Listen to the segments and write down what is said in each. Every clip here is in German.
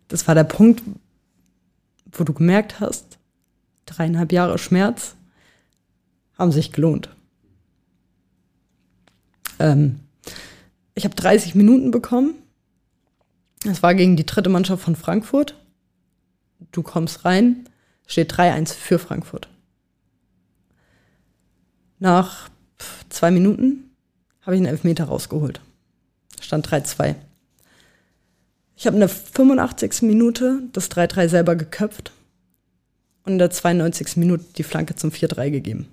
das war der Punkt, wo du gemerkt hast, 3,5 Jahre Schmerz haben sich gelohnt. Ich habe 30 Minuten bekommen. Das war gegen die 3. Mannschaft von Frankfurt. Du kommst rein, steht 3-1 für Frankfurt. Nach 2 Minuten habe ich einen Elfmeter rausgeholt. Stand 3-2. Ich habe in der 85. Minute das 3-3 selber geköpft und in der 92. Minute die Flanke zum 4-3 gegeben.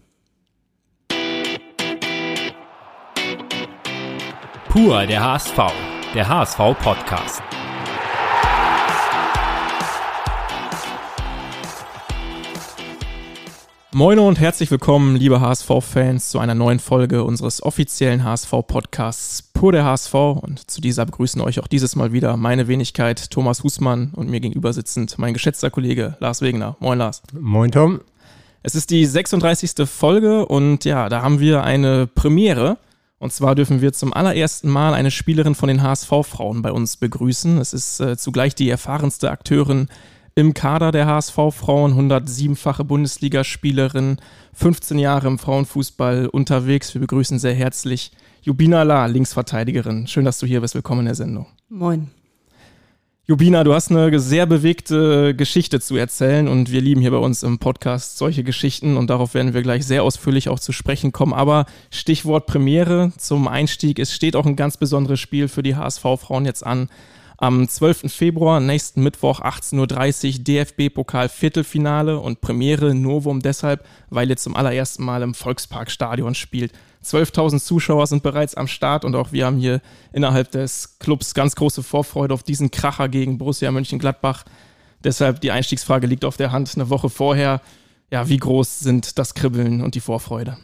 Pur der HSV, der HSV-Podcast. Moin und herzlich willkommen, liebe HSV-Fans, zu einer neuen Folge unseres offiziellen HSV-Podcasts Pur der HSV. Und zu dieser begrüßen euch auch dieses Mal wieder meine Wenigkeit Thomas Husmann und mir gegenüber sitzend mein geschätzter Kollege Lars Wegener. Moin Lars. Moin Tom. Es ist die 36. Folge und ja, da haben wir eine Premiere. Und zwar dürfen wir zum allerersten Mal eine Spielerin von den HSV-Frauen bei uns begrüßen. Es ist zugleich die erfahrenste Akteurin im Kader der HSV-Frauen, 107-fache Bundesligaspielerin, 15 Jahre im Frauenfußball unterwegs. Wir begrüßen sehr herzlich Jubina La, Linksverteidigerin. Schön, dass du hier bist. Willkommen in der Sendung. Moin. Jubina, du hast eine sehr bewegte Geschichte zu erzählen und wir lieben hier bei uns im Podcast solche Geschichten und darauf werden wir gleich sehr ausführlich auch zu sprechen kommen. Aber Stichwort Premiere zum Einstieg, es steht auch ein ganz besonderes Spiel für die HSV-Frauen jetzt an. Am 12. Februar, nächsten Mittwoch, 18.30 Uhr, DFB-Pokal-Viertelfinale und Premiere Novum deshalb, weil ihr zum allerersten Mal im Volksparkstadion spielt. 12.000 Zuschauer sind bereits am Start und auch wir haben hier innerhalb des Clubs ganz große Vorfreude auf diesen Kracher gegen Borussia Mönchengladbach. Deshalb die Einstiegsfrage liegt auf der Hand, eine Woche vorher. Ja, wie groß sind das Kribbeln und die Vorfreude?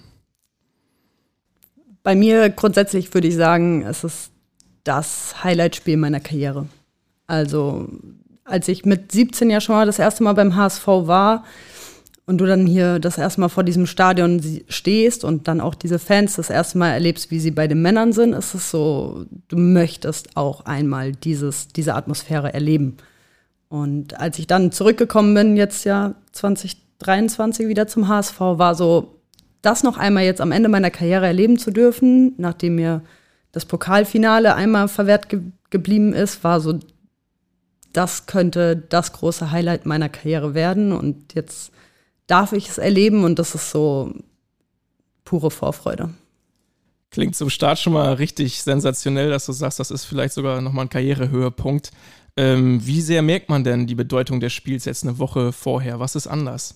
Bei mir grundsätzlich würde ich sagen, es ist das Highlight-Spiel meiner Karriere. Also, als ich mit 17 ja schon mal das erste Mal beim HSV war und du dann hier das erste Mal vor diesem Stadion stehst und dann auch diese Fans das erste Mal erlebst, wie sie bei den Männern sind, ist es so, du möchtest auch einmal diese Atmosphäre erleben. Und als ich dann zurückgekommen bin, jetzt ja 2023 wieder zum HSV, war so, das noch einmal jetzt am Ende meiner Karriere erleben zu dürfen, nachdem mir das Pokalfinale einmal verwehrt geblieben ist, war so, das könnte das große Highlight meiner Karriere werden und jetzt darf ich es erleben und das ist so pure Vorfreude. Klingt zum Start schon mal richtig sensationell, dass du sagst, das ist vielleicht sogar nochmal ein Karrierehöhepunkt. Wie sehr merkt man denn die Bedeutung des Spiels jetzt eine Woche vorher? Was ist anders?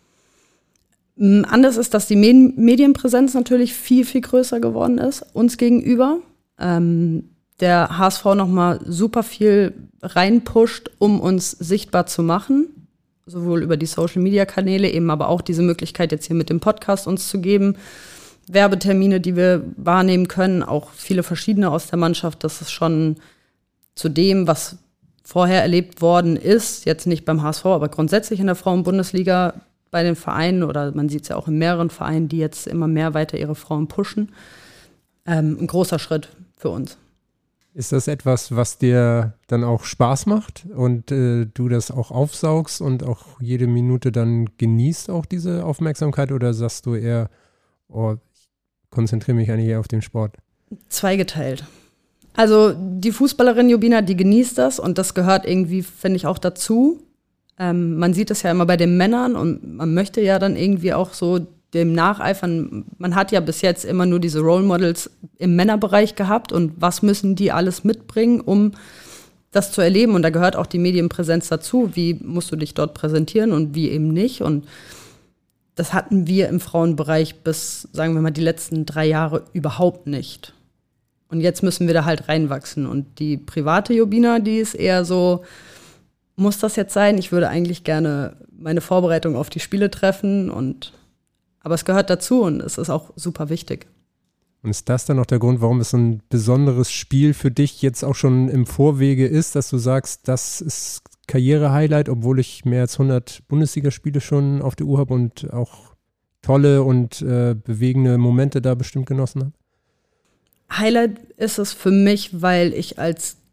Anders ist, dass die Medienpräsenz natürlich viel, viel größer geworden ist, uns gegenüber. Der HSV nochmal super viel reinpusht, um uns sichtbar zu machen. Sowohl über die Social-Media-Kanäle, eben aber auch diese Möglichkeit jetzt hier mit dem Podcast uns zu geben. Werbetermine, die wir wahrnehmen können, auch viele verschiedene aus der Mannschaft. Das ist schon zu dem, was vorher erlebt worden ist, jetzt nicht beim HSV, aber grundsätzlich in der Frauen-Bundesliga, bei den Vereinen oder man sieht es ja auch in mehreren Vereinen, die jetzt immer mehr weiter ihre Frauen pushen. Ein großer Schritt für uns. Ist das etwas, was dir dann auch Spaß macht und du das auch aufsaugst und auch jede Minute dann genießt, auch diese Aufmerksamkeit? Oder sagst du eher, oh, ich konzentriere mich eigentlich eher auf den Sport? Zweigeteilt. Also die Fußballerin Jubina, die genießt das und das gehört irgendwie, finde ich, auch dazu. Man sieht es ja immer bei den Männern und man möchte ja dann irgendwie auch so dem nacheifern. Man hat ja bis jetzt immer nur diese Role Models im Männerbereich gehabt und was müssen die alles mitbringen, um das zu erleben? Und da gehört auch die Medienpräsenz dazu. Wie musst du dich dort präsentieren und wie eben nicht? Und das hatten wir im Frauenbereich bis, sagen wir mal, die letzten 3 Jahre überhaupt nicht. Und jetzt müssen wir da halt reinwachsen. Und die private Jubina, die ist eher so, muss das jetzt sein? Ich würde eigentlich gerne meine Vorbereitung auf die Spiele treffen. Aber es gehört dazu und es ist auch super wichtig. Und ist das dann auch der Grund, warum es ein besonderes Spiel für dich jetzt auch schon im Vorwege ist, dass du sagst, das ist Karriere-Highlight, obwohl ich mehr als 100 Bundesligaspiele schon auf der Uhr habe und auch tolle und bewegende Momente da bestimmt genossen habe? Highlight ist es für mich, weil ich als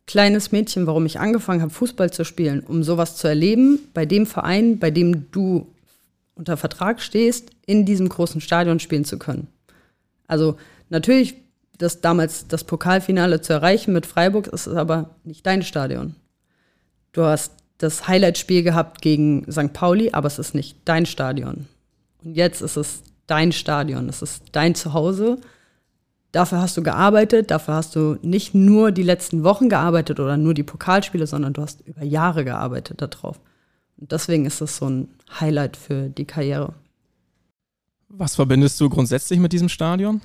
kleines Mädchen, warum ich angefangen habe, Fußball zu spielen, um sowas zu erleben, bei dem Verein, bei dem du unter Vertrag stehst, in diesem großen Stadion spielen zu können. Also natürlich, damals das Pokalfinale zu erreichen mit Freiburg, ist aber nicht dein Stadion. Du hast das Highlight-Spiel gehabt gegen St. Pauli, aber es ist nicht dein Stadion. Und jetzt ist es dein Stadion, es ist dein Zuhause. Dafür hast du gearbeitet, dafür hast du nicht nur die letzten Wochen gearbeitet oder nur die Pokalspiele, sondern du hast über Jahre gearbeitet darauf. Und deswegen ist es so ein Highlight für die Karriere. Was verbindest du grundsätzlich mit diesem Stadion?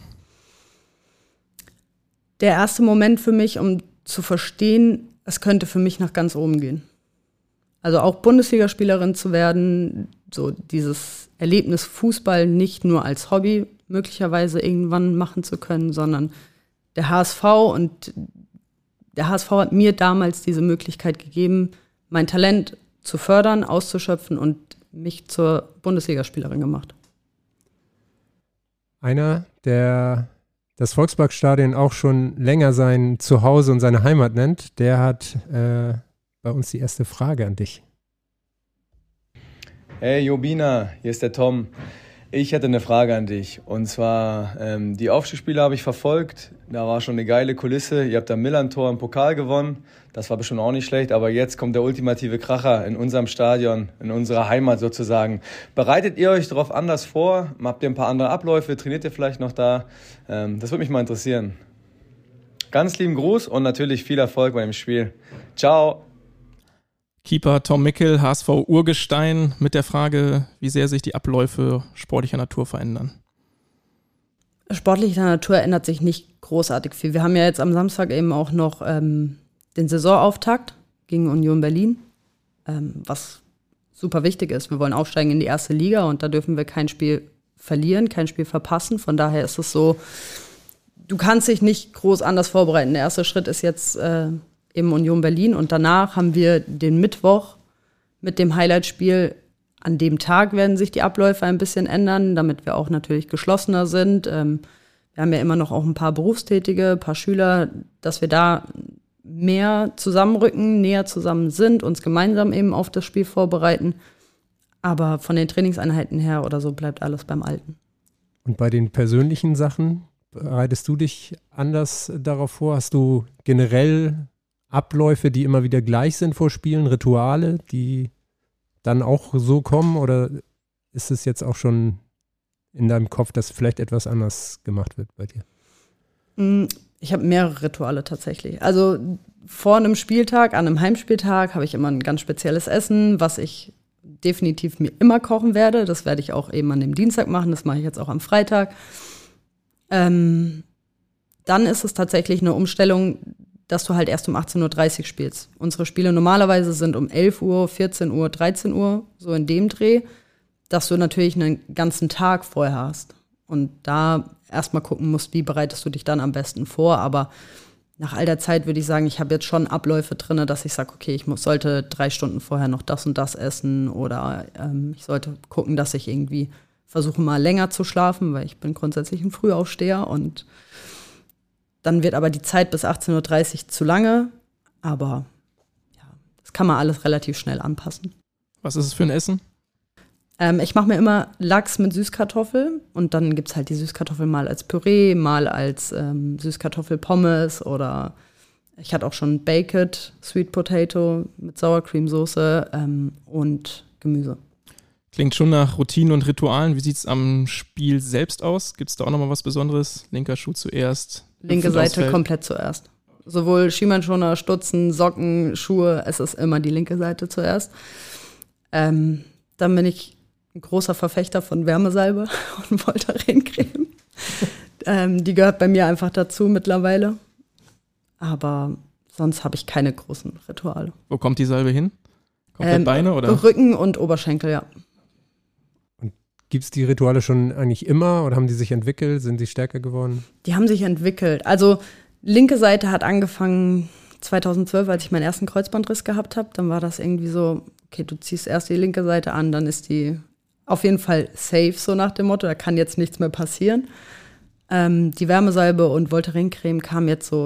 Der erste Moment für mich, um zu verstehen, es könnte für mich nach ganz oben gehen. Also auch Bundesligaspielerin zu werden, so dieses Erlebnis Fußball nicht nur als Hobby möglicherweise irgendwann machen zu können, sondern der HSV hat mir damals diese Möglichkeit gegeben, mein Talent zu fördern, auszuschöpfen und mich zur Bundesligaspielerin gemacht. Einer, der das Volksparkstadion auch schon länger sein Zuhause und seine Heimat nennt, der hat bei uns die erste Frage an dich. Hey Jobina, hier ist der Tom. Ich hätte eine Frage an dich. Und zwar, die Aufstiegsspiele habe ich verfolgt. Da war schon eine geile Kulisse. Ihr habt da Millern-Tor im Pokal gewonnen. Das war bestimmt auch nicht schlecht. Aber jetzt kommt der ultimative Kracher in unserem Stadion, in unserer Heimat sozusagen. Bereitet ihr euch darauf anders vor? Habt ihr ein paar andere Abläufe? Trainiert ihr vielleicht noch da? Das würde mich mal interessieren. Ganz lieben Gruß und natürlich viel Erfolg bei dem Spiel. Ciao! Keeper Tom Mickel, HSV Urgestein, mit der Frage, wie sehr sich die Abläufe sportlicher Natur verändern. Sportlicher Natur ändert sich nicht großartig viel. Wir haben ja jetzt am Samstag eben auch noch den Saisonauftakt gegen Union Berlin, was super wichtig ist. Wir wollen aufsteigen in die erste Liga und da dürfen wir kein Spiel verlieren, kein Spiel verpassen. Von daher ist es so, du kannst dich nicht groß anders vorbereiten. Der erste Schritt ist jetzt eben Union Berlin und danach haben wir den Mittwoch mit dem Highlight-Spiel. An dem Tag werden sich die Abläufe ein bisschen ändern, damit wir auch natürlich geschlossener sind. Wir haben ja immer noch auch ein paar Berufstätige, ein paar Schüler, dass wir da mehr zusammenrücken, näher zusammen sind, uns gemeinsam eben auf das Spiel vorbereiten. Aber von den Trainingseinheiten her oder so bleibt alles beim Alten. Und bei den persönlichen Sachen, bereitest du dich anders darauf vor? Hast du generell Abläufe, die immer wieder gleich sind vor Spielen, Rituale, die dann auch so kommen? Oder ist es jetzt auch schon in deinem Kopf, dass vielleicht etwas anders gemacht wird bei dir? Ich habe mehrere Rituale tatsächlich. Also vor einem Spieltag, an einem Heimspieltag, habe ich immer ein ganz spezielles Essen, was ich definitiv mir immer kochen werde. Das werde ich auch eben an dem Dienstag machen, das mache ich jetzt auch am Freitag. Dann ist es tatsächlich eine Umstellung, dass du halt erst um 18.30 Uhr spielst. Unsere Spiele normalerweise sind um 11 Uhr, 14 Uhr, 13 Uhr, so in dem Dreh, dass du natürlich einen ganzen Tag vorher hast. Und da erstmal gucken musst, wie bereitest du dich dann am besten vor. Aber nach all der Zeit würde ich sagen, ich habe jetzt schon Abläufe drin, dass ich sage, okay, sollte 3 Stunden vorher noch das und das essen. Oder ich sollte gucken, dass ich irgendwie versuche, mal länger zu schlafen, weil ich bin grundsätzlich ein Frühaufsteher und dann wird aber die Zeit bis 18.30 Uhr zu lange, aber ja, das kann man alles relativ schnell anpassen. Was ist es für ein Essen? Ich mache mir immer Lachs mit Süßkartoffel und dann gibt es halt die Süßkartoffel mal als Püree, mal als Süßkartoffelpommes oder ich hatte auch schon Baked, Sweet Potato mit Sour Cream Soße und Gemüse. Klingt schon nach Routinen und Ritualen. Wie sieht es am Spiel selbst aus? Gibt es da auch nochmal was Besonderes? Linker Schuh zuerst? Linke Seite komplett zuerst. Sowohl Schienbeinschoner, Stutzen, Socken, Schuhe, es ist immer die linke Seite zuerst. Dann bin ich ein großer Verfechter von Wärmesalbe und Voltaren-Creme. Die gehört bei mir einfach dazu mittlerweile. Aber sonst habe ich keine großen Rituale. Wo kommt die Salbe hin? Komplett Beine oder? Rücken und Oberschenkel, ja. Gibt es die Rituale schon eigentlich immer oder haben die sich entwickelt? Sind sie stärker geworden? Die haben sich entwickelt. Also linke Seite hat angefangen 2012, als ich meinen ersten Kreuzbandriss gehabt habe. Dann war das irgendwie so, okay, du ziehst erst die linke Seite an, dann ist die auf jeden Fall safe, so nach dem Motto, da kann jetzt nichts mehr passieren. Die Wärmesalbe und Voltaren-Creme kamen jetzt so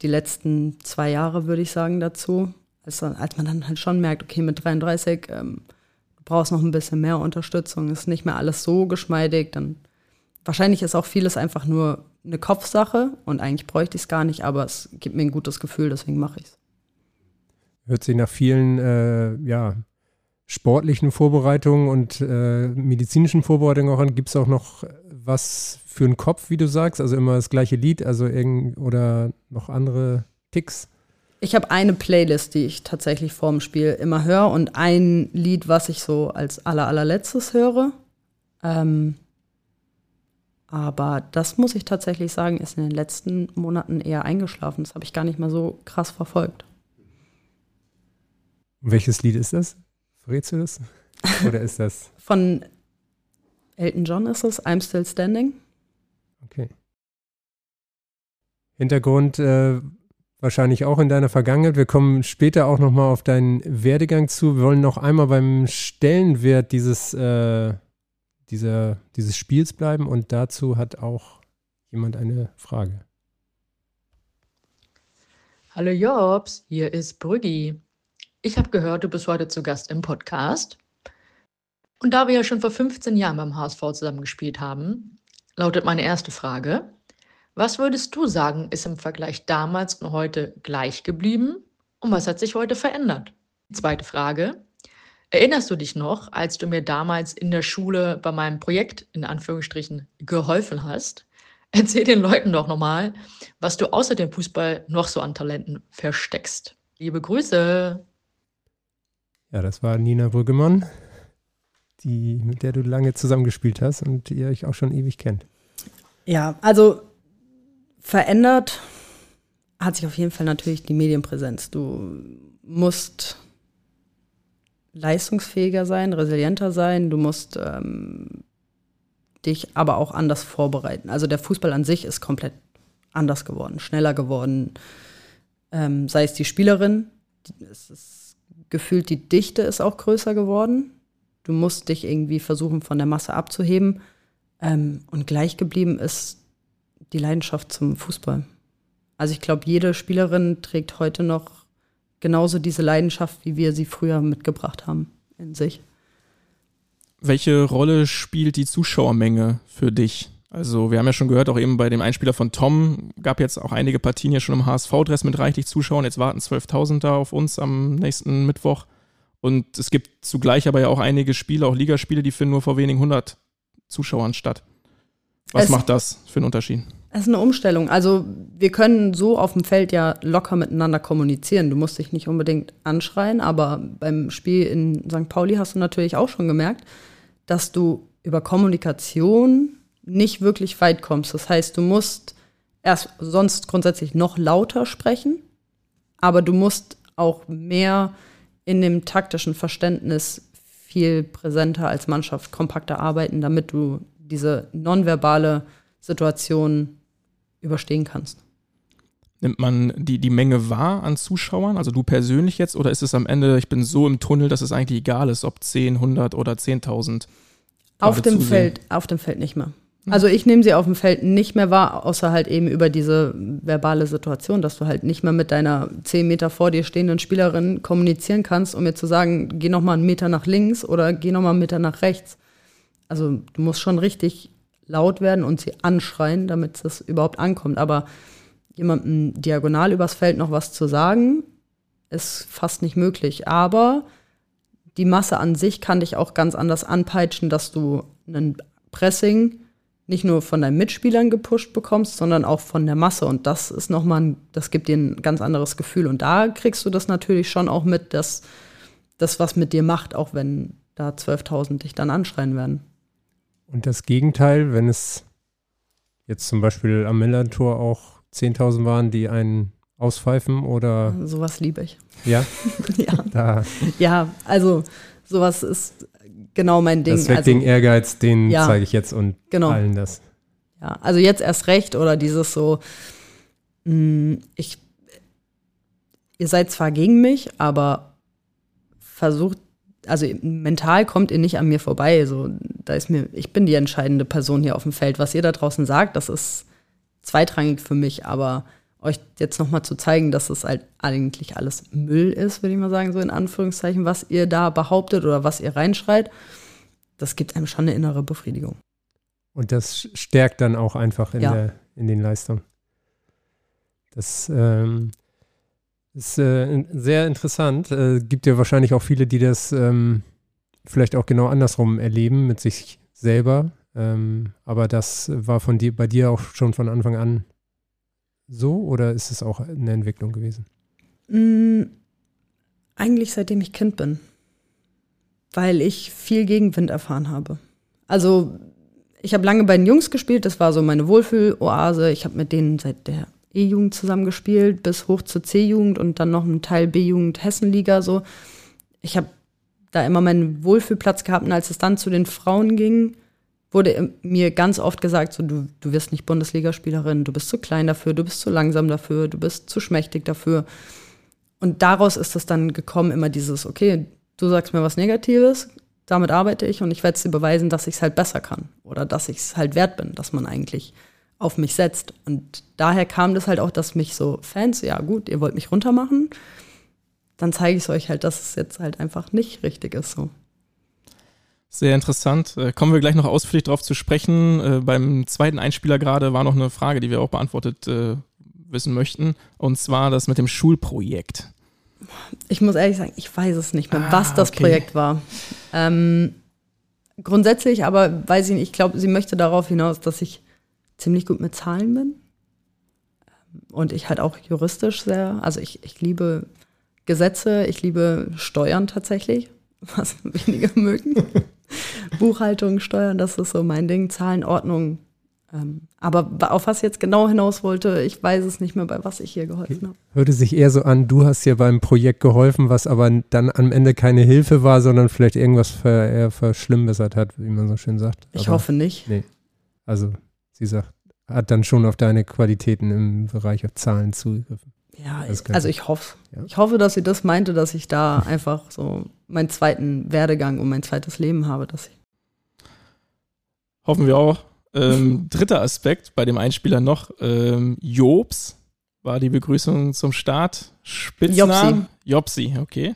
die letzten 2 Jahre, würde ich sagen, dazu. Als man dann halt schon merkt, okay, mit 33, du brauchst noch ein bisschen mehr Unterstützung, ist nicht mehr alles so geschmeidig, dann wahrscheinlich ist auch vieles einfach nur eine Kopfsache und eigentlich bräuchte ich es gar nicht, aber es gibt mir ein gutes Gefühl, deswegen mache ich es. Hört sich nach vielen sportlichen Vorbereitungen und medizinischen Vorbereitungen auch an. Gibt es auch noch was für den Kopf, wie du sagst? Also immer das gleiche Lied, also oder noch andere Ticks? Ich habe eine Playlist, die ich tatsächlich vorm Spiel immer höre und ein Lied, was ich so als allerletztes höre. Aber das muss ich tatsächlich sagen, ist in den letzten Monaten eher eingeschlafen. Das habe ich gar nicht mal so krass verfolgt. Welches Lied ist das? Verrätst du das? Oder ist das? Von Elton John ist es, I'm Still Standing. Okay. Hintergrund wahrscheinlich auch in deiner Vergangenheit. Wir kommen später auch nochmal auf deinen Werdegang zu. Wir wollen noch einmal beim Stellenwert dieses Spiels bleiben und dazu hat auch jemand eine Frage. Hallo Jobs, hier ist Brüggi. Ich habe gehört, du bist heute zu Gast im Podcast. Und da wir ja schon vor 15 Jahren beim HSV zusammengespielt haben, lautet meine erste Frage: Was würdest du sagen, ist im Vergleich damals und heute gleich geblieben und was hat sich heute verändert? Zweite Frage: Erinnerst du dich noch, als du mir damals in der Schule bei meinem Projekt in Anführungsstrichen geholfen hast? Erzähl den Leuten doch nochmal, was du außer dem Fußball noch so an Talenten versteckst. Liebe Grüße! Ja, das war Nina Brüggemann, mit der du lange zusammengespielt hast und die ihr euch auch schon ewig kennt. Ja, also verändert hat sich auf jeden Fall natürlich die Medienpräsenz. Du musst leistungsfähiger sein, resilienter sein, du musst dich aber auch anders vorbereiten. Also der Fußball an sich ist komplett anders geworden, schneller geworden. Sei es die Spielerin, es ist gefühlt, die Dichte ist auch größer geworden. Du musst dich irgendwie versuchen, von der Masse abzuheben. Und gleich geblieben ist die Leidenschaft zum Fußball. Also ich glaube, jede Spielerin trägt heute noch genauso diese Leidenschaft, wie wir sie früher mitgebracht haben in sich. Welche Rolle spielt die Zuschauermenge für dich? Also wir haben ja schon gehört, auch eben bei dem Einspieler von Tom, gab jetzt auch einige Partien hier schon im HSV-Dress mit reichlich Zuschauern. Jetzt warten 12.000 da auf uns am nächsten Mittwoch. Und es gibt zugleich aber ja auch einige Spiele, auch Ligaspiele, die finden nur vor wenigen 100 Zuschauern statt. Was macht das für einen Unterschied? Es ist eine Umstellung. Also wir können so auf dem Feld ja locker miteinander kommunizieren. Du musst dich nicht unbedingt anschreien, aber beim Spiel in St. Pauli hast du natürlich auch schon gemerkt, dass du über Kommunikation nicht wirklich weit kommst. Das heißt, du musst erst sonst grundsätzlich noch lauter sprechen, aber du musst auch mehr in dem taktischen Verständnis viel präsenter als Mannschaft, kompakter arbeiten, damit du diese nonverbale Situation überstehen kannst. Nimmt man die Menge wahr an Zuschauern, also du persönlich jetzt, oder ist es am Ende, ich bin so im Tunnel, dass es eigentlich egal ist, ob 10, 100 oder 10.000? Auf dem Feld nicht mehr. Also ich nehme sie auf dem Feld nicht mehr wahr, außer halt eben über diese verbale Situation, dass du halt nicht mehr mit deiner 10 Meter vor dir stehenden Spielerin kommunizieren kannst, um mir zu sagen, geh noch mal einen Meter nach links oder geh noch mal einen Meter nach rechts. Also du musst schon richtig laut werden und sie anschreien, damit es überhaupt ankommt. Aber jemandem diagonal übers Feld noch was zu sagen, ist fast nicht möglich. Aber die Masse an sich kann dich auch ganz anders anpeitschen, dass du einen Pressing nicht nur von deinen Mitspielern gepusht bekommst, sondern auch von der Masse. Und das ist das gibt dir ein ganz anderes Gefühl. Und da kriegst du das natürlich schon auch mit, dass das was mit dir macht, auch wenn da 12.000 dich dann anschreien werden. Und das Gegenteil, wenn es jetzt zum Beispiel am Millantor auch 10.000 waren, die einen auspfeifen oder? Sowas liebe ich. Ja? Ja. Ja, also sowas ist genau mein Ding. Das weckt den Ehrgeiz, den zeige ich jetzt und allen das. Ja, also jetzt erst recht oder dieses so, ihr seid zwar gegen mich, aber versucht, also mental kommt ihr nicht an mir vorbei. So, ich bin die entscheidende Person hier auf dem Feld. Was ihr da draußen sagt, das ist zweitrangig für mich, aber euch jetzt nochmal zu zeigen, dass es halt eigentlich alles Müll ist, würde ich mal sagen, so in Anführungszeichen, was ihr da behauptet oder was ihr reinschreit, das gibt einem schon eine innere Befriedigung. Und das stärkt dann auch einfach in den Leistungen. Das ist sehr interessant. Gibt ja wahrscheinlich auch viele, die das vielleicht auch genau andersrum erleben mit sich selber. Aber das war bei dir auch schon von Anfang an so oder ist es auch eine Entwicklung gewesen? Eigentlich seitdem ich Kind bin, weil ich viel Gegenwind erfahren habe. Also ich habe lange bei den Jungs gespielt, das war so meine Wohlfühloase. Ich habe mit denen seit der E-Jugend zusammengespielt, bis hoch zur C-Jugend und dann noch einen Teil B-Jugend Hessenliga. So. Ich habe da immer meinen Wohlfühlplatz gehabt und als es dann zu den Frauen ging, wurde mir ganz oft gesagt, so, du wirst nicht Bundesligaspielerin, du bist zu klein dafür, du bist zu langsam dafür, du bist zu schmächtig dafür. Und daraus ist es dann gekommen, immer dieses, okay, du sagst mir was Negatives, damit arbeite ich und ich werde es dir beweisen, dass ich es halt besser kann oder dass ich es halt wert bin, dass man eigentlich auf mich setzt. Und daher kam das halt auch, dass mich so Fans, ja gut, ihr wollt mich runtermachen, dann zeige ich es euch halt, dass es jetzt halt einfach nicht richtig ist so. Sehr interessant. Kommen wir gleich noch ausführlich drauf zu sprechen. Beim zweiten Einspieler gerade war noch eine Frage, die wir auch beantwortet wissen möchten. Und zwar das mit dem Schulprojekt. Ich muss ehrlich sagen, ich weiß es nicht mehr, was das Projekt war. Grundsätzlich, aber weiß ich nicht, ich glaube, sie möchte darauf hinaus, dass ich ziemlich gut mit Zahlen bin. Und ich halt auch juristisch also ich liebe Gesetze, ich liebe Steuern tatsächlich, was wenige mögen. Buchhaltung, Steuern, das ist so mein Ding, Zahlen, Ordnung. Aber auf was jetzt genau hinaus wollte, ich weiß es nicht mehr, bei was ich hier geholfen habe. Hörte sich eher so an, du hast hier beim Projekt geholfen, was aber dann am Ende keine Hilfe war, sondern vielleicht irgendwas eher verschlimmbessert hat, wie man so schön sagt. Ich hoffe nicht. Nee. Also sie hat dann schon auf deine Qualitäten im Bereich auf Zahlen zugegriffen. Ja, also ich hoffe. Ja. Ich hoffe, dass sie das meinte, dass ich da einfach so meinen zweiten Werdegang und mein zweites Leben habe. Hoffen wir auch. Dritter Aspekt bei dem Einspieler noch. Jobs war die Begrüßung zum Start. Spitzname? Jopsi, okay.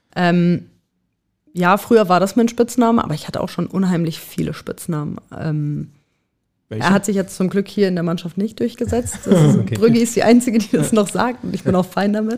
Ja, früher war das mein Spitzname, aber ich hatte auch schon unheimlich viele Spitznamen. Er hat sich jetzt zum Glück hier in der Mannschaft nicht durchgesetzt. Okay. Brüggi ist die Einzige, die das noch sagt und ich bin auch fein damit.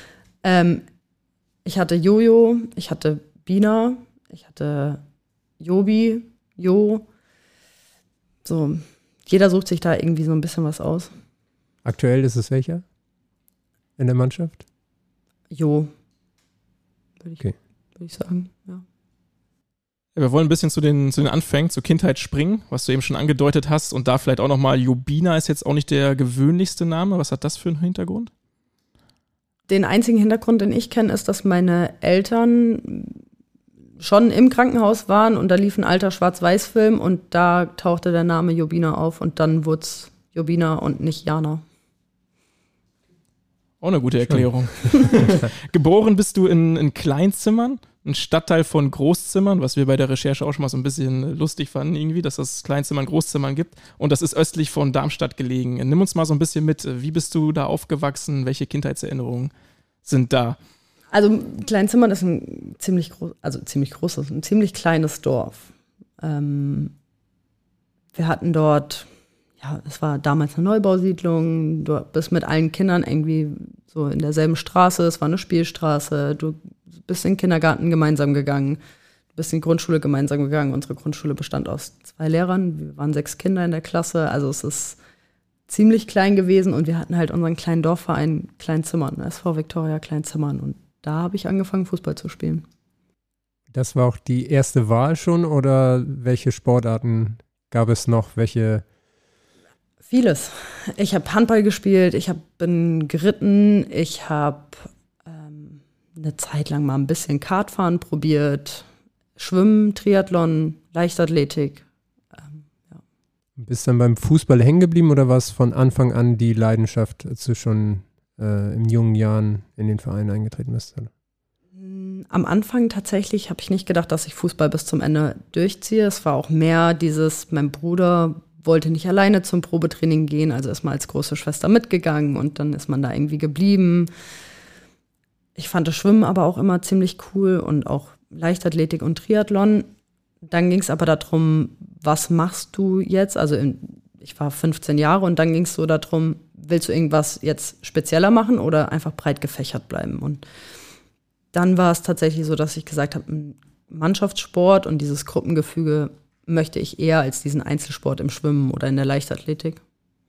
Ich hatte Jojo, ich hatte Bina, ich hatte Jobi, Jo. So, jeder sucht sich da irgendwie so ein bisschen was aus. Aktuell ist es welcher in der Mannschaft? Jo, würde ich sagen, ja. Wir wollen ein bisschen zu den Anfängen, zur Kindheit springen, was du eben schon angedeutet hast. Und da vielleicht auch nochmal, Jobina ist jetzt auch nicht der gewöhnlichste Name. Was hat das für einen Hintergrund? Den einzigen Hintergrund, den ich kenne, ist, dass meine Eltern schon im Krankenhaus waren und da lief ein alter Schwarz-Weiß-Film und da tauchte der Name Jobina auf und dann wurde es Jobina und nicht Jana. Auch eine gute Erklärung. Geboren bist du in Kleinzimmern, ein Stadtteil von Großzimmern, was wir bei der Recherche auch schon mal so ein bisschen lustig fanden irgendwie, dass es Kleinzimmern, Großzimmern gibt. Und das ist östlich von Darmstadt gelegen. Nimm uns mal so ein bisschen mit. Wie bist du da aufgewachsen? Welche Kindheitserinnerungen sind da? Also Kleinzimmern ist ein ziemlich großes, ein ziemlich kleines Dorf. Wir hatten dort, ja, es war damals eine Neubausiedlung, du bist mit allen Kindern irgendwie so in derselben Straße, es war eine Spielstraße, du bist in den Kindergarten gemeinsam gegangen, du bist in die Grundschule gemeinsam gegangen. Unsere Grundschule bestand aus 2 Lehrern, wir waren 6 Kinder in der Klasse, also es ist ziemlich klein gewesen und wir hatten halt unseren kleinen Dorfverein Kleinzimmern, SV Viktoria Kleinzimmern und da habe ich angefangen, Fußball zu spielen. Das war auch die erste Wahl schon oder welche Sportarten gab es noch? Vieles. Ich habe Handball gespielt, bin geritten, ich habe eine Zeit lang mal ein bisschen Kartfahren probiert, Schwimmen, Triathlon, Leichtathletik. Ja. Bist dann beim Fußball hängen geblieben oder war es von Anfang an die Leidenschaft, als du schon in jungen Jahren in den Verein eingetreten bist? Am Anfang tatsächlich habe ich nicht gedacht, dass ich Fußball bis zum Ende durchziehe. Es war auch mehr mein Bruder wollte nicht alleine zum Probetraining gehen, also ist mal als große Schwester mitgegangen und dann ist man da irgendwie geblieben. Ich fand das Schwimmen aber auch immer ziemlich cool und auch Leichtathletik und Triathlon. Dann ging es aber darum, was machst du jetzt? Also ich war 15 Jahre und dann ging es so darum, willst du irgendwas jetzt spezieller machen oder einfach breit gefächert bleiben? Und dann war es tatsächlich so, dass ich gesagt habe, Mannschaftssport und dieses Gruppengefüge möchte ich eher als diesen Einzelsport im Schwimmen oder in der Leichtathletik.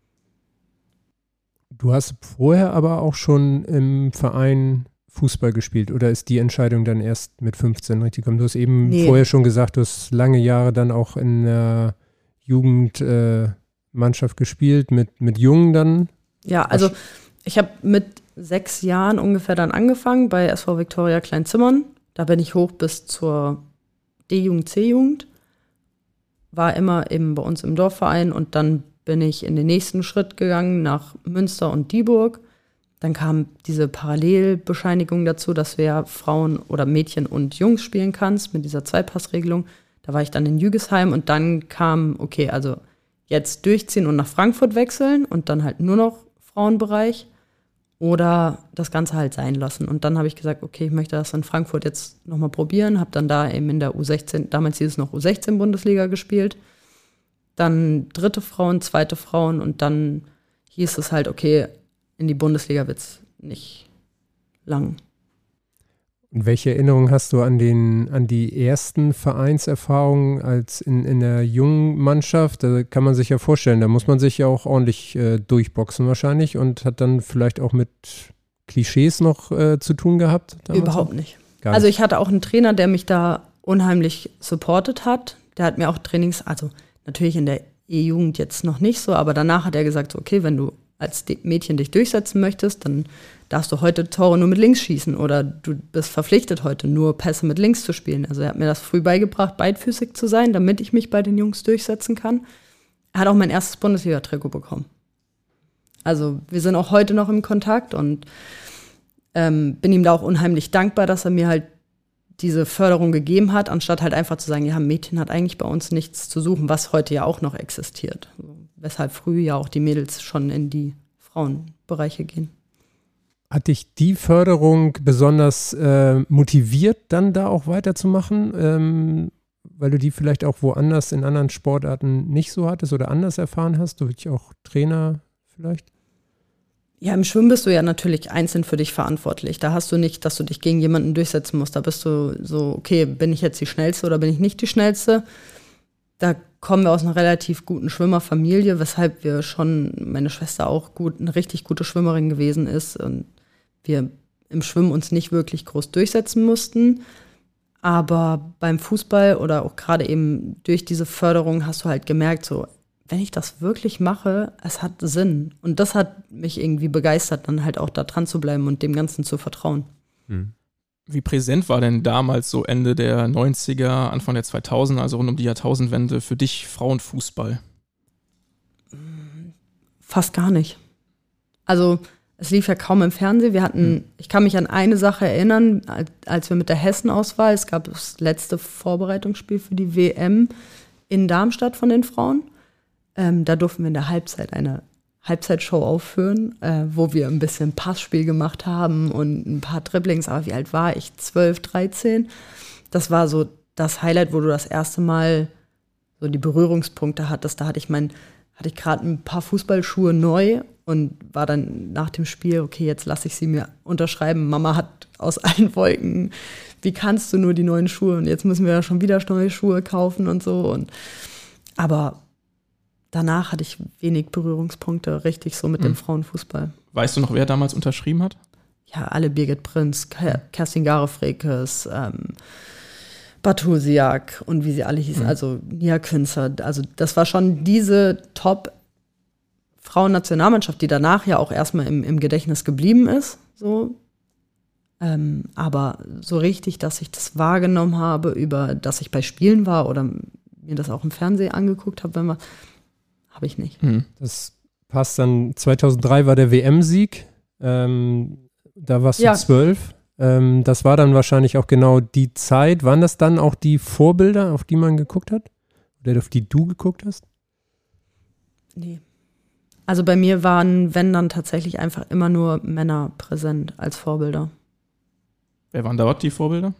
Du hast vorher aber auch schon im Verein Fußball gespielt oder ist die Entscheidung dann erst mit 15 richtig gekommen? Du hast eben vorher schon gesagt, du hast lange Jahre dann auch in der Jugendmannschaft gespielt, mit Jungen dann? Ja, also ich habe mit 6 Jahren ungefähr dann angefangen bei SV Viktoria Kleinzimmern. Da bin ich hoch bis zur D-Jugend, C-Jugend. War immer eben bei uns im Dorfverein und dann bin ich in den nächsten Schritt gegangen nach Münster und Dieburg. Dann kam diese Parallelbescheinigung dazu, dass du ja Frauen oder Mädchen und Jungs spielen kannst mit dieser Zweipassregelung. Da war ich dann in Jügesheim und dann kam, okay, also jetzt durchziehen und nach Frankfurt wechseln und dann halt nur noch Frauenbereich oder das Ganze halt sein lassen. Und dann habe ich gesagt, okay, ich möchte das in Frankfurt jetzt nochmal probieren. Habe dann da eben in der U16, damals hieß es noch U16-Bundesliga gespielt. Dann 3. Frauen, 2. Frauen und dann hieß es halt, okay, in die Bundesliga wird es nicht lang. Und welche Erinnerungen hast du an die ersten Vereinserfahrungen als in der jungen Mannschaft? Da kann man sich ja vorstellen, da muss man sich ja auch ordentlich durchboxen wahrscheinlich und hat dann vielleicht auch mit Klischees noch zu tun gehabt? Überhaupt nicht. Also ich hatte auch einen Trainer, der mich da unheimlich supportet hat. Der hat mir auch Trainings, also natürlich in der E-Jugend jetzt noch nicht so, aber danach hat er gesagt, so, okay, wenn du als Mädchen dich durchsetzen möchtest, dann darfst du heute Tore nur mit links schießen oder du bist verpflichtet, heute nur Pässe mit links zu spielen. Also er hat mir das früh beigebracht, beidfüßig zu sein, damit ich mich bei den Jungs durchsetzen kann. Er hat auch mein erstes Bundesliga-Trikot bekommen. Also wir sind auch heute noch im Kontakt und bin ihm da auch unheimlich dankbar, dass er mir halt diese Förderung gegeben hat, anstatt halt einfach zu sagen, ja, ein Mädchen hat eigentlich bei uns nichts zu suchen, was heute ja auch noch existiert. Also, weshalb früh ja auch die Mädels schon in die Frauenbereiche gehen. Hat dich die Förderung besonders motiviert, dann da auch weiterzumachen, weil du die vielleicht auch woanders in anderen Sportarten nicht so hattest oder anders erfahren hast, durch auch Trainer vielleicht? Ja, im Schwimmen bist du ja natürlich einzeln für dich verantwortlich. Da hast du nicht, dass du dich gegen jemanden durchsetzen musst. Da bist du so, okay, bin ich jetzt die Schnellste oder bin ich nicht die Schnellste? Da kommen wir aus einer relativ guten Schwimmerfamilie, weshalb wir schon, meine Schwester auch eine richtig gute Schwimmerin gewesen ist und wir im Schwimmen uns nicht wirklich groß durchsetzen mussten. Aber beim Fußball oder auch gerade eben durch diese Förderung hast du halt gemerkt, so, wenn ich das wirklich mache, es hat Sinn. Und das hat mich irgendwie begeistert, dann halt auch da dran zu bleiben und dem Ganzen zu vertrauen. Wie präsent war denn damals so Ende der 90er, Anfang der 2000er, also rund um die Jahrtausendwende, für dich Frauenfußball? Fast gar nicht. Also es lief ja kaum im Fernsehen. Ich kann mich an eine Sache erinnern, als wir mit der Hessen-Auswahl, es gab das letzte Vorbereitungsspiel für die WM in Darmstadt von den Frauen. Da durften wir in der Halbzeit eine Halbzeitshow aufführen, wo wir ein bisschen Passspiel gemacht haben und ein paar Dribblings. Aber wie alt war ich? 12, 13? Das war so das Highlight, wo du das erste Mal so die Berührungspunkte hattest. Da hatte ich gerade ein paar Fußballschuhe neu und war dann nach dem Spiel, okay, jetzt lasse ich sie mir unterschreiben. Mama hat aus allen Wolken, wie kannst du nur die neuen Schuhe? Und jetzt müssen wir ja schon wieder neue Schuhe kaufen und so. Aber danach hatte ich wenig Berührungspunkte richtig so mit dem Frauenfußball. Weißt du noch, wer damals unterschrieben hat? Ja, alle Birgit Prinz, Kerstin Garefrekes, Bartosiak und wie sie alle hießen, also Nia Künzer. Also das war schon diese Top-Frauen-Nationalmannschaft, die danach ja auch erstmal im Gedächtnis geblieben ist. So. Aber so richtig, dass ich das wahrgenommen habe, dass ich bei Spielen war oder mir das auch im Fernsehen angeguckt habe, habe ich nicht. Das passt dann, 2003 war der WM-Sieg, da warst du 12. Das war dann wahrscheinlich auch genau die Zeit. Waren das dann auch die Vorbilder, auf die man geguckt hat? Oder auf die du geguckt hast? Nee. Also bei mir waren, wenn dann tatsächlich einfach immer nur Männer präsent als Vorbilder. Wer waren dort die Vorbilder?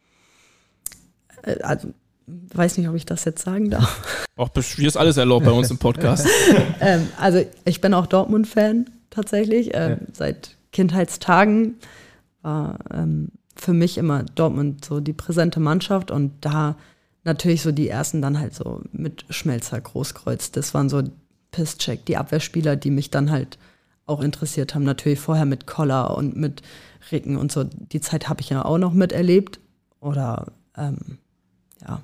Also, weiß nicht, ob ich das jetzt sagen darf. Auch hier ist alles erlaubt bei uns im Podcast. Also ich bin auch Dortmund-Fan tatsächlich. Seit Kindheitstagen war für mich immer Dortmund so die präsente Mannschaft und da natürlich so die ersten dann halt so mit Schmelzer, Großkreuz. Das waren so Pisscheck, die Abwehrspieler, die mich dann halt auch interessiert haben. Natürlich vorher mit Koller und mit Ricken und so. Die Zeit habe ich ja auch noch miterlebt. Oder ja,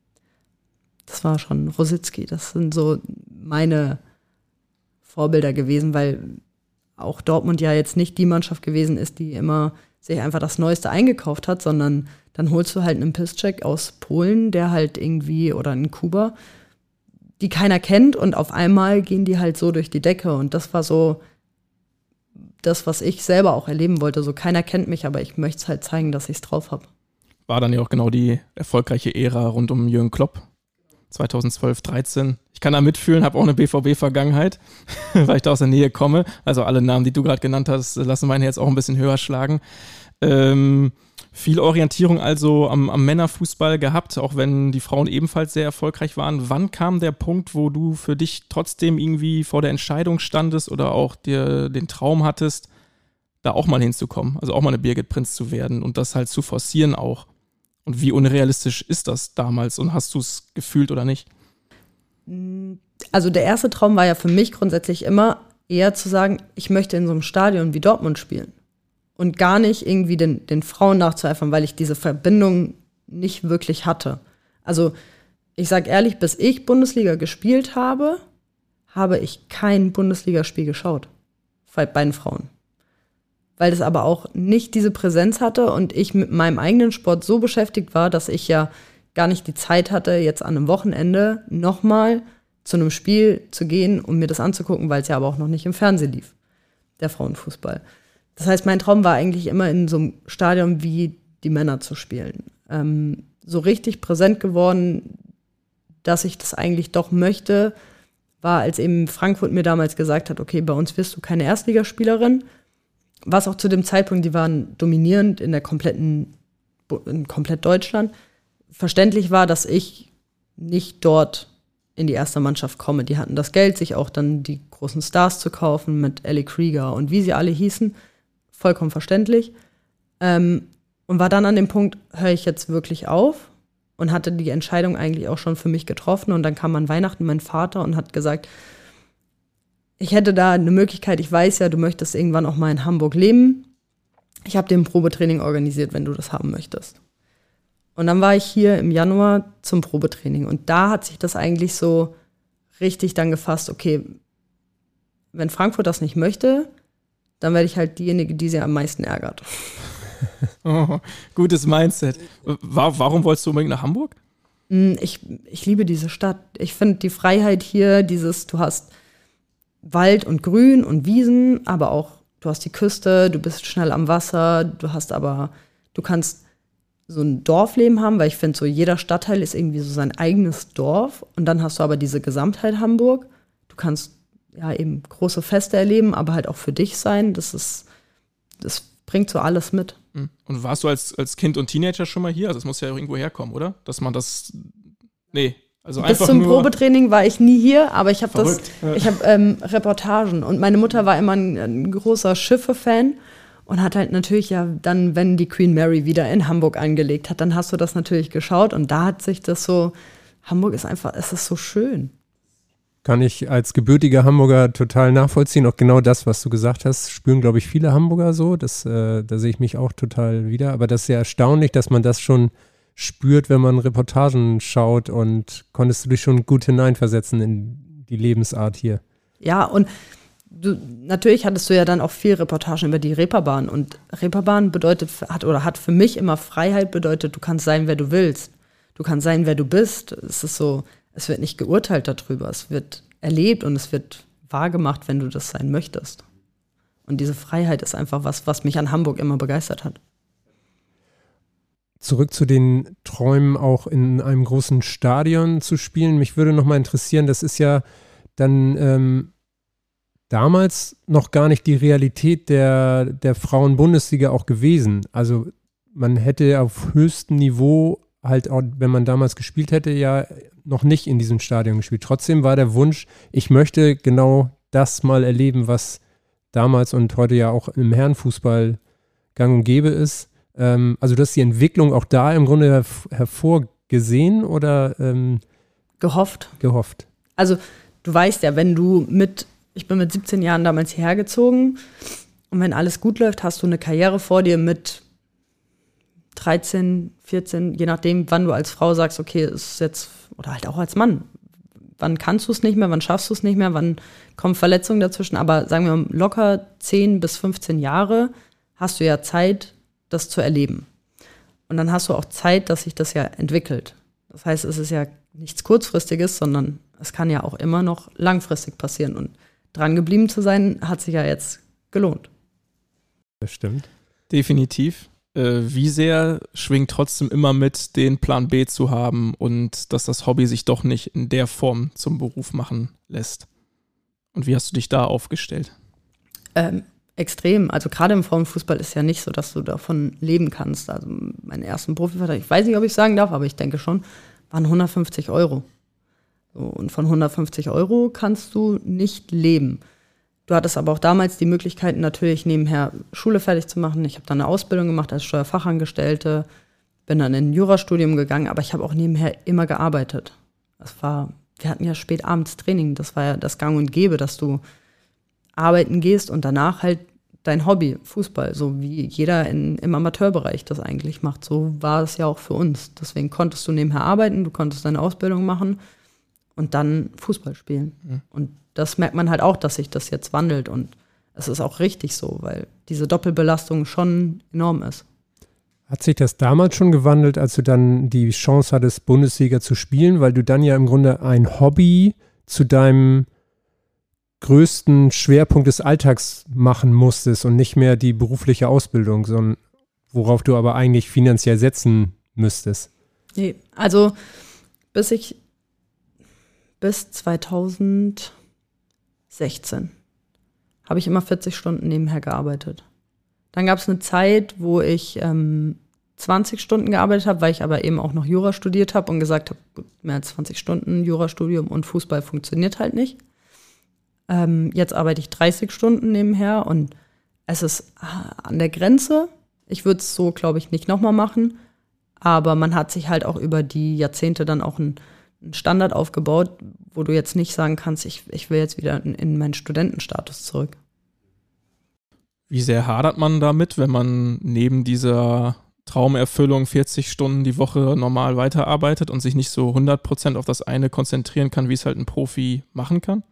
das war schon Rositzky. Das sind so meine Vorbilder gewesen, weil auch Dortmund ja jetzt nicht die Mannschaft gewesen ist, die immer sich einfach das Neueste eingekauft hat, sondern dann holst du halt einen Pisscheck aus Polen, der halt irgendwie, oder einen Kuba, die keiner kennt und auf einmal gehen die halt so durch die Decke und das war so das, was ich selber auch erleben wollte. So keiner kennt mich, aber ich möchte es halt zeigen, dass ich es drauf habe. War dann ja auch genau die erfolgreiche Ära rund um Jürgen Klopp. 2012, 13. Ich kann da mitfühlen, habe auch eine BVB-Vergangenheit, weil ich da aus der Nähe komme. Also alle Namen, die du gerade genannt hast, lassen meine jetzt auch ein bisschen höher schlagen. Viel Orientierung also am Männerfußball gehabt, auch wenn die Frauen ebenfalls sehr erfolgreich waren. Wann kam der Punkt, wo du für dich trotzdem irgendwie vor der Entscheidung standest oder auch dir den Traum hattest, da auch mal hinzukommen, also auch mal eine Birgit Prinz zu werden und das halt zu forcieren auch? Und wie unrealistisch ist das damals und hast du es gefühlt oder nicht? Also der erste Traum war ja für mich grundsätzlich immer eher zu sagen, ich möchte in so einem Stadion wie Dortmund spielen und gar nicht irgendwie den Frauen nachzueifern, weil ich diese Verbindung nicht wirklich hatte. Also ich sage ehrlich, bis ich Bundesliga gespielt habe, habe ich kein Bundesligaspiel geschaut bei den Frauen. Weil das aber auch nicht diese Präsenz hatte und ich mit meinem eigenen Sport so beschäftigt war, dass ich ja gar nicht die Zeit hatte, jetzt an einem Wochenende nochmal zu einem Spiel zu gehen, um mir das anzugucken, weil es ja aber auch noch nicht im Fernsehen lief, der Frauenfußball. Das heißt, mein Traum war eigentlich immer in so einem Stadion wie die Männer zu spielen. So richtig präsent geworden, dass ich das eigentlich doch möchte, war, als eben Frankfurt mir damals gesagt hat, okay, bei uns wirst du keine Erstligaspielerin. Was auch zu dem Zeitpunkt, die waren dominierend in komplett Deutschland. Verständlich war, dass ich nicht dort in die erste Mannschaft komme. Die hatten das Geld, sich auch dann die großen Stars zu kaufen mit Ellie Krieger und wie sie alle hießen. Vollkommen verständlich. Und war dann an dem Punkt, höre ich jetzt wirklich auf? Und hatte die Entscheidung eigentlich auch schon für mich getroffen. Und dann kam an Weihnachten mein Vater und hat gesagt, ich hätte da eine Möglichkeit, ich weiß ja, du möchtest irgendwann auch mal in Hamburg leben. Ich habe dir ein Probetraining organisiert, wenn du das haben möchtest. Und dann war ich hier im Januar zum Probetraining. Und da hat sich das eigentlich so richtig dann gefasst, okay, wenn Frankfurt das nicht möchte, dann werde ich halt diejenige, die sie am meisten ärgert. Oh, gutes Mindset. Warum wolltest du unbedingt nach Hamburg? Ich liebe diese Stadt. Ich finde die Freiheit hier, du hast Wald und Grün und Wiesen, aber auch, du hast die Küste, du bist schnell am Wasser, du kannst so ein Dorfleben haben, weil ich finde, so jeder Stadtteil ist irgendwie so sein eigenes Dorf und dann hast du aber diese Gesamtheit Hamburg. Du kannst ja eben große Feste erleben, aber halt auch für dich sein. Das bringt so alles mit. Und warst du als Kind und Teenager schon mal hier? Also es muss ja auch irgendwo herkommen, oder? Dass man das, nee. Also bis zum Probetraining war ich nie hier, aber ich habe Reportagen und meine Mutter war immer ein großer Schiffe-Fan und hat halt natürlich ja dann, wenn die Queen Mary wieder in Hamburg angelegt hat, dann hast du das natürlich geschaut und da hat sich das so, Hamburg ist einfach, es ist so schön. Kann ich als gebürtiger Hamburger total nachvollziehen. Auch genau das, was du gesagt hast, spüren, glaube ich, viele Hamburger so. Da sehe ich mich auch total wieder. Aber das ist ja erstaunlich, dass man das schon spürt, wenn man Reportagen schaut. Und konntest du dich schon gut hineinversetzen in die Lebensart hier? Ja, und natürlich hattest du ja dann auch viel Reportagen über die Reeperbahn. Und Reeperbahn hat für mich immer Freiheit bedeutet, du kannst sein, wer du willst. Du kannst sein, wer du bist. Es ist so, es wird nicht geurteilt darüber. Es wird erlebt und es wird wahrgemacht, wenn du das sein möchtest. Und diese Freiheit ist einfach was mich an Hamburg immer begeistert hat. Zurück zu den Träumen, auch in einem großen Stadion zu spielen. Mich würde noch mal interessieren, das ist ja dann damals noch gar nicht die Realität der Frauen-Bundesliga auch gewesen. Also man hätte auf höchstem Niveau halt auch, wenn man damals gespielt hätte, ja noch nicht in diesem Stadion gespielt. Trotzdem war der Wunsch, ich möchte genau das mal erleben, was damals und heute ja auch im Herrenfußball gang und gäbe ist. Also du hast die Entwicklung auch da im Grunde hervorgesehen oder Gehofft. gehofft? Also du weißt ja, ich bin mit 17 Jahren damals hierher gezogen und wenn alles gut läuft, hast du eine Karriere vor dir mit 13, 14, je nachdem, wann du als Frau sagst, okay, ist jetzt, oder halt auch als Mann, wann kannst du es nicht mehr, wann schaffst du es nicht mehr, wann kommen Verletzungen dazwischen, aber sagen wir mal, locker 10 bis 15 Jahre hast du ja Zeit, das zu erleben. Und dann hast du auch Zeit, dass sich das ja entwickelt. Das heißt, es ist ja nichts Kurzfristiges, sondern es kann ja auch immer noch langfristig passieren. Und dran geblieben zu sein, hat sich ja jetzt gelohnt. Das stimmt. Definitiv. Wie sehr schwingt trotzdem immer mit, den Plan B zu haben und dass das Hobby sich doch nicht in der Form zum Beruf machen lässt? Und wie hast du dich da aufgestellt? Extrem. Also gerade im Frauenfußball ist ja nicht so, dass du davon leben kannst. Also meinen ersten Profivertrag, ich weiß nicht, ob ich sagen darf, aber ich denke schon, waren 150 €. So, und von 150 € kannst du nicht leben. Du hattest aber auch damals die Möglichkeit, natürlich nebenher Schule fertig zu machen. Ich habe dann eine Ausbildung gemacht als Steuerfachangestellte, bin dann in ein Jurastudium gegangen, aber ich habe auch nebenher immer gearbeitet. Wir hatten ja spät abends Training, das war ja das Gang und Gäbe, dass du arbeiten gehst und danach halt dein Hobby, Fußball, so wie jeder im Amateurbereich das eigentlich macht. So war es ja auch für uns. Deswegen konntest du nebenher arbeiten, du konntest deine Ausbildung machen und dann Fußball spielen. Mhm. Und das merkt man halt auch, dass sich das jetzt wandelt und es ist auch richtig so, weil diese Doppelbelastung schon enorm ist. Hat sich das damals schon gewandelt, als du dann die Chance hattest, Bundesliga zu spielen, weil du dann ja im Grunde ein Hobby zu deinem größten Schwerpunkt des Alltags machen musstest und nicht mehr die berufliche Ausbildung, sondern worauf du aber eigentlich finanziell setzen müsstest? Nee, also bis 2016 habe ich immer 40 Stunden nebenher gearbeitet. Dann gab es eine Zeit, wo ich 20 Stunden gearbeitet habe, weil ich aber eben auch noch Jura studiert habe und gesagt habe, mehr als 20 Stunden Jurastudium und Fußball funktioniert halt nicht. Jetzt arbeite ich 30 Stunden nebenher und es ist an der Grenze. Ich würde es so, glaube ich, nicht nochmal machen, aber man hat sich halt auch über die Jahrzehnte dann auch einen Standard aufgebaut, wo du jetzt nicht sagen kannst, ich will jetzt wieder in meinen Studentenstatus zurück. Wie sehr hadert man damit, wenn man neben dieser Traumerfüllung 40 Stunden die Woche normal weiterarbeitet und sich nicht so 100% auf das eine konzentrieren kann, wie es halt ein Profi machen kann?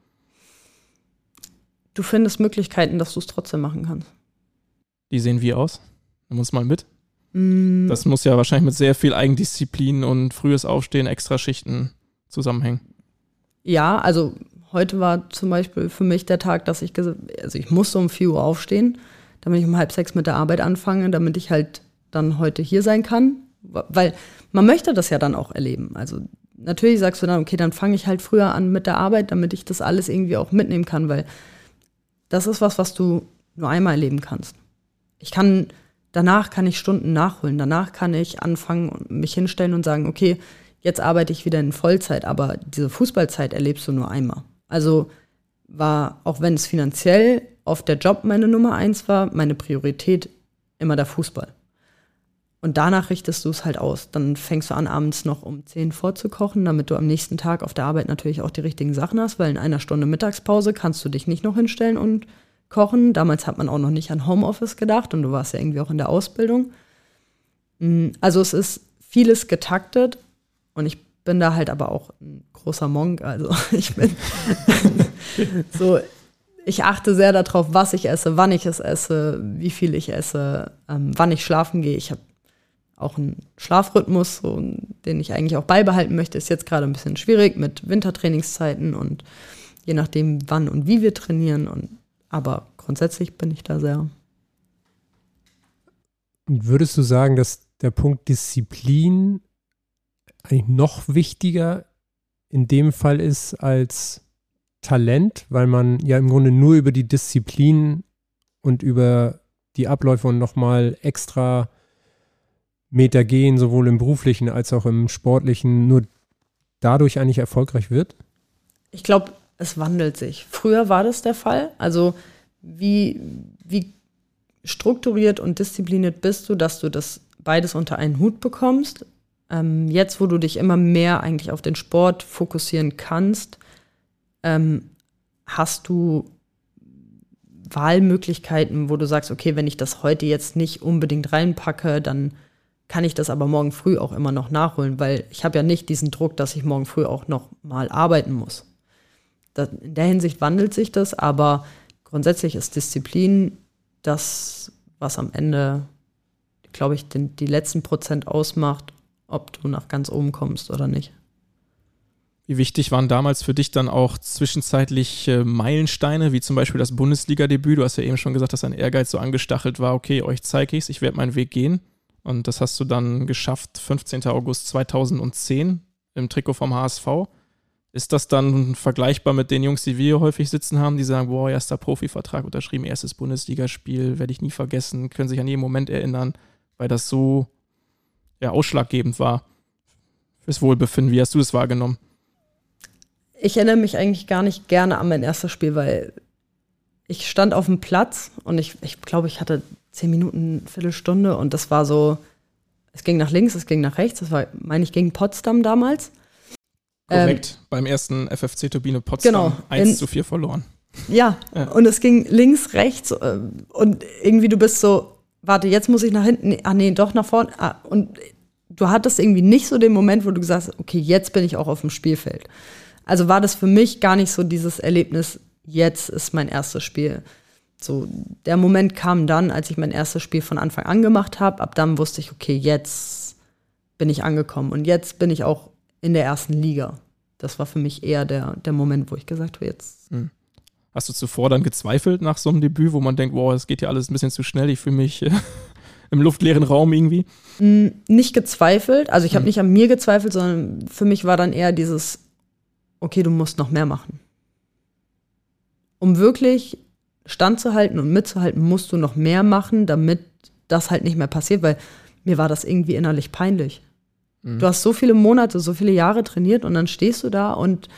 Du findest Möglichkeiten, dass du es trotzdem machen kannst. Die sehen wie aus? Nimm uns mal mit. Das muss ja wahrscheinlich mit sehr viel Eigendisziplin und frühes Aufstehen, Extraschichten zusammenhängen. Ja, also heute war zum Beispiel für mich der Tag, dass ich musste um 4 Uhr aufstehen, damit ich um 5:30 mit der Arbeit anfange, damit ich halt dann heute hier sein kann. Weil man möchte das ja dann auch erleben. Also natürlich sagst du dann, okay, dann fange ich halt früher an mit der Arbeit, damit ich das alles irgendwie auch mitnehmen kann, weil das ist was du nur einmal erleben kannst. Danach kann ich Stunden nachholen. Danach kann ich anfangen und mich hinstellen und sagen, okay, jetzt arbeite ich wieder in Vollzeit, aber diese Fußballzeit erlebst du nur einmal. Also war, auch wenn es finanziell oft der Job meine Nummer 1 war, meine Priorität immer der Fußball. Und danach richtest du es halt aus. Dann fängst du an, abends noch um 10 vorzukochen, damit du am nächsten Tag auf der Arbeit natürlich auch die richtigen Sachen hast, weil in einer Stunde Mittagspause kannst du dich nicht noch hinstellen und kochen. Damals hat man auch noch nicht an Homeoffice gedacht und du warst ja irgendwie auch in der Ausbildung. Also es ist vieles getaktet und ich bin da halt aber auch ein großer Monk. Also ich bin so, ich achte sehr darauf, was ich esse, wann ich es esse, wie viel ich esse, wann ich schlafen gehe. Ich habe auch einen Schlafrhythmus, so, den ich eigentlich auch beibehalten möchte. Ist jetzt gerade ein bisschen schwierig mit Wintertrainingszeiten und je nachdem, wann und wie wir trainieren. Aber grundsätzlich bin ich da sehr. Und würdest du sagen, dass der Punkt Disziplin eigentlich noch wichtiger in dem Fall ist als Talent, weil man ja im Grunde nur über die Disziplin und über die Abläufe und nochmal extra Meter gehen, sowohl im beruflichen als auch im sportlichen, nur dadurch eigentlich erfolgreich wird? Ich glaube, es wandelt sich. Früher war das der Fall. Also wie strukturiert und diszipliniert bist du, dass du das beides unter einen Hut bekommst? Jetzt, wo du dich immer mehr eigentlich auf den Sport fokussieren kannst, hast du Wahlmöglichkeiten, wo du sagst, okay, wenn ich das heute jetzt nicht unbedingt reinpacke, dann kann ich das aber morgen früh auch immer noch nachholen, weil ich habe ja nicht diesen Druck, dass ich morgen früh auch noch mal arbeiten muss. In der Hinsicht wandelt sich das, aber grundsätzlich ist Disziplin das, was am Ende, glaube ich, die letzten Prozent ausmacht, ob du nach ganz oben kommst oder nicht. Wie wichtig waren damals für dich dann auch zwischenzeitlich Meilensteine, wie zum Beispiel das Bundesliga-Debüt? Du hast ja eben schon gesagt, dass dein Ehrgeiz so angestachelt war, okay, euch zeige ich's, ich werde meinen Weg gehen. Und das hast du dann geschafft, 15. August 2010 im Trikot vom HSV. Ist das dann vergleichbar mit den Jungs, die wir hier häufig sitzen haben, die sagen, boah, erster Profivertrag unterschrieben, erstes Bundesligaspiel, werde ich nie vergessen, können sich an jeden Moment erinnern, weil das so ausschlaggebend war fürs Wohlbefinden. Wie hast du das wahrgenommen? Ich erinnere mich eigentlich gar nicht gerne an mein erstes Spiel, weil ich stand auf dem Platz und ich glaube, ich hatte 10 Minuten, Viertelstunde und das war so, es ging nach links, es ging nach rechts, das war, meine ich, gegen Potsdam damals. Korrekt, beim ersten FFC Turbine Potsdam genau, 1:4 verloren. Ja, und es ging links, rechts und irgendwie du bist so, warte, jetzt muss ich nach hinten, doch nach vorne. Und du hattest irgendwie nicht so den Moment, wo du gesagt hast, okay, jetzt bin ich auch auf dem Spielfeld. Also war das für mich gar nicht so dieses Erlebnis, jetzt ist mein erstes Spiel. So, der Moment kam dann, als ich mein erstes Spiel von Anfang an gemacht habe. Ab dann wusste ich, okay, jetzt bin ich angekommen. Und jetzt bin ich auch in der ersten Liga. Das war für mich eher der Moment, wo ich gesagt habe, jetzt. Hast du zuvor dann gezweifelt nach so einem Debüt, wo man denkt, wow, es geht ja alles ein bisschen zu schnell, ich fühle mich im luftleeren Raum irgendwie? Nicht gezweifelt. Also ich habe nicht an mir gezweifelt, sondern für mich war dann eher dieses, okay, du musst noch mehr machen. Um wirklich standzuhalten und mitzuhalten, musst du noch mehr machen, damit das halt nicht mehr passiert, weil mir war das irgendwie innerlich peinlich. Du hast so viele Monate, so viele Jahre trainiert und dann stehst du da und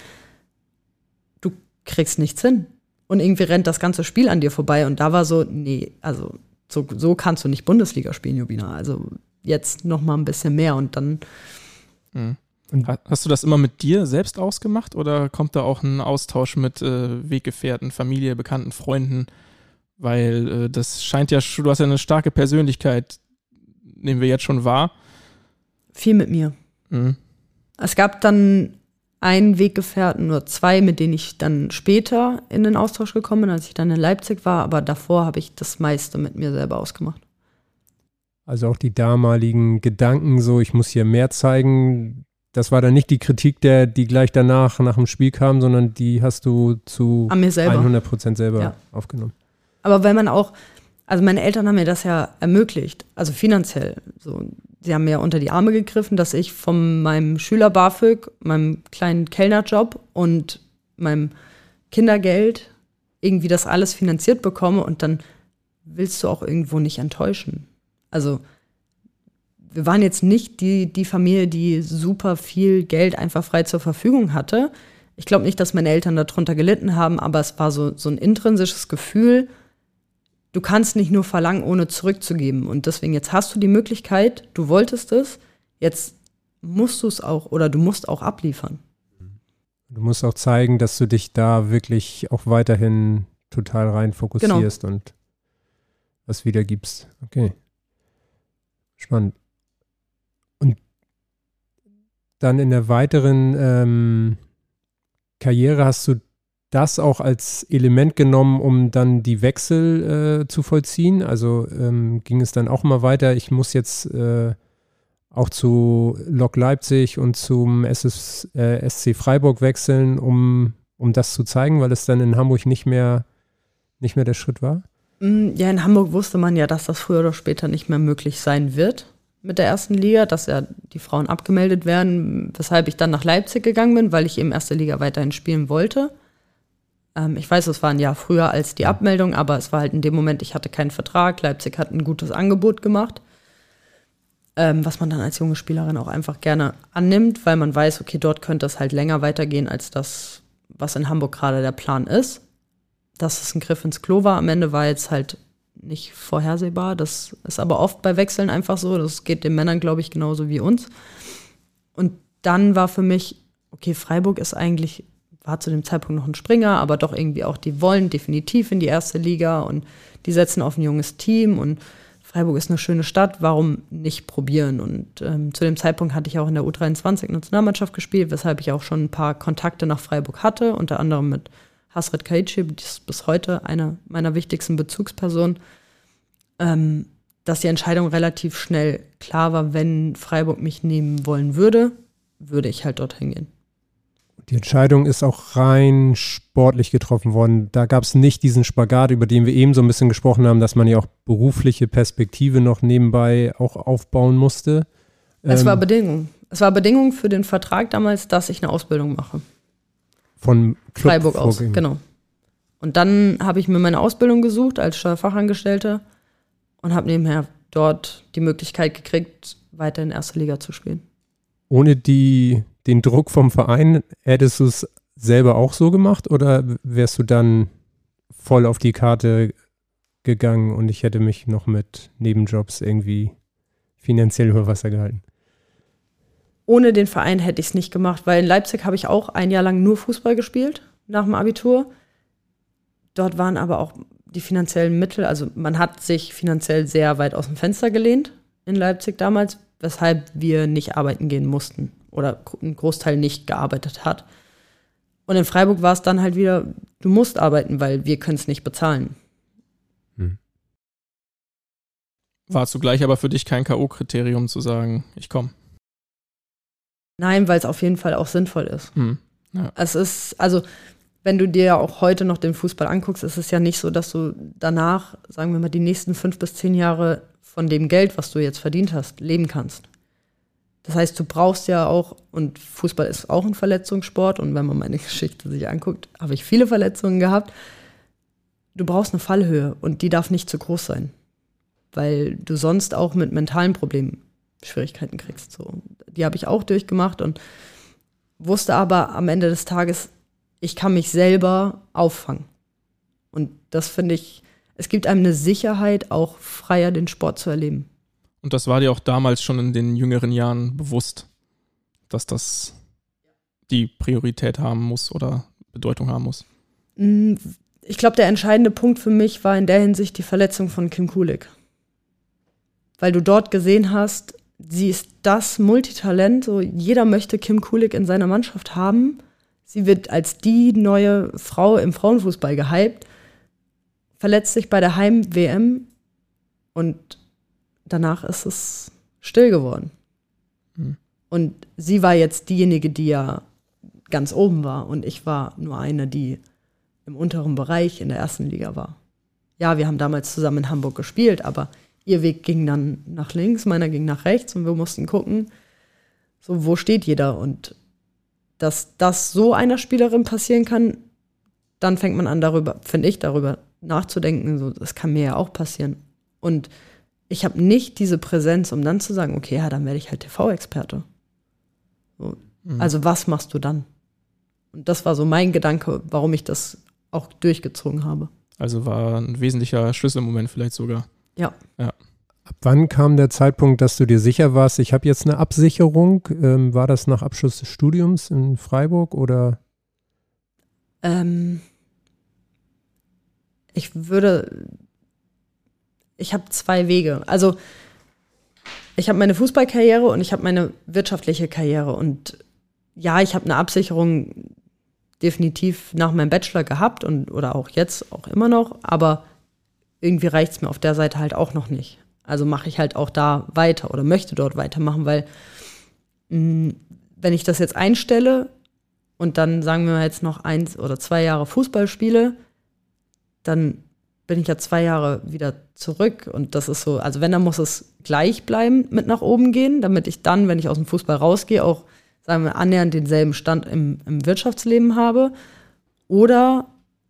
du kriegst nichts hin. Und irgendwie rennt das ganze Spiel an dir vorbei und da war so, nee, also so kannst du nicht Bundesliga spielen, Jubina. Also jetzt noch mal ein bisschen mehr und dann. Hast du das immer mit dir selbst ausgemacht oder kommt da auch ein Austausch mit Weggefährten, Familie, Bekannten, Freunden? Weil das scheint ja, du hast ja eine starke Persönlichkeit, nehmen wir jetzt schon wahr. Viel mit mir. Es gab dann einen Weggefährten, nur 2, mit denen ich dann später in den Austausch gekommen bin, als ich dann in Leipzig war, aber davor habe ich das meiste mit mir selber ausgemacht. Also auch die damaligen Gedanken, so ich muss hier mehr zeigen, das war dann nicht die Kritik, die gleich danach nach dem Spiel kam, sondern die hast du zu 100% selber aufgenommen. Aber wenn man auch, also meine Eltern haben mir das ja ermöglicht, also finanziell. So, sie haben mir unter die Arme gegriffen, dass ich von meinem Schüler-BAföG, meinem kleinen Kellnerjob und meinem Kindergeld irgendwie das alles finanziert bekomme und dann willst du auch irgendwo nicht enttäuschen. Also wir waren jetzt nicht die Familie, die super viel Geld einfach frei zur Verfügung hatte. Ich glaube nicht, dass meine Eltern darunter gelitten haben, aber es war so ein intrinsisches Gefühl, du kannst nicht nur verlangen, ohne zurückzugeben. Und deswegen, jetzt hast du die Möglichkeit, du wolltest es, jetzt musst du es auch oder du musst auch abliefern. Du musst auch zeigen, dass du dich da wirklich auch weiterhin total rein fokussierst und was wiedergibst. Okay. Spannend. Und dann in der weiteren Karriere hast du das auch als Element genommen, um dann die Wechsel zu vollziehen? Also ging es dann auch mal weiter, ich muss jetzt auch zu Lok Leipzig und zum SC Freiburg wechseln, um das zu zeigen, weil es dann in Hamburg nicht mehr der Schritt war? Ja, in Hamburg wusste man ja, dass das früher oder später nicht mehr möglich sein wird mit der ersten Liga, dass ja die Frauen abgemeldet werden, weshalb ich dann nach Leipzig gegangen bin, weil ich eben erste Liga weiterhin spielen wollte. Ich weiß, es war ein Jahr früher als die Abmeldung, aber es war halt in dem Moment, ich hatte keinen Vertrag. Leipzig hat ein gutes Angebot gemacht, was man dann als junge Spielerin auch einfach gerne annimmt, weil man weiß, okay, dort könnte es halt länger weitergehen als das, was in Hamburg gerade der Plan ist. Dass es ein Griff ins Klo war am Ende, war jetzt halt nicht vorhersehbar. Das ist aber oft bei Wechseln einfach so. Das geht den Männern, glaube ich, genauso wie uns. Und dann war für mich, okay, Freiburg ist eigentlich, war zu dem Zeitpunkt noch ein Springer, aber doch irgendwie auch, die wollen definitiv in die erste Liga und die setzen auf ein junges Team und Freiburg ist eine schöne Stadt, warum nicht probieren? Und zu dem Zeitpunkt hatte ich auch in der U23-Nationalmannschaft gespielt, weshalb ich auch schon ein paar Kontakte nach Freiburg hatte, unter anderem mit Hasret Kaici, die ist bis heute eine meiner wichtigsten Bezugspersonen, dass die Entscheidung relativ schnell klar war, wenn Freiburg mich nehmen wollen würde, würde ich halt dorthin gehen. Die Entscheidung ist auch rein sportlich getroffen worden. Da gab es nicht diesen Spagat, über den wir eben so ein bisschen gesprochen haben, dass man ja auch berufliche Perspektive noch nebenbei auch aufbauen musste. Es war Bedingung. Es war Bedingung für den Vertrag damals, dass ich eine Ausbildung mache. Von Club Freiburg aus, genau. Und dann habe ich mir meine Ausbildung gesucht als Steuerfachangestellte und habe nebenher dort die Möglichkeit gekriegt, weiter in erster Liga zu spielen. Ohne den Druck vom Verein, hättest du es selber auch so gemacht oder wärst du dann voll auf die Karte gegangen und ich hätte mich noch mit Nebenjobs irgendwie finanziell über Wasser gehalten? Ohne den Verein hätte ich es nicht gemacht, weil in Leipzig habe ich auch ein Jahr lang nur Fußball gespielt, nach dem Abitur. Dort waren aber auch die finanziellen Mittel, also man hat sich finanziell sehr weit aus dem Fenster gelehnt in Leipzig damals, weshalb wir nicht arbeiten gehen mussten oder ein Großteil nicht gearbeitet hat. Und in Freiburg war es dann halt wieder, du musst arbeiten, weil wir können es nicht bezahlen. War zugleich aber für dich kein K.O.-Kriterium zu sagen, ich komme? Nein, weil es auf jeden Fall auch sinnvoll ist. Ja. Es ist, also wenn du dir ja auch heute noch den Fußball anguckst, ist es ja nicht so, dass du danach, sagen wir mal, die nächsten 5 bis 10 Jahre von dem Geld, was du jetzt verdient hast, leben kannst. Das heißt, du brauchst ja auch, und Fußball ist auch ein Verletzungssport, und wenn man meine Geschichte sich anguckt, habe ich viele Verletzungen gehabt. Du brauchst eine Fallhöhe und die darf nicht zu groß sein, weil du sonst auch mit mentalen Problemen Schwierigkeiten kriegst. So. Die habe ich auch durchgemacht und wusste aber am Ende des Tages, ich kann mich selber auffangen. Und das finde ich, es gibt einem eine Sicherheit, auch freier den Sport zu erleben. Und das war dir auch damals schon in den jüngeren Jahren bewusst, dass das die Priorität haben muss oder Bedeutung haben muss? Ich glaube, der entscheidende Punkt für mich war in der Hinsicht die Verletzung von Kim Kulik. Weil du dort gesehen hast, sie ist das Multitalent, so jeder möchte Kim Kulik in seiner Mannschaft haben. Sie wird als die neue Frau im Frauenfußball gehypt, verletzt sich bei der Heim-WM und danach ist es still geworden. Und sie war jetzt diejenige, die ja ganz oben war und ich war nur eine, die im unteren Bereich in der ersten Liga war. Ja, wir haben damals zusammen in Hamburg gespielt, aber ihr Weg ging dann nach links, meiner ging nach rechts und wir mussten gucken, so wo steht jeder. Und dass das so einer Spielerin passieren kann, dann fängt man an darüber, finde ich, darüber nachzudenken, so, das kann mir ja auch passieren. Und ich habe nicht diese Präsenz, um dann zu sagen, okay, ja, dann werde ich halt TV-Experte. So, also was machst du dann? Und das war so mein Gedanke, warum ich das auch durchgezogen habe. Also war ein wesentlicher Schlüsselmoment vielleicht sogar. Ja. Ab wann kam der Zeitpunkt, dass du dir sicher warst, ich habe jetzt eine Absicherung? War das nach Abschluss des Studiums in Freiburg oder? Ich habe 2 Wege. Also ich habe meine Fußballkarriere und ich habe meine wirtschaftliche Karriere. Und ja, ich habe eine Absicherung definitiv nach meinem Bachelor gehabt oder auch jetzt auch immer noch, aber irgendwie reicht es mir auf der Seite halt auch noch nicht. Also mache ich halt auch da weiter oder möchte dort weitermachen, weil wenn ich das jetzt einstelle und dann sagen wir mal jetzt noch 1 oder 2 Jahre Fußball spiele, dann bin ich ja 2 Jahre wieder zurück und das ist so, also wenn, dann muss es gleich bleiben mit nach oben gehen, damit ich dann, wenn ich aus dem Fußball rausgehe, auch, sagen wir, annähernd denselben Stand im Wirtschaftsleben habe. Oder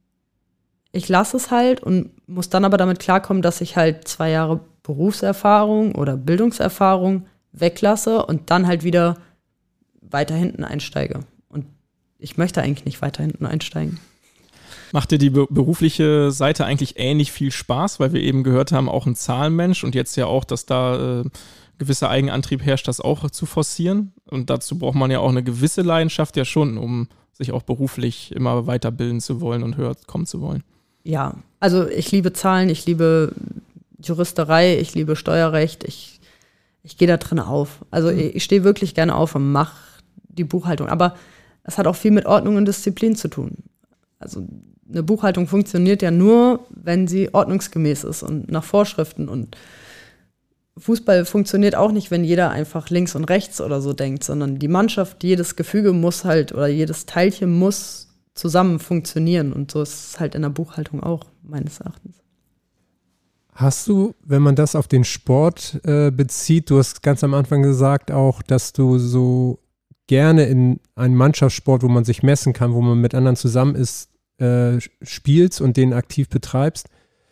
ich lasse es halt und muss dann aber damit klarkommen, dass ich halt 2 Jahre Berufserfahrung oder Bildungserfahrung weglasse und dann halt wieder weiter hinten einsteige. Und ich möchte eigentlich nicht weiter hinten einsteigen. Macht dir die berufliche Seite eigentlich ähnlich viel Spaß, weil wir eben gehört haben, auch ein Zahlenmensch und jetzt ja auch, dass da gewisser Eigenantrieb herrscht, das auch zu forcieren. Und dazu braucht man ja auch eine gewisse Leidenschaft ja schon, um sich auch beruflich immer weiterbilden zu wollen und höher kommen zu wollen. Ja, also ich liebe Zahlen, ich liebe Juristerei, ich liebe Steuerrecht, ich gehe da drin auf. Also ich stehe wirklich gerne auf und mache die Buchhaltung. Aber es hat auch viel mit Ordnung und Disziplin zu tun. Also eine Buchhaltung funktioniert ja nur, wenn sie ordnungsgemäß ist und nach Vorschriften. Und Fußball funktioniert auch nicht, wenn jeder einfach links und rechts oder so denkt, sondern die Mannschaft, jedes Gefüge muss halt oder jedes Teilchen muss zusammen funktionieren. Und so ist es halt in der Buchhaltung auch, meines Erachtens. Hast du, wenn man das auf den Sport bezieht, du hast ganz am Anfang gesagt auch, dass du so gerne in einen Mannschaftssport, wo man sich messen kann, wo man mit anderen zusammen ist, spielst und den aktiv betreibst,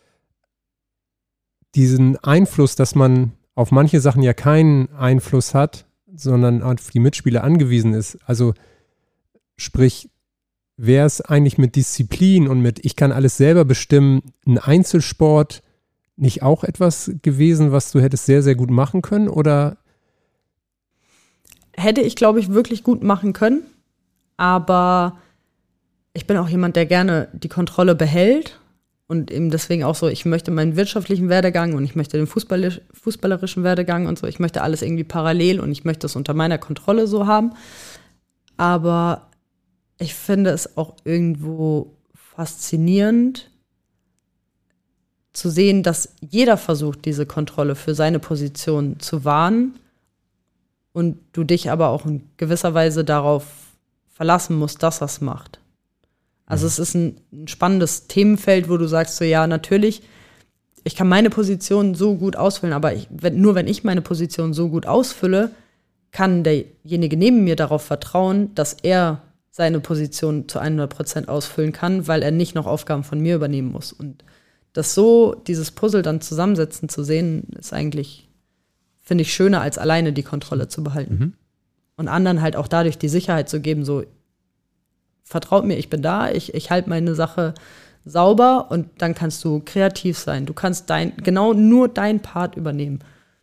diesen Einfluss, dass man auf manche Sachen ja keinen Einfluss hat, sondern auf die Mitspieler angewiesen ist. Also sprich, wäre es eigentlich mit Disziplin und mit ich kann alles selber bestimmen, ein Einzelsport nicht auch etwas gewesen, was du hättest sehr, sehr gut machen können? Oder? Hätte ich, glaube ich, wirklich gut machen können. Aber ich bin auch jemand, der gerne die Kontrolle behält. Und eben deswegen auch so, ich möchte meinen wirtschaftlichen Werdegang und ich möchte den fußballerischen Werdegang und so. Ich möchte alles irgendwie parallel und ich möchte es unter meiner Kontrolle so haben. Aber ich finde es auch irgendwo faszinierend zu sehen, dass jeder versucht, diese Kontrolle für seine Position zu wahren und du dich aber auch in gewisser Weise darauf verlassen musst, dass er es macht. Also es ist ein spannendes Themenfeld, wo du sagst so, ja, natürlich, ich kann meine Position so gut ausfüllen, aber nur wenn ich meine Position so gut ausfülle, kann derjenige neben mir darauf vertrauen, dass er seine Position zu 100% ausfüllen kann, weil er nicht noch Aufgaben von mir übernehmen muss. Und das so, dieses Puzzle dann zusammensetzen zu sehen, ist eigentlich, finde ich, schöner, als alleine die Kontrolle zu behalten. Mhm. Und anderen halt auch dadurch die Sicherheit zu geben, so, vertraut mir, ich bin da, ich halte meine Sache sauber und dann kannst du kreativ sein. Du kannst genau nur deinen Part übernehmen.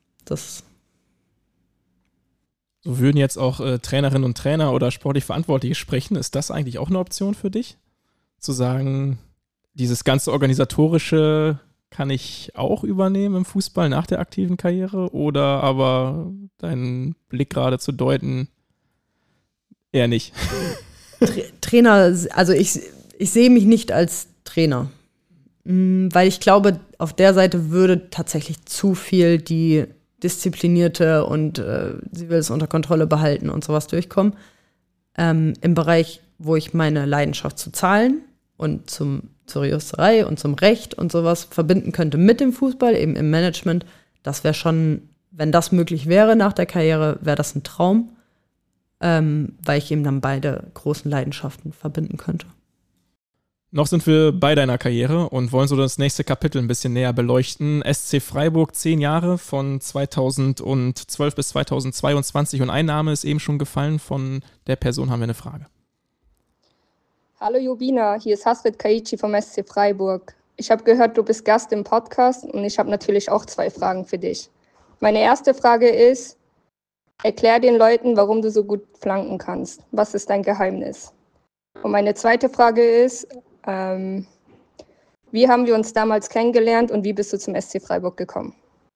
So würden jetzt auch Trainerinnen und Trainer oder sportlich Verantwortliche sprechen. Ist das eigentlich auch eine Option für dich? Zu sagen, dieses ganze Organisatorische kann ich auch übernehmen im Fußball nach der aktiven Karriere? Oder aber deinen Blick gerade zu deuten, eher nicht? Trainer, also ich sehe mich nicht als Trainer, weil ich glaube, auf der Seite würde tatsächlich zu viel die disziplinierte und sie will es unter Kontrolle behalten und sowas durchkommen. Im Bereich, wo ich meine Leidenschaft zu Zahlen und zur Juristerei und zum Recht und sowas verbinden könnte mit dem Fußball, eben im Management, das wäre schon, wenn das möglich wäre nach der Karriere, wäre das ein Traum. Weil ich eben dann beide großen Leidenschaften verbinden könnte. Noch sind wir bei deiner Karriere und wollen so das nächste Kapitel ein bisschen näher beleuchten. SC Freiburg, 10 Jahre, von 2012 bis 2022 und ein Name ist eben schon gefallen. Von der Person haben wir eine Frage. Hallo Jubina, hier ist Hasrit Kaici vom SC Freiburg. Ich habe gehört, du bist Gast im Podcast und ich habe natürlich auch 2 Fragen für dich. Meine erste Frage ist, erklär den Leuten, warum du so gut flanken kannst. Was ist dein Geheimnis? Und meine zweite Frage ist, wie haben wir uns damals kennengelernt und wie bist du zum SC Freiburg gekommen?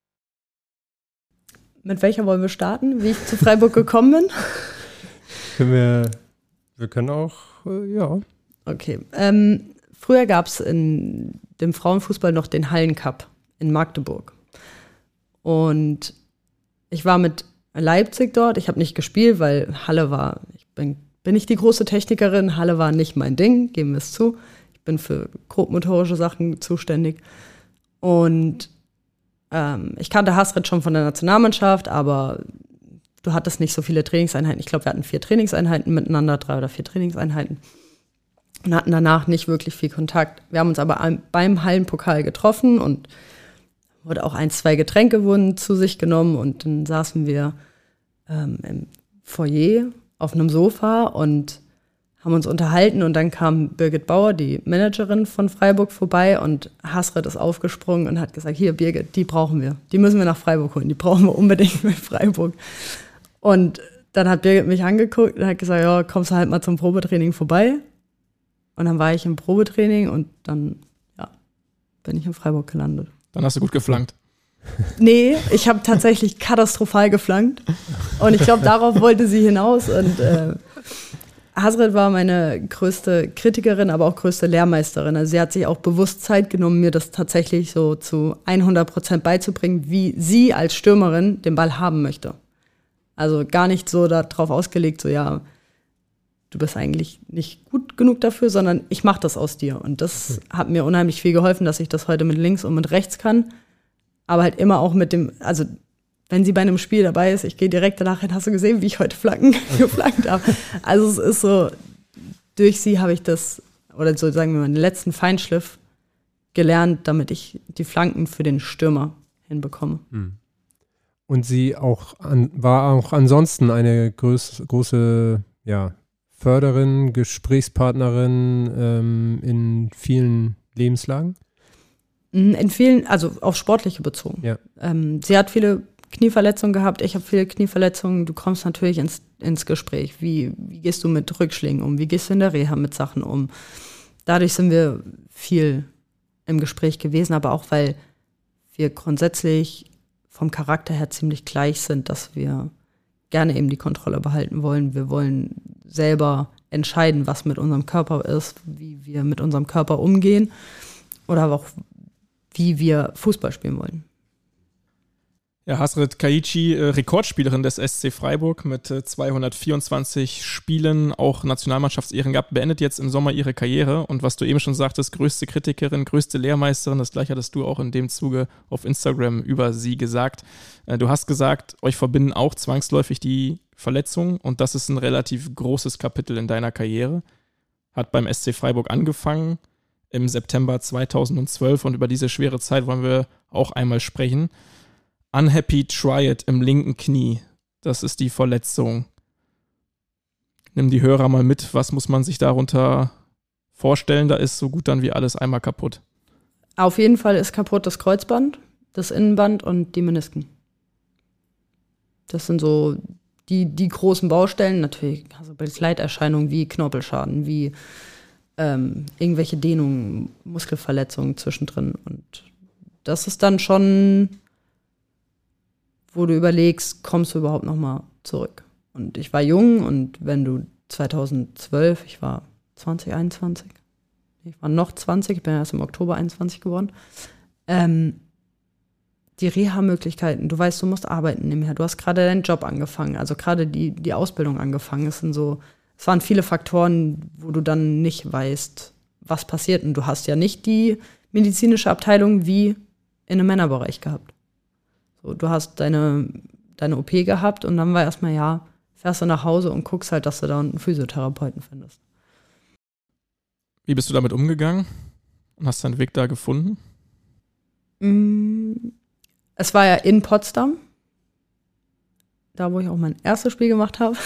Mit welcher wollen wir starten? Wie ich zu Freiburg gekommen bin? Wir können auch, ja. Okay. Früher gab es in dem Frauenfußball noch den Hallencup in Magdeburg. Und ich war mit Leipzig dort. Ich habe nicht gespielt, weil Halle war, bin ich die große Technikerin, Halle war nicht mein Ding, geben wir es zu. Ich bin für grobmotorische Sachen zuständig. Und ich kannte Hasrit schon von der Nationalmannschaft, aber du hattest nicht so viele Trainingseinheiten. Ich glaube, wir hatten 4 Trainingseinheiten miteinander, 3 oder 4 Trainingseinheiten. und hatten danach nicht wirklich viel Kontakt. Wir haben uns aber beim Hallenpokal getroffen und wurde auch 1, 2 Getränke wurden zu sich genommen und dann saßen wir im Foyer auf einem Sofa und haben uns unterhalten und dann kam Birgit Bauer, die Managerin von Freiburg, vorbei und Hasret ist aufgesprungen und hat gesagt, hier Birgit, die brauchen wir, die müssen wir nach Freiburg holen, die brauchen wir unbedingt mit Freiburg. Und dann hat Birgit mich angeguckt und hat gesagt, ja, kommst du halt mal zum Probetraining vorbei. Und dann war ich im Probetraining und dann, bin ich in Freiburg gelandet. Dann hast du gut geflankt. Nee, ich habe tatsächlich katastrophal geflankt. Und ich glaube, darauf wollte sie hinaus. Und Hasret war meine größte Kritikerin, aber auch größte Lehrmeisterin. Also sie hat sich auch bewusst Zeit genommen, mir das tatsächlich so zu 100% beizubringen, wie sie als Stürmerin den Ball haben möchte. Also gar nicht so darauf ausgelegt, so ja, du bist eigentlich nicht gut genug dafür, sondern ich mache das aus dir. Und das hat mir unheimlich viel geholfen, dass ich das heute mit links und mit rechts kann. Aber halt immer auch mit dem, also wenn sie bei einem Spiel dabei ist, ich gehe direkt danach hin, hast du gesehen, wie ich heute Flanken geflankt habe. Also es ist so, durch sie habe ich das, oder so sagen wir mal, den letzten Feinschliff gelernt, damit ich die Flanken für den Stürmer hinbekomme. Und sie war auch ansonsten eine große Förderin, Gesprächspartnerin in vielen Lebenslagen? In vielen, also auf Sportliche bezogen. Ja. Sie hat viele Knieverletzungen gehabt, ich habe viele Knieverletzungen. Du kommst natürlich ins Gespräch. Wie gehst du mit Rückschlägen um? Wie gehst du in der Reha mit Sachen um? Dadurch sind wir viel im Gespräch gewesen, aber auch, weil wir grundsätzlich vom Charakter her ziemlich gleich sind, dass wir gerne eben die Kontrolle behalten wollen. Wir wollen selber entscheiden, was mit unserem Körper ist, wie wir mit unserem Körper umgehen oder aber auch, wie wir Fußball spielen wollen. Ja, Hasret Kaici, Rekordspielerin des SC Freiburg mit 224 Spielen, auch Nationalmannschaftsehren gehabt, beendet jetzt im Sommer ihre Karriere. Und was du eben schon sagtest, größte Kritikerin, größte Lehrmeisterin, das gleiche hattest du auch in dem Zuge auf Instagram über sie gesagt. Du hast gesagt, euch verbinden auch zwangsläufig die Verletzungen und das ist ein relativ großes Kapitel in deiner Karriere. Hat beim SC Freiburg angefangen im September 2012 und über diese schwere Zeit wollen wir auch einmal sprechen. Unhappy Triad im linken Knie, das ist die Verletzung. Nimm die Hörer mal mit, was muss man sich darunter vorstellen? Da ist so gut dann wie alles einmal kaputt. Auf jeden Fall ist kaputt das Kreuzband, das Innenband und die Menisken. Das sind so die großen Baustellen. Natürlich also bei Leiterscheinungen wie Knorpelschaden, wie irgendwelche Dehnungen, Muskelverletzungen zwischendrin. Und das ist dann schon, wo du überlegst, kommst du überhaupt noch mal zurück? Und ich war jung und wenn du 2012, ich war 21, ich war noch 20, ich bin erst im Oktober 21 geworden, die Reha-Möglichkeiten, du weißt, du musst arbeiten nebenher, du hast gerade deinen Job angefangen, also gerade die Ausbildung angefangen, es waren viele Faktoren, wo du dann nicht weißt, was passiert und du hast ja nicht die medizinische Abteilung wie in einem Männerbereich gehabt. So, du hast deine OP gehabt und dann war erstmal, fährst du nach Hause und guckst halt, dass du da einen Physiotherapeuten findest. Wie bist du damit umgegangen und hast deinen Weg da gefunden? Es war ja in Potsdam, da wo ich auch mein erstes Spiel gemacht habe.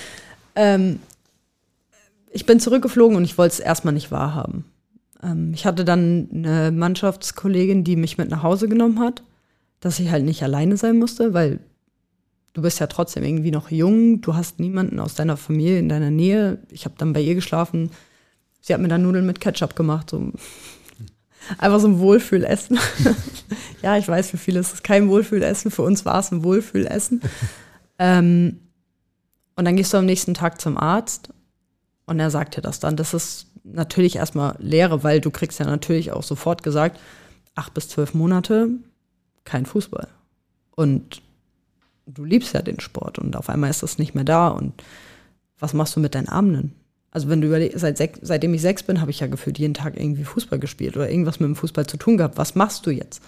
Ich bin zurückgeflogen und ich wollte es erstmal nicht wahrhaben. Ich hatte dann eine Mannschaftskollegin, die mich mit nach Hause genommen hat, dass ich halt nicht alleine sein musste, weil du bist ja trotzdem irgendwie noch jung, du hast niemanden aus deiner Familie in deiner Nähe. Ich habe dann bei ihr geschlafen. Sie hat mir dann Nudeln mit Ketchup gemacht, so einfach so ein Wohlfühlessen. Ja, ich weiß, für viele ist es kein Wohlfühlessen, für uns war es ein Wohlfühlessen. Und dann gehst du am nächsten Tag zum Arzt und er sagt dir das dann. Das ist natürlich erstmal Lehre, weil du kriegst ja natürlich auch sofort gesagt, 8 bis 12 Monate, kein Fußball. Und du liebst ja den Sport und auf einmal ist das nicht mehr da. Und was machst du mit deinen Abenden? Also wenn du überlegst, seitdem ich 6 bin, habe ich ja gefühlt jeden Tag irgendwie Fußball gespielt oder irgendwas mit dem Fußball zu tun gehabt. Was machst du jetzt?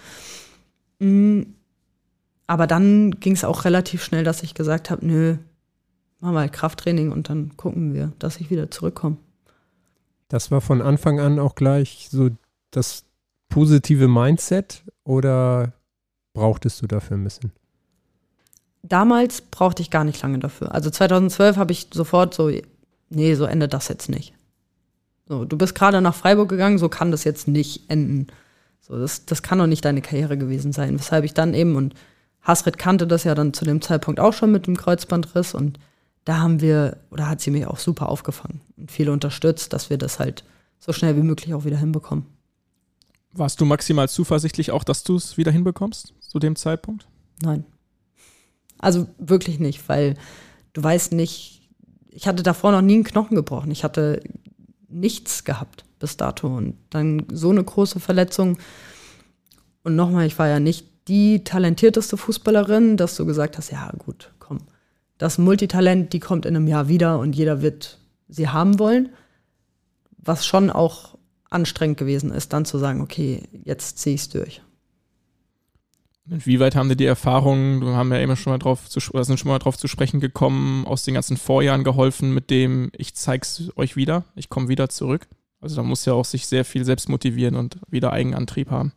Aber dann ging es auch relativ schnell, dass ich gesagt habe, nö, machen wir halt Krafttraining und dann gucken wir, dass ich wieder zurückkomme. Das war von Anfang an auch gleich so das positive Mindset oder brauchtest du dafür ein bisschen? Damals brauchte ich gar nicht lange dafür. Also 2012 habe ich sofort so, nee, so endet das jetzt nicht. So, du bist gerade nach Freiburg gegangen, so kann das jetzt nicht enden. So, das kann doch nicht deine Karriere gewesen sein. Weshalb ich dann eben, und Hasrit kannte das ja dann zu dem Zeitpunkt auch schon mit dem Kreuzbandriss, und da hat sie mich auch super aufgefangen und viel unterstützt, dass wir das halt so schnell wie möglich auch wieder hinbekommen. Warst du maximal zuversichtlich auch, dass du es wieder hinbekommst zu dem Zeitpunkt? Nein. Also wirklich nicht, weil du weißt nicht, ich hatte davor noch nie einen Knochen gebrochen. Ich hatte nichts gehabt bis dato. Und dann so eine große Verletzung. Und nochmal, ich war ja nicht die talentierteste Fußballerin, dass du gesagt hast, ja gut, komm, das Multitalent, die kommt in einem Jahr wieder und jeder wird sie haben wollen. Was schon auch anstrengend gewesen ist, dann zu sagen, okay, jetzt ziehe ich es durch. Inwieweit haben dir die Erfahrungen, wir haben ja eben schon mal sind schon mal drauf zu sprechen gekommen, aus den ganzen Vorjahren geholfen, mit dem ich zeig's euch wieder, ich komme wieder zurück? Also da muss ja auch sich sehr viel selbst motivieren und wieder Eigenantrieb haben.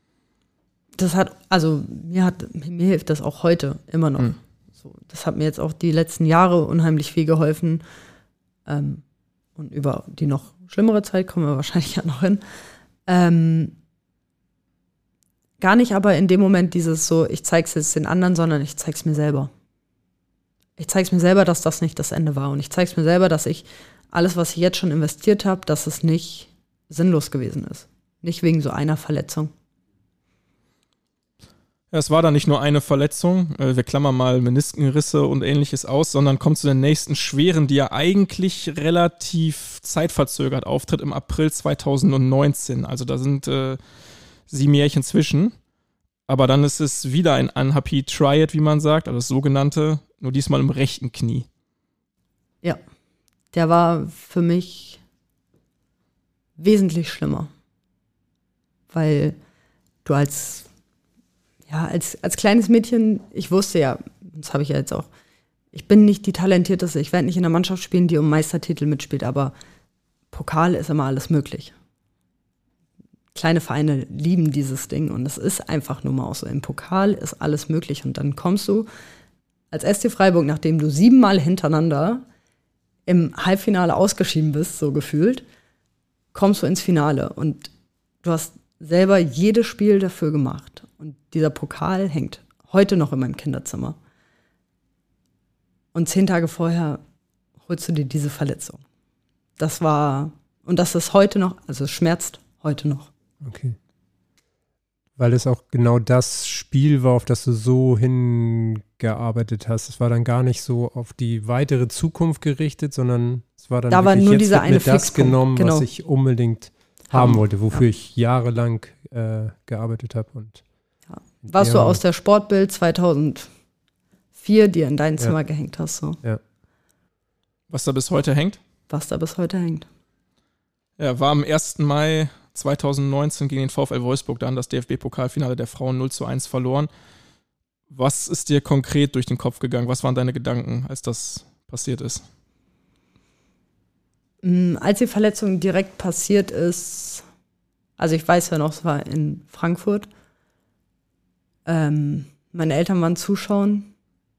Mir hilft das auch heute immer noch. So, das hat mir jetzt auch die letzten Jahre unheimlich viel geholfen. Und über die noch schlimmere Zeit kommen wir wahrscheinlich ja noch hin. Gar nicht aber in dem Moment dieses so, ich zeig's jetzt den anderen, sondern ich zeig's mir selber. Ich zeig's mir selber, dass das nicht das Ende war. Und ich zeig's mir selber, dass ich alles, was ich jetzt schon investiert habe, dass es nicht sinnlos gewesen ist. Nicht wegen so einer Verletzung. Ja, es war dann nicht nur eine Verletzung, wir klammern mal Meniskenrisse und ähnliches aus, sondern kommt zu der nächsten schweren, die ja eigentlich relativ zeitverzögert auftritt im April 2019. Also da sind 7 Jährchen zwischen. Aber dann ist es wieder ein Unhappy Triad, wie man sagt, also das sogenannte, nur diesmal im rechten Knie. Ja, der war für mich wesentlich schlimmer. Weil du als kleines Mädchen, ich wusste ja, das habe ich ja jetzt auch, ich bin nicht die Talentierteste, ich werde nicht in einer Mannschaft spielen, die um Meistertitel mitspielt, aber Pokal ist immer alles möglich. Kleine Vereine lieben dieses Ding und es ist einfach nur mal auch so, im Pokal ist alles möglich und dann kommst du als SC Freiburg, nachdem du 7 Mal hintereinander im Halbfinale ausgeschieden bist, so gefühlt, kommst du ins Finale und du hast selber jedes Spiel dafür gemacht. Und dieser Pokal hängt heute noch in meinem Kinderzimmer. Und 10 Tage vorher holst du dir diese Verletzung. Das ist heute noch, also es schmerzt heute noch. Okay. Weil es auch genau das Spiel war, auf das du so hingearbeitet hast. Es war dann gar nicht so auf die weitere Zukunft gerichtet, sondern es war dann da wirklich war nur jetzt dieser eine das genommen, genau, was ich unbedingt haben wollte, wofür ich jahrelang gearbeitet habe. Und was du aus der Sportbild 2004 dir in dein Zimmer gehängt hast. So. Ja. Was da bis heute hängt? Was da bis heute hängt. Ja, war am 1. Mai 2019 gegen den VfL Wolfsburg dann das DFB-Pokalfinale der Frauen 0:1 verloren. Was ist dir konkret durch den Kopf gegangen? Was waren deine Gedanken, als das passiert ist? Als die Verletzung direkt passiert ist, also ich weiß ja noch, es war in Frankfurt. Meine Eltern waren zuschauen.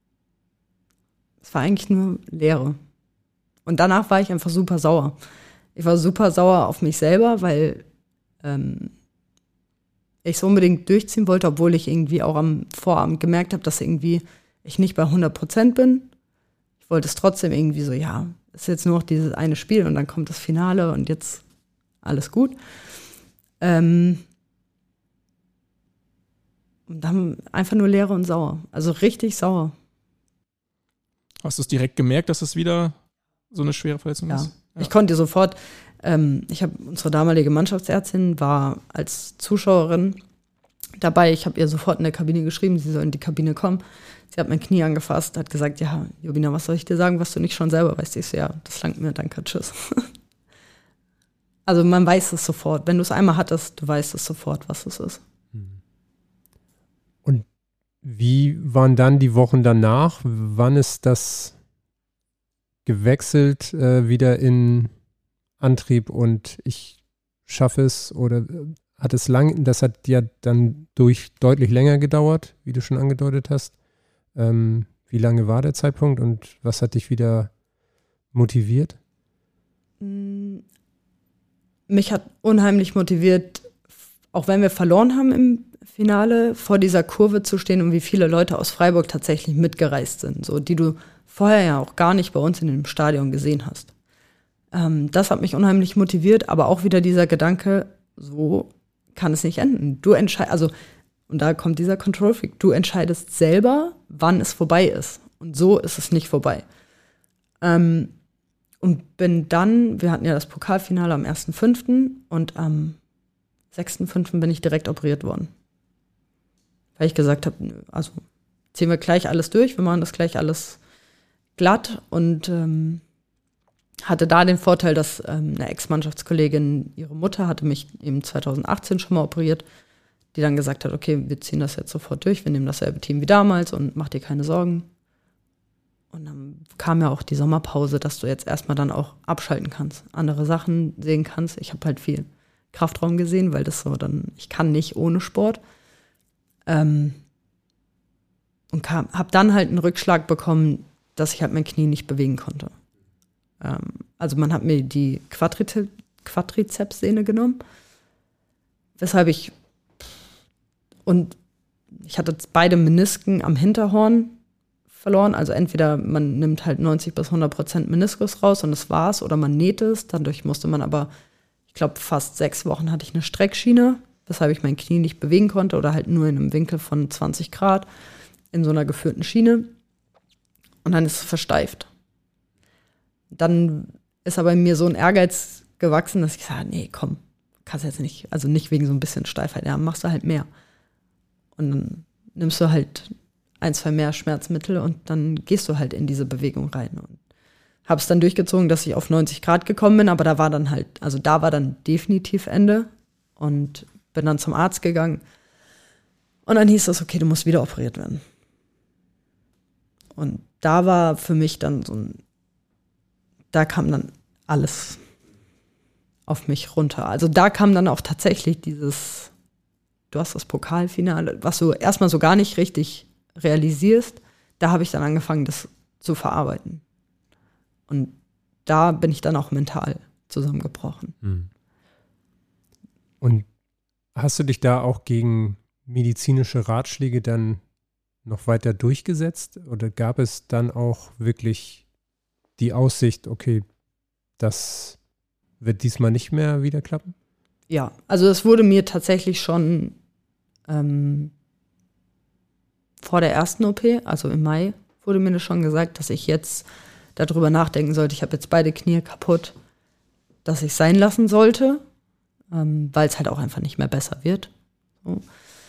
Es war eigentlich nur Leere. Und danach war ich einfach super sauer. Ich war super sauer auf mich selber, weil ich es unbedingt durchziehen wollte, obwohl ich irgendwie auch am Vorabend gemerkt habe, dass irgendwie ich nicht bei 100% bin. Ich wollte es trotzdem irgendwie so, ja, ist jetzt nur noch dieses eine Spiel und dann kommt das Finale und jetzt alles gut. Und dann einfach nur Leere und sauer. Also richtig sauer. Hast du es direkt gemerkt, dass es wieder so eine schwere Verletzung ist? Ja. Ich konnte sofort, unsere damalige Mannschaftsärztin war als Zuschauerin dabei. Ich habe ihr sofort in der Kabine geschrieben, sie soll in die Kabine kommen. Sie hat mein Knie angefasst, hat gesagt, ja, Jobina, was soll ich dir sagen, was du nicht schon selber weißt? Ich so, ja, das langt mir, danke, tschüss. Also man weiß es sofort. Wenn du es einmal hattest, du weißt es sofort, was es ist. Und wie waren dann die Wochen danach? Wann ist das gewechselt wieder in Antrieb und ich schaffe es oder das hat ja dann deutlich länger gedauert, wie du schon angedeutet hast. Wie lange war der Zeitpunkt und was hat dich wieder motiviert? Mich hat unheimlich motiviert, auch wenn wir verloren haben im Finale, vor dieser Kurve zu stehen und wie viele Leute aus Freiburg tatsächlich mitgereist sind, so die du vorher ja auch gar nicht bei uns in dem Stadion gesehen hast. Das hat mich unheimlich motiviert, aber auch wieder dieser Gedanke, so kann es nicht enden. Du entscheidest, also, und da kommt dieser Control Freak, du entscheidest selber, wann es vorbei ist. Und so ist es nicht vorbei. Und bin dann, wir hatten ja das Pokalfinale am 1.5. und am 6.5. bin ich direkt operiert worden. Weil ich gesagt habe, also ziehen wir gleich alles durch, wir machen das gleich alles glatt und hatte da den Vorteil, dass eine Ex-Mannschaftskollegin, ihre Mutter hatte mich eben 2018 schon mal operiert, die dann gesagt hat, okay, wir ziehen das jetzt sofort durch, wir nehmen dasselbe Team wie damals und mach dir keine Sorgen. Und dann kam ja auch die Sommerpause, dass du jetzt erstmal dann auch abschalten kannst, andere Sachen sehen kannst. Ich habe halt viel Kraftraum gesehen, weil das so dann, ich kann nicht ohne Sport. Und habe dann halt einen Rückschlag bekommen, dass ich halt mein Knie nicht bewegen konnte. Also man hat mir die Quadrizepssehne genommen, weshalb ich hatte beide Menisken am Hinterhorn verloren. Also entweder man nimmt halt 90-100% Meniskus raus und das war's, oder man näht es. Dadurch musste man aber, ich glaube, fast 6 Wochen hatte ich eine Streckschiene, weshalb ich mein Knie nicht bewegen konnte oder halt nur in einem Winkel von 20 Grad in so einer geführten Schiene. Und dann ist es versteift. Dann ist aber in mir so ein Ehrgeiz gewachsen, dass ich sage, nee, komm, kannst jetzt nicht, also nicht wegen so ein bisschen Steifheit, ja, machst du halt mehr. Und dann nimmst du halt 1, 2 mehr Schmerzmittel und dann gehst du halt in diese Bewegung rein. Und habe es dann durchgezogen, dass ich auf 90 Grad gekommen bin, aber da war dann definitiv Ende und bin dann zum Arzt gegangen. Und dann hieß es, okay, du musst wieder operiert werden. Und da war für mich dann da kam dann alles auf mich runter. Also da kam dann auch tatsächlich du hast das Pokalfinale, was du erstmal so gar nicht richtig realisierst, da habe ich dann angefangen, das zu verarbeiten. Und da bin ich dann auch mental zusammengebrochen. Und hast du dich da auch gegen medizinische Ratschläge dann noch weiter durchgesetzt? Oder gab es dann auch wirklich die Aussicht, okay, das wird diesmal nicht mehr wieder klappen? Ja, also es wurde mir tatsächlich schon vor der ersten OP, also im Mai, wurde mir das schon gesagt, dass ich jetzt darüber nachdenken sollte. Ich habe jetzt beide Knie kaputt, dass ich es sein lassen sollte, weil es halt auch einfach nicht mehr besser wird. So.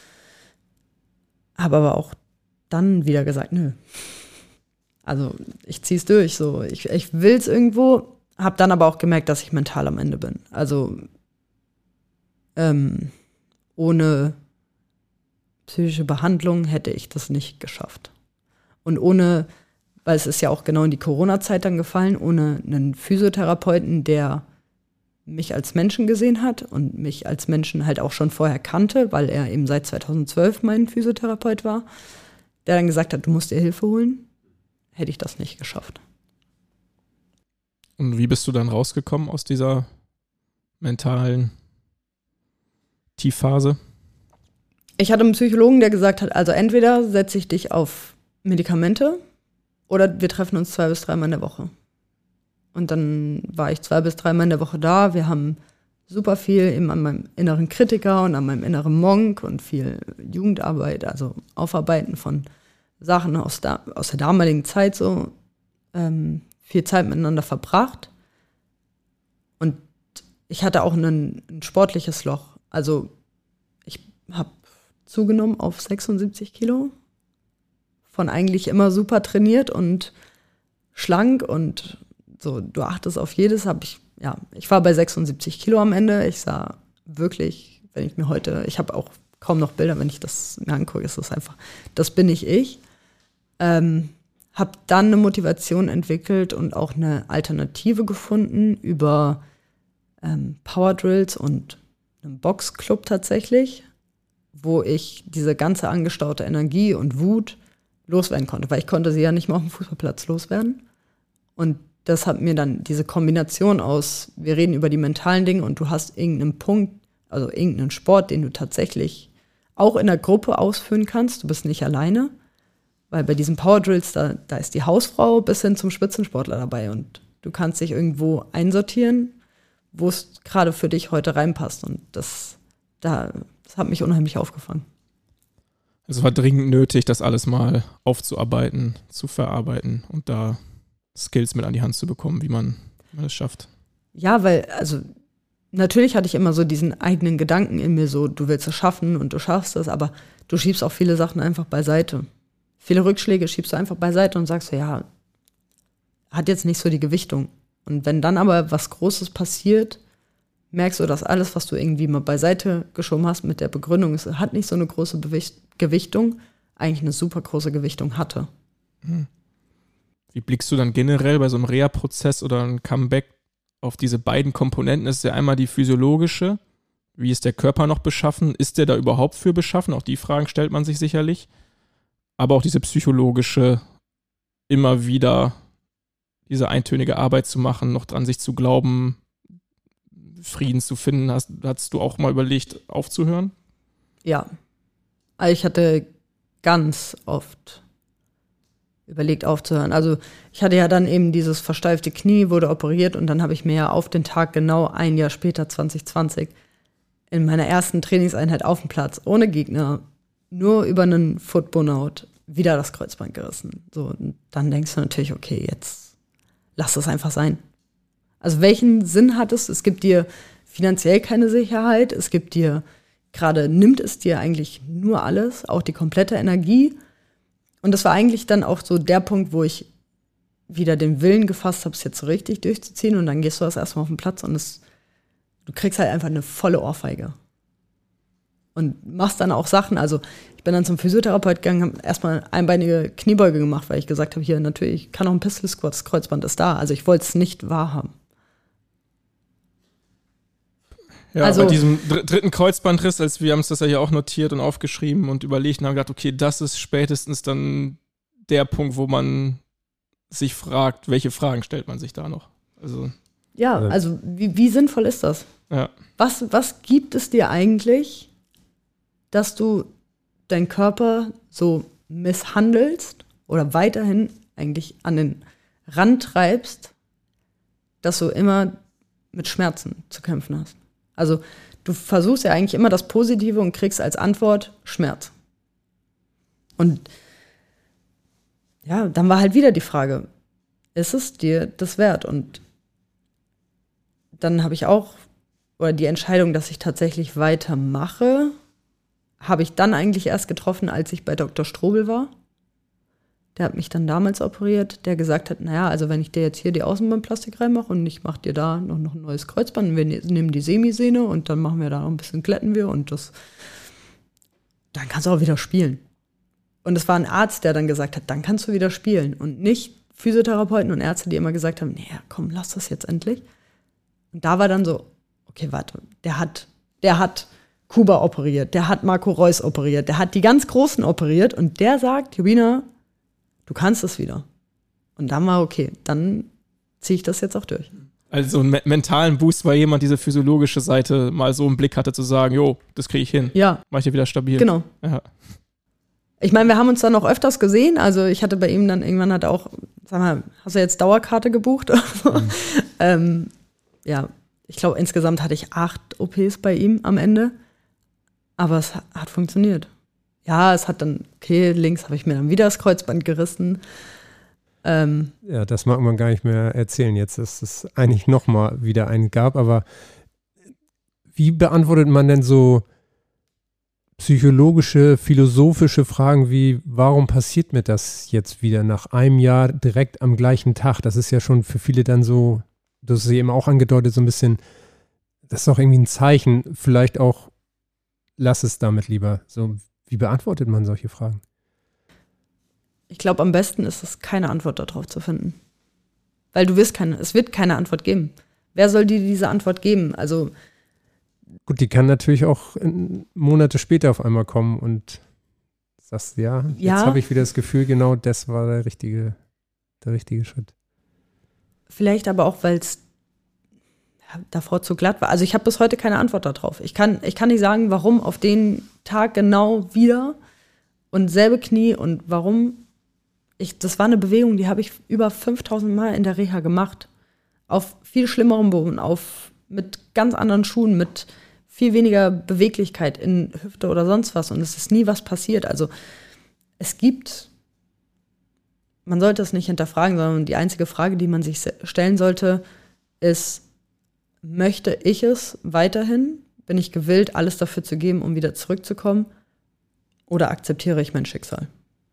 Habe aber auch dann wieder gesagt, nö. Also ich ziehe es durch. So. Ich will es irgendwo, habe dann aber auch gemerkt, dass ich mental am Ende bin. Also ohne psychische Behandlung hätte ich das nicht geschafft. Und ohne, weil es ist ja auch genau in die Corona-Zeit dann gefallen, ohne einen Physiotherapeuten, der mich als Menschen gesehen hat und mich als Menschen halt auch schon vorher kannte, weil er eben seit 2012 mein Physiotherapeut war, der dann gesagt hat, du musst dir Hilfe holen, hätte ich das nicht geschafft. Und wie bist du dann rausgekommen aus dieser mentalen Tiefphase? Ich hatte einen Psychologen, der gesagt hat, also entweder setze ich dich auf Medikamente oder wir treffen uns 2 bis 3 Mal in der Woche. Und dann war ich 2 bis 3 Mal in der Woche da. Wir haben super viel eben an meinem inneren Kritiker und an meinem inneren Monk und viel Jugendarbeit, also Aufarbeiten von Sachen aus der damaligen Zeit so, viel Zeit miteinander verbracht. Und ich hatte auch ein sportliches Loch. Also ich habe zugenommen auf 76 Kilo. Von eigentlich immer super trainiert und schlank und so, du achtest auf jedes, ich war bei 76 Kilo am Ende. Ich sah wirklich, ich habe auch kaum noch Bilder, wenn ich das mir angucke, ist das einfach, das bin nicht ich. Habe dann eine Motivation entwickelt und auch eine Alternative gefunden über Power Drills und einem Boxclub tatsächlich, wo ich diese ganze angestaute Energie und Wut loswerden konnte, weil ich konnte sie ja nicht mal auf dem Fußballplatz loswerden. Und das hat mir dann diese Kombination aus, wir reden über die mentalen Dinge und du hast irgendeinen Punkt, also irgendeinen Sport, den du tatsächlich auch in der Gruppe ausführen kannst. Du bist nicht alleine, weil bei diesen Power Drills, da ist die Hausfrau bis hin zum Spitzensportler dabei und du kannst dich irgendwo einsortieren, wo es gerade für dich heute reinpasst. Und das hat mich unheimlich aufgefangen. Es war dringend nötig, das alles mal aufzuarbeiten, zu verarbeiten und da Skills mit an die Hand zu bekommen, wie man es schafft. Ja, weil, also natürlich hatte ich immer so diesen eigenen Gedanken in mir, so du willst es schaffen und du schaffst es, aber du schiebst auch viele Sachen einfach beiseite. Viele Rückschläge schiebst du einfach beiseite und sagst so, ja, hat jetzt nicht so die Gewichtung. Und wenn dann aber was Großes passiert, merkst du, dass alles, was du irgendwie mal beiseite geschoben hast mit der Begründung, es hat nicht so eine große Gewichtung, eigentlich eine super große Gewichtung hatte. Wie blickst du dann generell bei so einem Reha-Prozess oder einem Comeback auf diese beiden Komponenten? Das ist ja einmal die physiologische, wie ist der Körper noch beschaffen, ist der da überhaupt für beschaffen? Auch die Fragen stellt man sich sicherlich. Aber auch diese psychologische, immer wieder diese eintönige Arbeit zu machen, noch dran sich zu glauben, Frieden zu finden. Hast du auch mal überlegt, aufzuhören? Ja. Also ich hatte ganz oft überlegt, aufzuhören. Also ich hatte ja dann eben dieses versteifte Knie, wurde operiert und dann habe ich mir ja auf den Tag genau ein Jahr später, 2020, in meiner ersten Trainingseinheit auf dem Platz, ohne Gegner, nur über einen Foot-Burnout, wieder das Kreuzband gerissen. So, und dann denkst du natürlich, okay, jetzt lass es einfach sein. Also welchen Sinn hat es? Es gibt dir finanziell keine Sicherheit, es gibt dir, gerade nimmt es dir eigentlich nur alles, auch die komplette Energie. Und das war eigentlich dann auch so der Punkt, wo ich wieder den Willen gefasst habe, es jetzt so richtig durchzuziehen. Und dann gehst du das erstmal auf den Platz und du kriegst halt einfach eine volle Ohrfeige. Und machst dann auch Sachen, also ich bin dann zum Physiotherapeut gegangen, habe erstmal einbeinige Kniebeuge gemacht, weil ich gesagt habe, hier natürlich, ich kann auch ein Pistol Squat, das Kreuzband ist da. Also ich wollte es nicht wahrhaben. Ja, also, bei diesem dritten Kreuzbandriss, als wir haben uns das ja hier auch notiert und aufgeschrieben und überlegt und haben gedacht, okay, das ist spätestens dann der Punkt, wo man sich fragt, welche Fragen stellt man sich da noch? Also, ja, also wie sinnvoll ist das? Ja. Was gibt es dir eigentlich, dass du deinen Körper so misshandelst oder weiterhin eigentlich an den Rand treibst, dass du immer mit Schmerzen zu kämpfen hast? Also du versuchst ja eigentlich immer das Positive und kriegst als Antwort Schmerz. Und ja, dann war halt wieder die Frage, ist es dir das wert? Und dann habe ich auch, oder die Entscheidung, dass ich tatsächlich weitermache, habe ich dann eigentlich erst getroffen, als ich bei Dr. Strobel war. Der hat mich dann damals operiert, der gesagt hat, naja, also wenn ich dir jetzt hier die Außenbandplastik reinmache und ich mache dir da noch ein neues Kreuzband, wir nehmen die Semisehne und dann machen wir da noch ein bisschen, glätten wir und dann kannst du auch wieder spielen. Und es war ein Arzt, der dann gesagt hat, dann kannst du wieder spielen und nicht Physiotherapeuten und Ärzte, die immer gesagt haben, nee, komm, lass das jetzt endlich. Und da war dann so, okay, warte, der hat Kuba operiert, der hat Marco Reus operiert, der hat die ganz Großen operiert und der sagt, Jubina, du kannst es wieder. Und dann war okay, dann ziehe ich das jetzt auch durch. Also einen mentalen Boost, weil jemand diese physiologische Seite mal so im Blick hatte, zu sagen, jo, das kriege ich hin. Ja. Mach ich dir wieder stabil. Genau. Ja. Ich meine, wir haben uns dann noch öfters gesehen. Also ich hatte bei ihm dann irgendwann hat auch, sag mal, hast du jetzt Dauerkarte gebucht? Ja, ich glaube, insgesamt hatte ich 8 OPs bei ihm am Ende. Aber es hat funktioniert. Ja, es hat dann, okay, links habe ich mir dann wieder das Kreuzband gerissen. Ja, das mag man gar nicht mehr erzählen jetzt, dass es eigentlich nochmal wieder einen gab. Aber wie beantwortet man denn so psychologische, philosophische Fragen wie, warum passiert mir das jetzt wieder nach einem Jahr direkt am gleichen Tag? Das ist ja schon für viele dann so, das ist eben auch angedeutet, so ein bisschen, das ist doch irgendwie ein Zeichen, vielleicht auch, lass es damit lieber. So, wie beantwortet man solche Fragen? Ich glaube, am besten ist es, keine Antwort darauf zu finden. Weil es wird keine Antwort geben. wer soll dir diese Antwort geben? Also Gut, die kann natürlich auch Monate später auf einmal kommen und sagst, jetzt habe ich wieder das Gefühl, genau das war der richtige Schritt. vielleicht aber auch, weil es davor zu glatt war. Also ich habe bis heute keine Antwort darauf. Ich kann nicht sagen, warum auf den Tag genau wieder und selbe Knie und warum. Das war eine Bewegung, die habe ich über 5000 Mal in der Reha gemacht. Auf viel schlimmerem Boden, mit ganz anderen Schuhen, mit viel weniger Beweglichkeit in Hüfte oder sonst was. Und es ist nie was passiert. Also man sollte es nicht hinterfragen, sondern die einzige Frage, die man sich stellen sollte, ist, möchte ich es weiterhin? Bin ich gewillt, alles dafür zu geben, um wieder zurückzukommen? Oder akzeptiere ich mein Schicksal?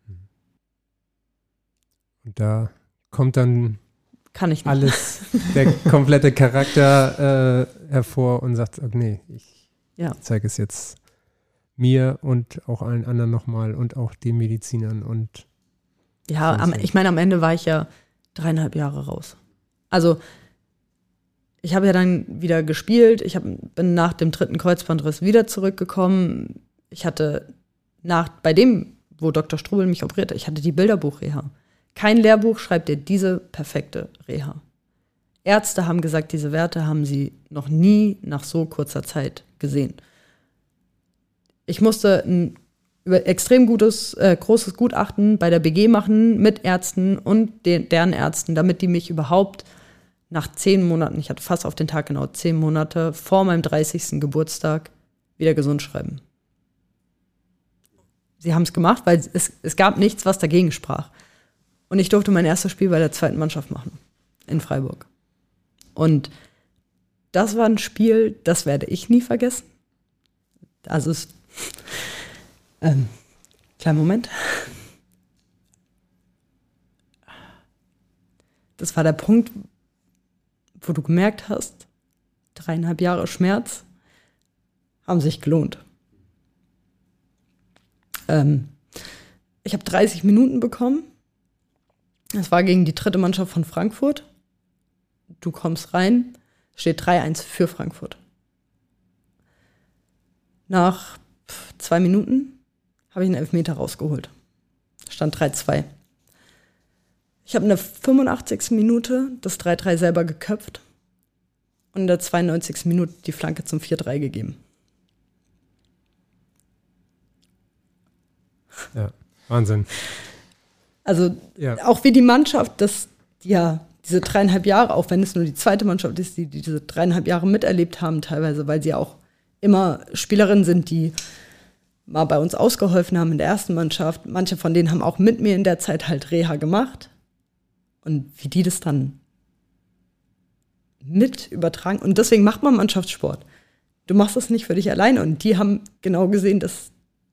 Und da kommt dann Kann ich nicht. alles, der komplette Charakter hervor und sagt, nee, ich zeige es jetzt mir und auch allen anderen nochmal und auch den Medizinern. Und ich meine, am Ende war ich ja 3,5 Jahre raus. Also ich habe ja dann wieder gespielt, bin nach dem 3. Kreuzbandriss wieder zurückgekommen. Ich hatte bei dem, wo Dr. Strubel mich operierte, ich hatte die Bilderbuch-Reha. Kein Lehrbuch schreibt dir diese perfekte Reha. Ärzte haben gesagt, diese Werte haben sie noch nie nach so kurzer Zeit gesehen. Ich musste ein extrem großes Gutachten bei der BG machen mit Ärzten und deren Ärzten, damit die mich überhaupt nach 10 Monaten, ich hatte fast auf den Tag genau 10 Monate, vor meinem 30. Geburtstag wieder gesund schreiben. Sie haben es gemacht, weil es gab nichts, was dagegen sprach. Und ich durfte mein erstes Spiel bei der 2. Mannschaft machen, in Freiburg. Und das war ein Spiel, das werde ich nie vergessen. Also kleinen Moment. Das war der Punkt, wo du gemerkt hast, 3,5 Jahre Schmerz haben sich gelohnt. Ich habe 30 Minuten bekommen. Das war gegen die 3. Mannschaft von Frankfurt. Du kommst rein, steht 3-1 für Frankfurt. Nach 2 Minuten habe ich einen Elfmeter rausgeholt. Stand 3-2. Ich habe in der 85. Minute das 3-3 selber geköpft und in der 92. Minute die Flanke zum 4-3 gegeben. Ja, Wahnsinn. Also auch wie die Mannschaft, diese 3,5 Jahre, auch wenn es nur die 2. Mannschaft ist, die diese 3,5 Jahre miterlebt haben teilweise, weil sie auch immer Spielerinnen sind, die mal bei uns ausgeholfen haben in der 1. Mannschaft. Manche von denen haben auch mit mir in der Zeit halt Reha gemacht. Und wie die das dann mit übertragen. Und deswegen macht man Mannschaftssport. Du machst das nicht für dich alleine. Und die haben genau gesehen, dass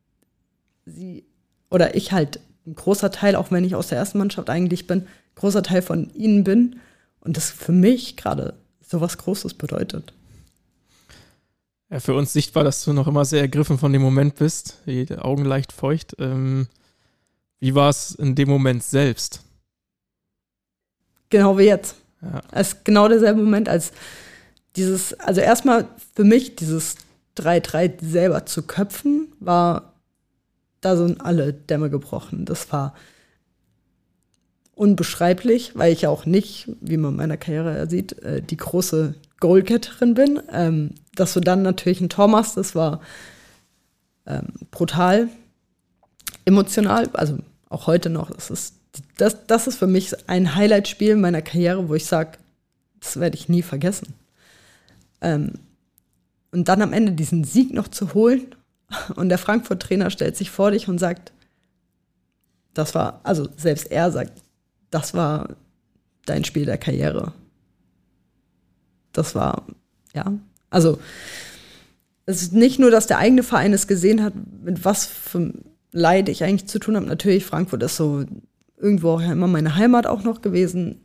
ich halt ein großer Teil, auch wenn ich aus der 1. Mannschaft eigentlich bin, großer Teil von ihnen bin. Und das für mich gerade so was Großes bedeutet. Ja, für uns sichtbar, dass du noch immer sehr ergriffen von dem Moment bist. Die Augen leicht feucht. Wie war es in dem Moment selbst? Genau wie jetzt. Ja. Es ist genau derselbe Moment, als also erstmal für mich dieses 3-3 selber zu köpfen, da sind alle Dämme gebrochen. Das war unbeschreiblich, weil ich ja auch nicht, wie man in meiner Karriere sieht, die große Goalgetterin bin. Dass du dann natürlich ein Tor machst, das war brutal emotional, also auch heute noch. Das ist für mich ein Highlight-Spiel meiner Karriere, wo ich sage, das werde ich nie vergessen. Und dann am Ende diesen Sieg noch zu holen und der Frankfurt-Trainer stellt sich vor dich und sagt, selbst er sagt, das war dein Spiel der Karriere. Das war, also es ist nicht nur, dass der eigene Verein es gesehen hat, mit was für Leid ich eigentlich zu tun habe. Natürlich, Frankfurt ist so irgendwo auch immer meine Heimat auch noch gewesen.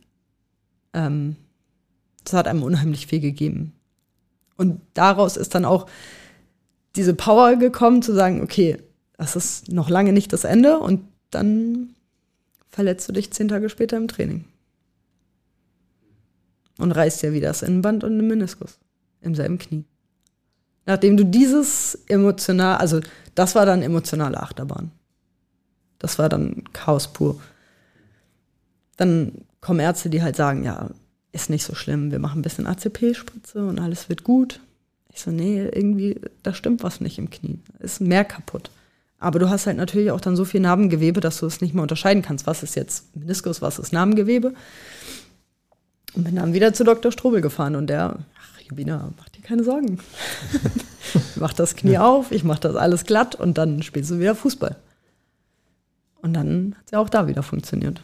Das hat einem unheimlich viel gegeben. Und daraus ist dann auch diese Power gekommen, zu sagen, okay, das ist noch lange nicht das Ende und dann verletzt du dich 10 Tage später im Training. und reißt dir wieder das Innenband und den Meniskus im selben Knie. Nachdem du also das war dann emotionale Achterbahn. Das war dann Chaos pur. Dann kommen Ärzte, die halt sagen, ja, ist nicht so schlimm, wir machen ein bisschen ACP-Spritze und alles wird gut. Ich so, nee, irgendwie, da stimmt was nicht im Knie. Ist mehr kaputt. Aber du hast halt natürlich auch dann so viel Narbengewebe, dass du es nicht mehr unterscheiden kannst. Was ist jetzt Meniskus, was ist Narbengewebe? Und bin dann wieder zu Dr. Strobel gefahren und der, Jubina, mach dir keine Sorgen. Ich mach das Knie auf, ich mach das alles glatt und dann spielst du wieder Fußball. Und dann hat es ja auch da wieder funktioniert.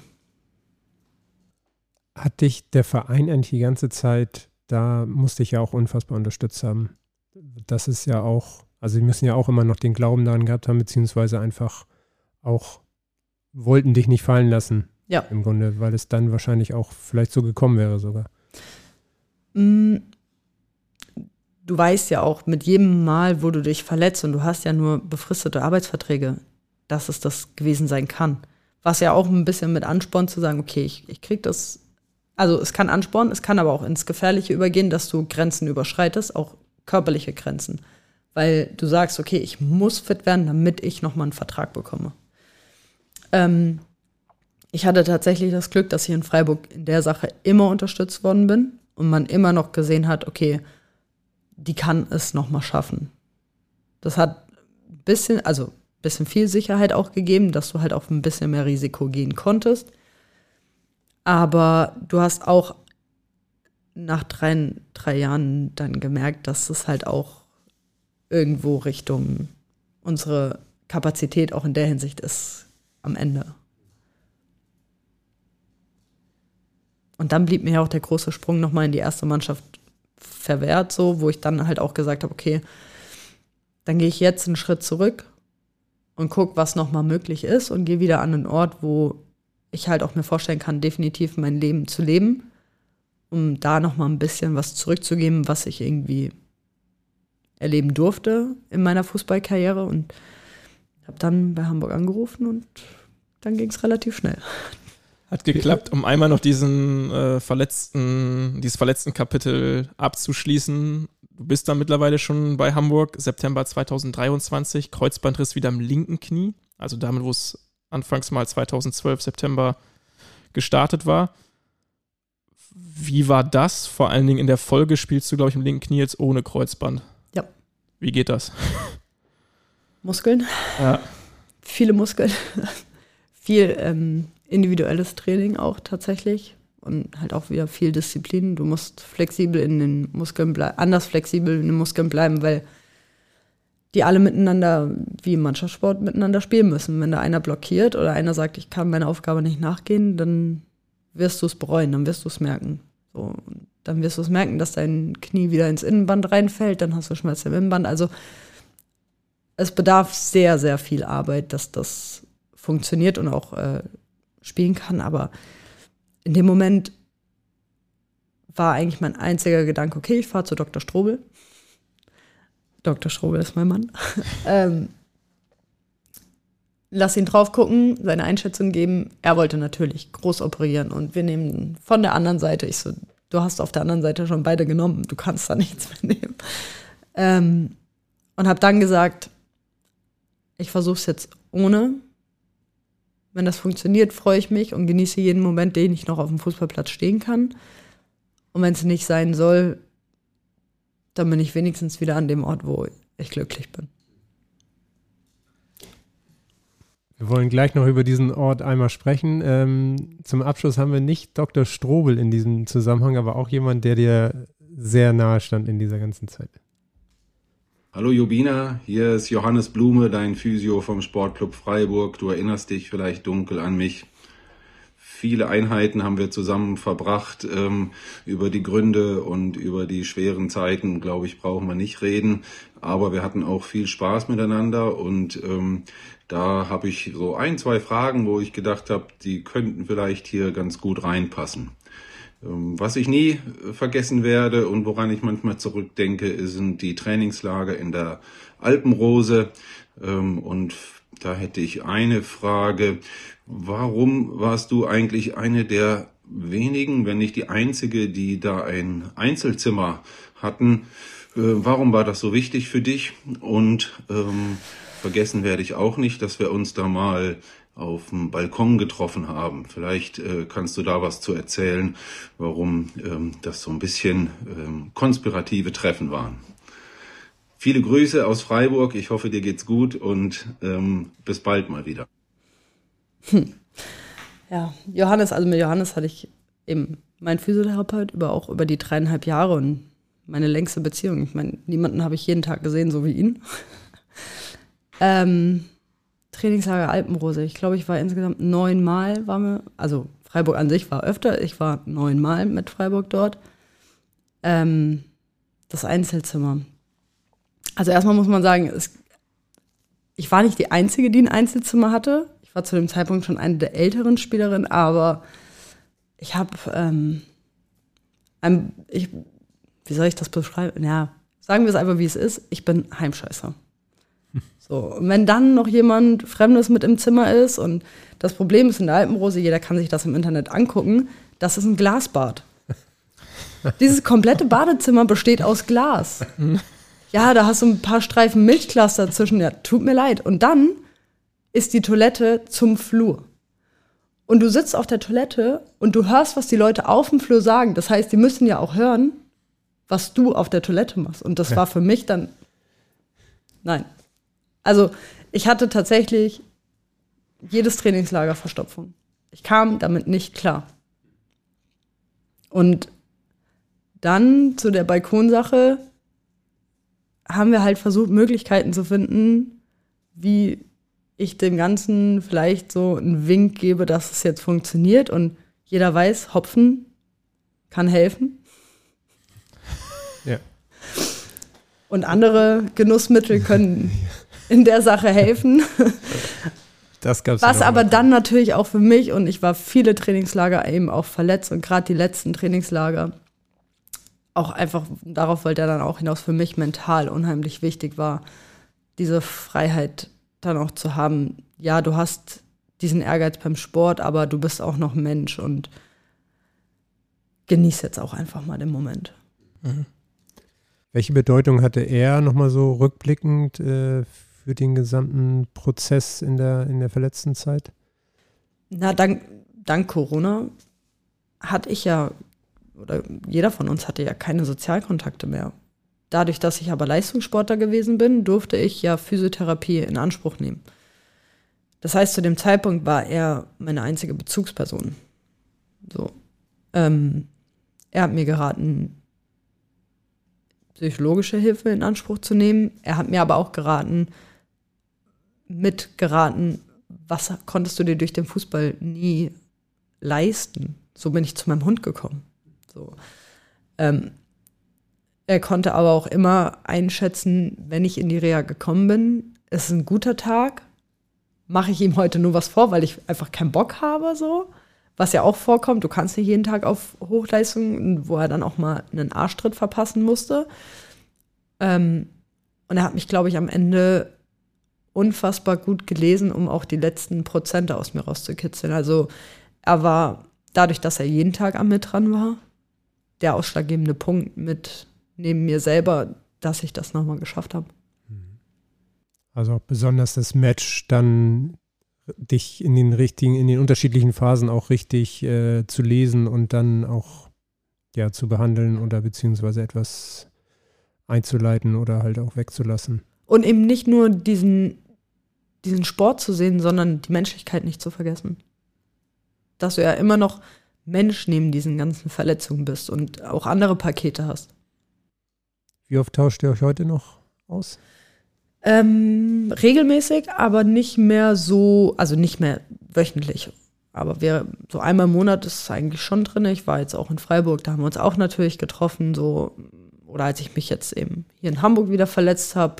Hat dich der Verein eigentlich die ganze Zeit, da musste ich ja auch unfassbar unterstützt haben. Das ist ja auch, also sie müssen ja auch immer noch den Glauben daran gehabt haben, beziehungsweise einfach auch wollten dich nicht fallen lassen. Ja. Im Grunde, weil es dann wahrscheinlich auch vielleicht so gekommen wäre sogar. Du weißt ja auch mit jedem Mal, wo du dich verletzt und du hast ja nur befristete Arbeitsverträge, dass es das gewesen sein kann. Was ja auch ein bisschen mit anspornt zu sagen, okay, ich krieg das. Also es kann anspornen, es kann aber auch ins Gefährliche übergehen, dass du Grenzen überschreitest, auch körperliche Grenzen. Weil du sagst, okay, ich muss fit werden, damit ich nochmal einen Vertrag bekomme. Ich hatte tatsächlich das Glück, dass ich in Freiburg in der Sache immer unterstützt worden bin und man immer noch gesehen hat, okay, die kann es nochmal schaffen. Das hat ein bisschen viel Sicherheit auch gegeben, dass du halt auch ein bisschen mehr Risiko gehen konntest. Aber du hast auch nach drei Jahren dann gemerkt, dass es halt auch irgendwo Richtung unsere Kapazität auch in der Hinsicht ist am Ende. Und dann blieb mir ja auch der große Sprung nochmal in die erste Mannschaft verwehrt, so, wo ich dann halt auch gesagt habe, okay, dann gehe ich jetzt einen Schritt zurück und gucke, was nochmal möglich ist und gehe wieder an einen Ort, wo ich halt auch mir vorstellen kann, definitiv mein Leben zu leben, um da nochmal ein bisschen was zurückzugeben, was ich irgendwie erleben durfte in meiner Fußballkarriere und habe dann bei Hamburg angerufen und dann ging es relativ schnell. Hat geklappt, um einmal noch dieses verletzten Kapitel abzuschließen. Du bist dann mittlerweile schon bei Hamburg, September 2023, Kreuzbandriss wieder im linken Knie, also damit, wo es anfangs mal 2012 September gestartet war. Wie war das? Vor allen Dingen in der Folge spielst du, glaube ich, im linken Knie jetzt ohne Kreuzband. Ja. Wie geht das? Muskeln. Ja. Viele Muskeln. Viel individuelles Training auch tatsächlich. Und halt auch wieder viel Disziplin. Du musst flexibel in den Muskeln bleiben, anders flexibel in den Muskeln bleiben, weil die alle miteinander, wie im Mannschaftssport, miteinander spielen müssen. Wenn da einer blockiert oder einer sagt, ich kann meiner Aufgabe nicht nachgehen, dann wirst du es bereuen, dann wirst du es merken. So, dann wirst du es merken, dass dein Knie wieder ins Innenband reinfällt, dann hast du Schmerzen im Innenband. Also es bedarf sehr, sehr viel Arbeit, dass das funktioniert und auch spielen kann. Aber in dem Moment war eigentlich mein einziger Gedanke, okay, ich fahre zu Dr. Strobel. Dr. Strobel ist mein Mann. Lass ihn drauf gucken, seine Einschätzung geben. Er wollte natürlich groß operieren und wir nehmen von der anderen Seite. Ich so, du hast auf der anderen Seite schon beide genommen, du kannst da nichts mehr nehmen. Und habe dann gesagt, ich versuche es jetzt ohne. Wenn das funktioniert, freue ich mich und genieße jeden Moment, den ich noch auf dem Fußballplatz stehen kann. Und wenn es nicht sein soll, dann bin ich wenigstens wieder an dem Ort, wo ich glücklich bin. Wir wollen gleich noch über diesen Ort einmal sprechen. Zum Abschluss haben wir nicht Dr. Strobel in diesem Zusammenhang, aber auch jemand, der dir sehr nahe stand in dieser ganzen Zeit. Hallo Jubina, hier ist Johannes Blume, dein Physio vom Sportclub Freiburg. Du erinnerst dich vielleicht dunkel an mich. Viele Einheiten haben wir zusammen verbracht. Über die Gründe und über die schweren Zeiten, glaube ich, brauchen wir nicht reden. Aber wir hatten auch viel Spaß miteinander und da habe ich so 1, 2 Fragen, wo ich gedacht habe, die könnten vielleicht hier ganz gut reinpassen. Was ich nie vergessen werde und woran ich manchmal zurückdenke, sind die Trainingslager in der Alpenrose. Und da hätte ich eine Frage. Warum warst du eigentlich eine der wenigen, wenn nicht die einzige, die da ein Einzelzimmer hatten. Warum war das so wichtig für dich? Und vergessen werde ich auch nicht, dass wir uns da mal auf dem Balkon getroffen haben. Vielleicht kannst du da was zu erzählen, warum das so ein bisschen konspirative Treffen waren. Viele Grüße aus Freiburg. Ich hoffe, dir geht's gut und bis bald mal wieder. Ja, Johannes, also mit Johannes hatte ich eben meinen Physiotherapeut auch über die 3,5 Jahre und meine längste Beziehung. Ich meine, niemanden habe ich jeden Tag gesehen, so wie ihn. Trainingslager Alpenrose. Ich glaube, ich war insgesamt 9 Mal, also Freiburg an sich war öfter, ich war 9 Mal mit Freiburg dort. Das Einzelzimmer. Also erstmal muss man sagen, ich war nicht die Einzige, die ein Einzelzimmer hatte. Ich war zu dem Zeitpunkt schon eine der älteren Spielerinnen, aber ich habe, wie soll ich das beschreiben? Ja, sagen wir es einfach, wie es ist. Ich bin Heimscheißer. So, und wenn dann noch jemand Fremdes mit im Zimmer ist und das Problem ist in der Alpenrose, jeder kann sich das im Internet angucken, das ist ein Glasbad. Dieses komplette Badezimmer besteht aus Glas. Ja, da hast du ein paar Streifen Milchglas dazwischen. Ja, tut mir leid. Und dann ist die Toilette zum Flur. Und du sitzt auf der Toilette und du hörst, was die Leute auf dem Flur sagen. Das heißt, die müssen ja auch hören, was du auf der Toilette machst. Und das war für mich dann, nein. Also ich hatte tatsächlich jedes Trainingslager Verstopfung. Ich kam damit nicht klar. Und dann zu der Balkonsache haben wir halt versucht, Möglichkeiten zu finden, wie ich dem Ganzen vielleicht so einen Wink gebe, dass es jetzt funktioniert. Und jeder weiß, Hopfen kann helfen. Ja. Und andere Genussmittel können in der Sache helfen. Das gab's was aber dann natürlich auch für mich, und ich war viele Trainingslager eben auch verletzt und gerade die letzten Trainingslager auch einfach, darauf wollte er dann auch hinaus, für mich mental unheimlich wichtig war, diese Freiheit dann auch zu haben. Ja, du hast diesen Ehrgeiz beim Sport, aber du bist auch noch Mensch und genieß jetzt auch einfach mal den Moment. Mhm. Welche Bedeutung hatte er nochmal so rückblickend für den gesamten Prozess in der verletzten Zeit? Na, dank Corona hatte ich ja, oder jeder von uns hatte ja keine Sozialkontakte mehr. Dadurch, dass ich aber Leistungssportler gewesen bin, durfte ich ja Physiotherapie in Anspruch nehmen. Das heißt, zu dem Zeitpunkt war er meine einzige Bezugsperson. So. Er hat mir geraten, psychologische Hilfe in Anspruch zu nehmen. Er hat mir aber auch mitgeraten, was konntest du dir durch den Fußball nie leisten. So bin ich zu meinem Hund gekommen. So. Er konnte aber auch immer einschätzen, wenn ich in die Reha gekommen bin, es ist ein guter Tag, mache ich ihm heute nur was vor, weil ich einfach keinen Bock habe, so. Was ja auch vorkommt, du kannst nicht jeden Tag auf Hochleistung, wo er dann auch mal einen Arschtritt verpassen musste. Und er hat mich, glaube ich, am Ende unfassbar gut gelesen, um auch die letzten Prozente aus mir rauszukitzeln. Also er war, dadurch, dass er jeden Tag an mir dran war, der ausschlaggebende Punkt mit neben mir selber, dass ich das nochmal geschafft habe. Also auch besonders das Match dann dich in den unterschiedlichen Phasen auch richtig zu lesen und dann auch ja zu behandeln oder beziehungsweise etwas einzuleiten oder halt auch wegzulassen. Und eben nicht nur diesen Sport zu sehen, sondern die Menschlichkeit nicht zu vergessen. Dass du ja immer noch Mensch neben diesen ganzen Verletzungen bist und auch andere Pakete hast. Wie oft tauscht ihr euch heute noch aus? Regelmäßig, aber nicht mehr so, also nicht mehr wöchentlich. Aber so einmal im Monat ist eigentlich schon drin. Ich war jetzt auch in Freiburg, da haben wir uns auch natürlich getroffen. So, oder als ich mich jetzt eben hier in Hamburg wieder verletzt habe,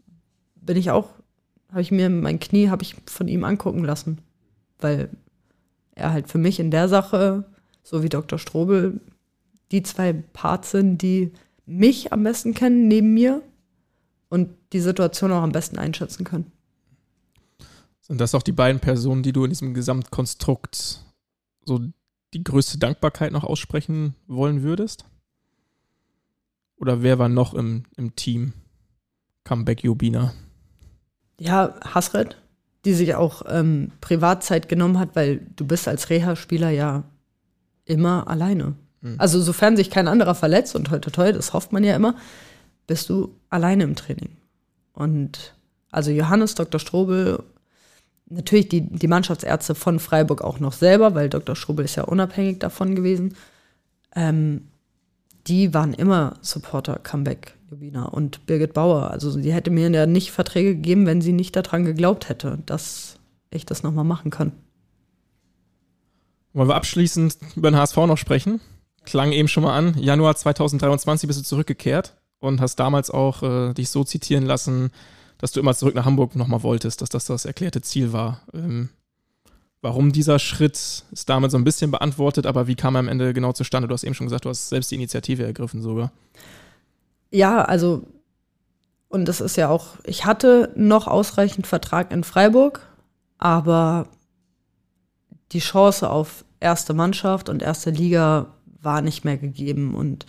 mein Knie habe ich von ihm angucken lassen. Weil er halt für mich in der Sache, so wie Dr. Strobel, die 2 Parts sind, die mich am besten kennen neben mir und die Situation auch am besten einschätzen können. Sind das auch die beiden Personen, die du in diesem Gesamtkonstrukt so die größte Dankbarkeit noch aussprechen wollen würdest? Oder wer war noch im Team Comeback Jobina? Ja, Hasret, die sich auch Privatzeit genommen hat, weil du bist als Reha-Spieler ja immer alleine. Also sofern sich kein anderer verletzt, und toi toi toi, das hofft man ja immer, bist du alleine im Training. Und also Johannes, Dr. Strobel, natürlich die Mannschaftsärzte von Freiburg auch noch selber, weil Dr. Strobel ist ja unabhängig davon gewesen, die waren immer Supporter Comeback Jobina und Birgit Bauer. Also die hätte mir ja nicht Verträge gegeben, wenn sie nicht daran geglaubt hätte, dass ich das nochmal machen kann. Wollen wir abschließend über den HSV noch sprechen? Klang eben schon mal an. Januar 2023 bist du zurückgekehrt und hast damals auch dich so zitieren lassen, dass du immer zurück nach Hamburg nochmal wolltest, dass das erklärte Ziel war. Warum dieser Schritt ist damit so ein bisschen beantwortet, aber wie kam er am Ende genau zustande? Du hast eben schon gesagt, du hast selbst die Initiative ergriffen sogar. Ja, also, und das ist ja auch, ich hatte noch ausreichend Vertrag in Freiburg, aber die Chance auf erste Mannschaft und erste Liga war nicht mehr gegeben. Und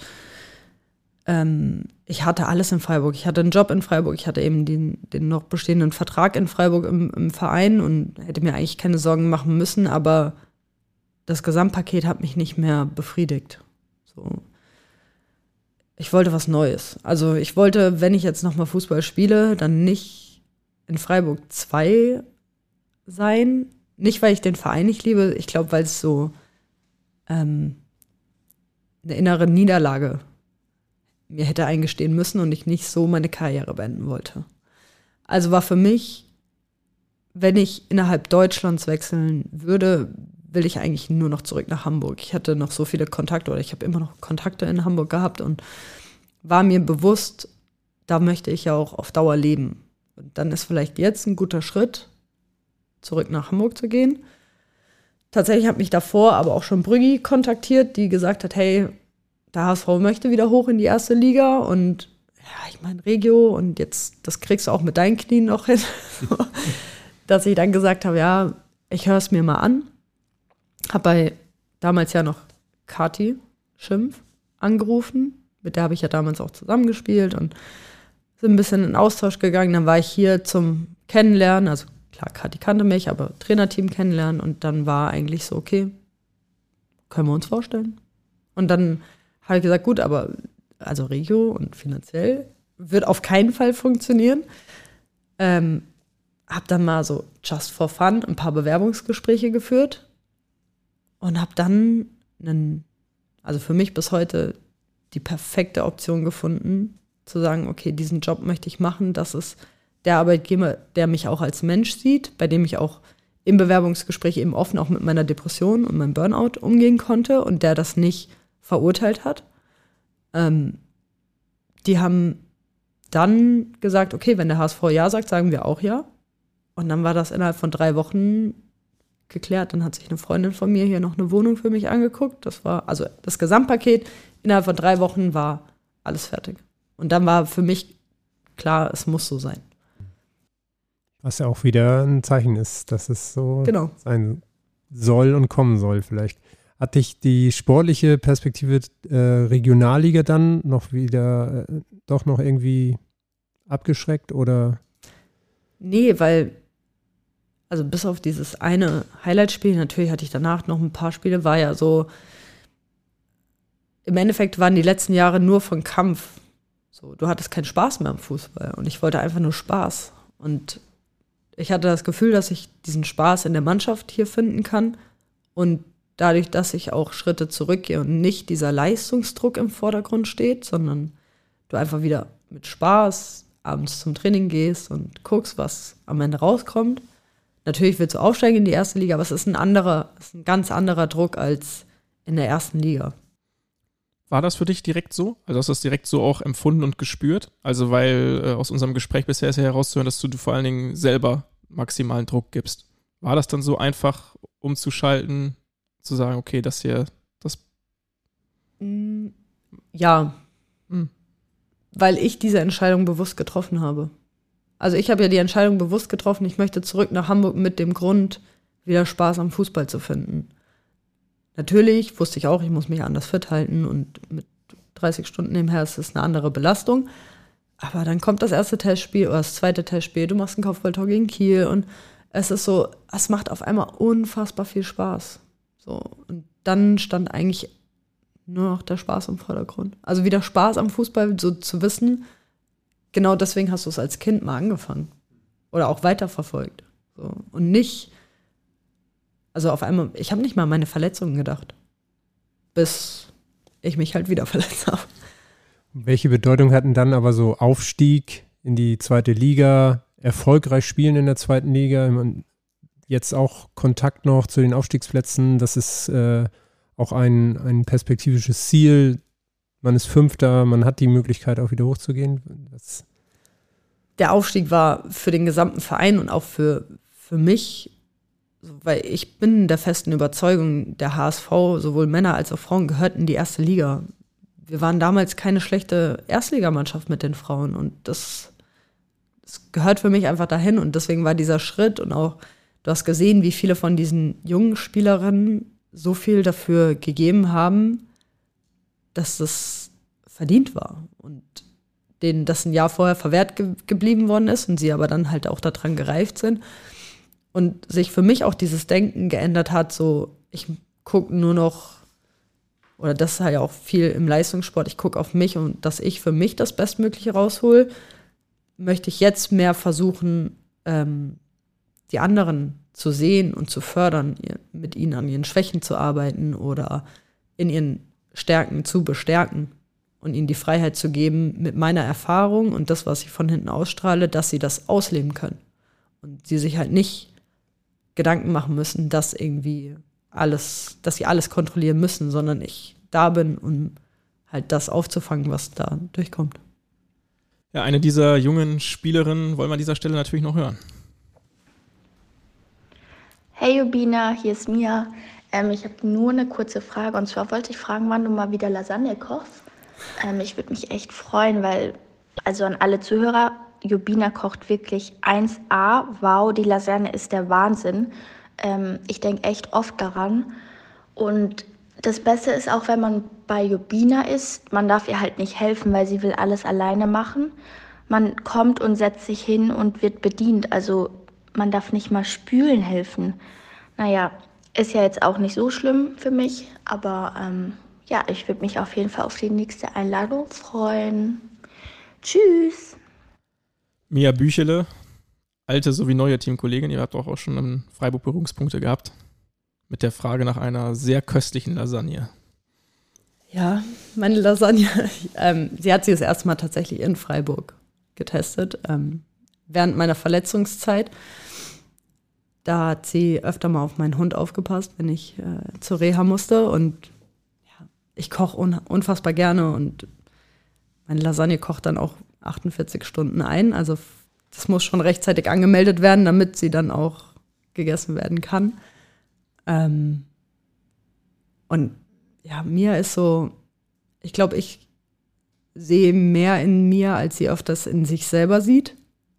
ich hatte alles in Freiburg. Ich hatte einen Job in Freiburg, ich hatte eben den noch bestehenden Vertrag in Freiburg im Verein und hätte mir eigentlich keine Sorgen machen müssen, aber das Gesamtpaket hat mich nicht mehr befriedigt. So. Ich wollte was Neues. Also ich wollte, wenn ich jetzt nochmal Fußball spiele, dann nicht in Freiburg 2 sein. Nicht, weil ich den Verein nicht liebe, ich glaube, weil es so eine innere Niederlage mir hätte eingestehen müssen und ich nicht so meine Karriere beenden wollte. Also war für mich, wenn ich innerhalb Deutschlands wechseln würde, will ich eigentlich nur noch zurück nach Hamburg. Ich hatte noch so viele Kontakte oder ich habe immer noch Kontakte in Hamburg gehabt und war mir bewusst, da möchte ich ja auch auf Dauer leben. Und dann ist vielleicht jetzt ein guter Schritt, zurück nach Hamburg zu gehen. Tatsächlich hat mich davor aber auch schon Brüggi kontaktiert, die gesagt hat, hey, der HSV möchte wieder hoch in die erste Liga und ja, ich meine Regio und jetzt, das kriegst du auch mit deinen Knien noch hin. Dass ich dann gesagt habe, ja, ich höre es mir mal an. Habe bei damals ja noch Kati Schimpf angerufen, mit der habe ich ja damals auch zusammengespielt und sind ein bisschen in Austausch gegangen. Dann war ich hier zum Kennenlernen, also klar, Kati kannte mich, aber Trainerteam kennenlernen und dann war eigentlich so, okay, können wir uns vorstellen. Und dann habe ich gesagt, gut, aber also Regio und finanziell wird auf keinen Fall funktionieren. Habe dann mal so just for fun ein paar Bewerbungsgespräche geführt und habe dann also für mich bis heute die perfekte Option gefunden, zu sagen, okay, diesen Job möchte ich machen. Das ist der Arbeitgeber, der mich auch als Mensch sieht, bei dem ich auch im Bewerbungsgespräch eben offen auch mit meiner Depression und meinem Burnout umgehen konnte und der das nicht verurteilt hat. Die haben dann gesagt, okay, wenn der HSV ja sagt, sagen wir auch ja. Und dann war das innerhalb von 3 Wochen geklärt. Dann hat sich eine Freundin von mir hier noch eine Wohnung für mich angeguckt. Das war, also das Gesamtpaket, innerhalb von 3 Wochen war alles fertig. Und dann war für mich klar, es muss so sein. Was ja auch wieder ein Zeichen ist, dass es so sein soll und kommen soll vielleicht. Hat dich die sportliche Perspektive Regionalliga dann noch wieder doch noch irgendwie abgeschreckt oder? Nee, weil, also bis auf dieses eine Highlight-Spiel, natürlich hatte ich danach noch ein paar Spiele, war ja so, im Endeffekt waren die letzten Jahre nur von Kampf. So, du hattest keinen Spaß mehr am Fußball und ich wollte einfach nur Spaß. Und ich hatte das Gefühl, dass ich diesen Spaß in der Mannschaft hier finden kann und dadurch, dass ich auch Schritte zurückgehe und nicht dieser Leistungsdruck im Vordergrund steht, sondern du einfach wieder mit Spaß abends zum Training gehst und guckst, was am Ende rauskommt. Natürlich willst du aufsteigen in die erste Liga, aber es ist ein ganz anderer Druck als in der ersten Liga. War das für dich direkt so? Also hast du das direkt so auch empfunden und gespürt? Also weil aus unserem Gespräch bisher ist ja herauszuhören, dass du vor allen Dingen selber maximalen Druck gibst. War das dann so einfach umzuschalten, zu sagen, okay, das hier, das? Ja, weil ich diese Entscheidung bewusst getroffen habe. Also ich habe ja die Entscheidung bewusst getroffen, ich möchte zurück nach Hamburg mit dem Grund, wieder Spaß am Fußball zu finden. natürlich wusste ich auch, ich muss mich anders fit halten und mit 30 Stunden nebenher ist es eine andere Belastung. Aber dann kommt das erste Testspiel oder das zweite Testspiel, du machst ein Kopfballtor gegen Kiel und es ist so, es macht auf einmal unfassbar viel Spaß. So, und dann stand eigentlich nur noch der Spaß im Vordergrund. Also wieder Spaß am Fußball, so zu wissen, genau deswegen hast du es als Kind mal angefangen. Oder auch weiterverfolgt. So. Und nicht, also auf einmal, ich habe nicht mal an meine Verletzungen gedacht. Bis ich mich halt wieder verletzt habe. Welche Bedeutung hatten dann aber so Aufstieg in die zweite Liga, erfolgreich spielen in der zweiten Liga, jetzt auch Kontakt noch zu den Aufstiegsplätzen, das ist auch ein perspektivisches Ziel. Man ist Fünfter, man hat die Möglichkeit auch wieder hochzugehen. Der Aufstieg war für den gesamten Verein und auch für mich, weil ich bin der festen Überzeugung, der HSV, sowohl Männer als auch Frauen, gehört in die erste Liga. Wir waren damals keine schlechte Erstligamannschaft mit den Frauen und das gehört für mich einfach dahin und deswegen war dieser Schritt und auch, du hast gesehen, wie viele von diesen jungen Spielerinnen so viel dafür gegeben haben, dass das verdient war und denen das ein Jahr vorher verwehrt geblieben worden ist und sie aber dann halt auch daran gereift sind und sich für mich auch dieses Denken geändert hat, so ich gucke nur noch, oder das ist halt auch viel im Leistungssport, ich gucke auf mich und dass ich für mich das Bestmögliche raushole, möchte ich jetzt mehr versuchen, die anderen zu sehen und zu fördern, mit ihnen an ihren Schwächen zu arbeiten oder in ihren Stärken zu bestärken und ihnen die Freiheit zu geben, mit meiner Erfahrung und das, was ich von hinten ausstrahle, dass sie das ausleben können. Und sie sich halt nicht Gedanken machen müssen, dass sie alles kontrollieren müssen, sondern ich da bin, um halt das aufzufangen, was da durchkommt. Ja, eine dieser jungen Spielerinnen wollen wir an dieser Stelle natürlich noch hören. Hey Jubina, hier ist Mia. Ich habe nur eine kurze Frage und zwar wollte ich fragen, wann du mal wieder Lasagne kochst. Ich würde mich echt freuen, weil, also an alle Zuhörer, Jubina kocht wirklich 1A. Wow, die Lasagne ist der Wahnsinn. Ich denke echt oft daran. Und das Beste ist auch, wenn man bei Jubina ist, man darf ihr halt nicht helfen, weil sie will alles alleine machen. Man kommt und setzt sich hin und wird bedient. Also man darf nicht mal spülen helfen. Naja, ist ja jetzt auch nicht so schlimm für mich, aber ja, ich würde mich auf jeden Fall auf die nächste Einladung freuen. Tschüss! Mia Büchele, alte sowie neue Teamkollegin, ihr habt auch schon in Freiburg Berührungspunkte gehabt, mit der Frage nach einer sehr köstlichen Lasagne. Ja, meine Lasagne, sie hat sie das erste Mal tatsächlich in Freiburg getestet, während meiner Verletzungszeit. Da hat sie öfter mal auf meinen Hund aufgepasst, wenn ich zur Reha musste und ja, ich koche unfassbar gerne und meine Lasagne kocht dann auch 48 Stunden ein, also das muss schon rechtzeitig angemeldet werden, damit sie dann auch gegessen werden kann. Und ja, Mia ist so, ich glaube, ich sehe mehr in Mia, als sie öfters in sich selber sieht.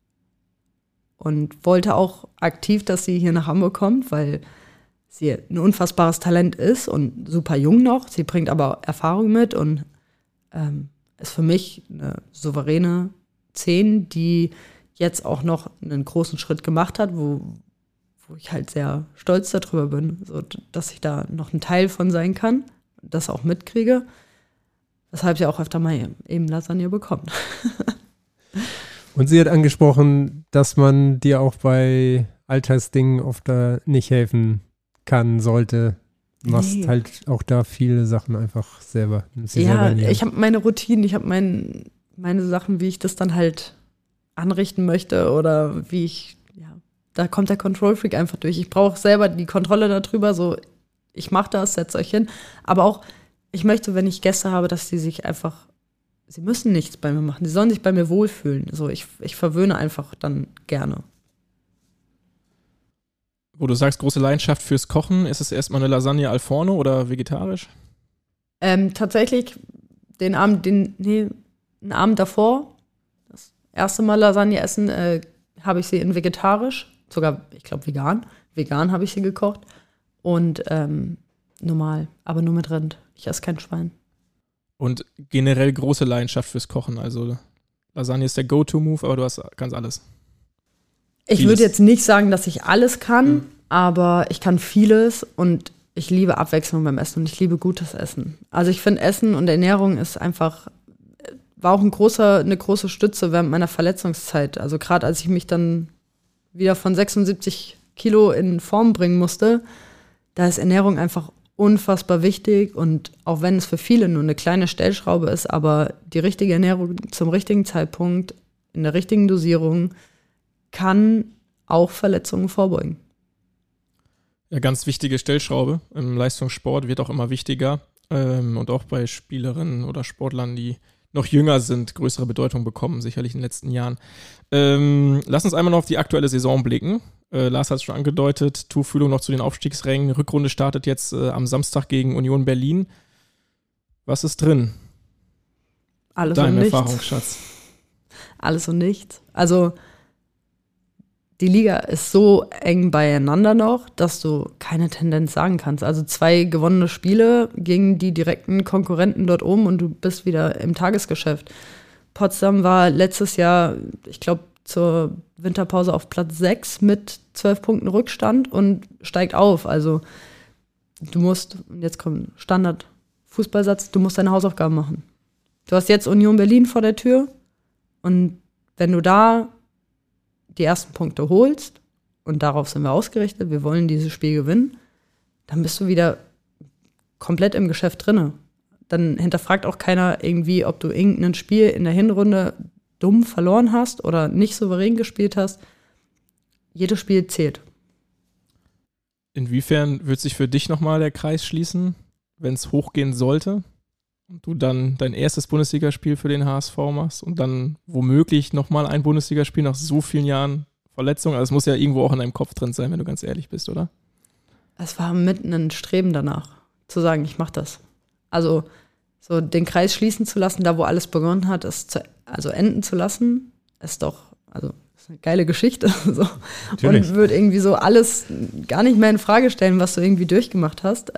Und wollte auch aktiv, dass sie hier nach Hamburg kommt, weil sie ein unfassbares Talent ist und super jung noch. Sie bringt aber Erfahrung mit und ist für mich eine souveräne 10, die jetzt auch noch einen großen Schritt gemacht hat, wo ich halt sehr stolz darüber bin, so, dass ich da noch ein Teil von sein kann, das auch mitkriege, weshalb sie auch öfter mal eben Lasagne bekommt. Und sie hat angesprochen, dass man dir auch bei Alltagsdingen oft da nicht helfen kann, sollte. Du machst halt auch da viele Sachen einfach selber. Ja, ich habe meine Routinen, ich habe meine Sachen, wie ich das dann halt anrichten möchte oder wie ich, ja, da kommt der Control-Freak einfach durch. Ich brauche selber die Kontrolle darüber, so, ich mache das, setzt euch hin. Aber auch, ich möchte, wenn ich Gäste habe, dass die sich einfach, sie müssen nichts bei mir machen, sie sollen sich bei mir wohlfühlen. So, ich verwöhne einfach dann gerne. Wo du sagst, große Leidenschaft fürs Kochen, ist es erstmal eine Lasagne al forno oder vegetarisch? Tatsächlich einen Abend davor, das erste Mal Lasagne essen, habe ich sie in vegetarisch, sogar, ich glaube, vegan. Vegan habe ich sie gekocht. Und normal, aber nur mit Rind. Ich esse kein Schwein. Und generell große Leidenschaft fürs Kochen. Also Lasagne ist der Go-To-Move, aber kannst alles. Ich würde jetzt nicht sagen, dass ich alles kann, aber ich kann vieles und ich liebe Abwechslung beim Essen und ich liebe gutes Essen. Also ich finde, Essen und Ernährung war auch eine große Stütze während meiner Verletzungszeit. Also gerade als ich mich dann wieder von 76 Kilo in Form bringen musste, da ist Ernährung einfach unfassbar wichtig. Und auch wenn es für viele nur eine kleine Stellschraube ist, aber die richtige Ernährung zum richtigen Zeitpunkt, in der richtigen Dosierung, kann auch Verletzungen vorbeugen. Ja, ganz wichtige Stellschraube im Leistungssport, wird auch immer wichtiger. Und auch bei Spielerinnen oder Sportlern, die noch jünger sind, größere Bedeutung bekommen, sicherlich in den letzten Jahren. Lass uns einmal noch auf die aktuelle Saison blicken. Lars hat es schon angedeutet, Tuchfühlung noch zu den Aufstiegsrängen. Rückrunde startet jetzt am Samstag gegen Union Berlin. Was ist drin? Alles Dein und nichts. Erfahrungsschatz. Alles und nichts. Also die Liga ist so eng beieinander noch, dass du keine Tendenz sagen kannst. Also 2 gewonnene Spiele gegen die direkten Konkurrenten dort oben und du bist wieder im Tagesgeschäft. Potsdam war letztes Jahr, ich glaube, zur Winterpause auf Platz 6 mit 12 Punkten Rückstand und steigt auf. Also du musst, jetzt kommt Standard-Fußballsatz, du musst deine Hausaufgaben machen. Du hast jetzt Union Berlin vor der Tür und wenn du da die ersten Punkte holst, und darauf sind wir ausgerichtet, wir wollen dieses Spiel gewinnen, dann bist du wieder komplett im Geschäft drinne. Dann hinterfragt auch keiner irgendwie, ob du irgendein Spiel in der Hinrunde dumm verloren hast oder nicht souverän gespielt hast. Jedes Spiel zählt. Inwiefern wird sich für dich nochmal der Kreis schließen, wenn es hochgehen sollte und du dann dein erstes Bundesligaspiel für den HSV machst und dann womöglich nochmal ein Bundesligaspiel nach so vielen Jahren Verletzung? Also es muss ja irgendwo auch in deinem Kopf drin sein, wenn du ganz ehrlich bist, oder? Es war mitten ein Streben danach, zu sagen, ich mache das. Also so den Kreis schließen zu lassen, da wo alles begonnen hat, enden zu lassen, ist eine geile Geschichte. So. Und würde irgendwie so alles gar nicht mehr in Frage stellen, was du irgendwie durchgemacht hast.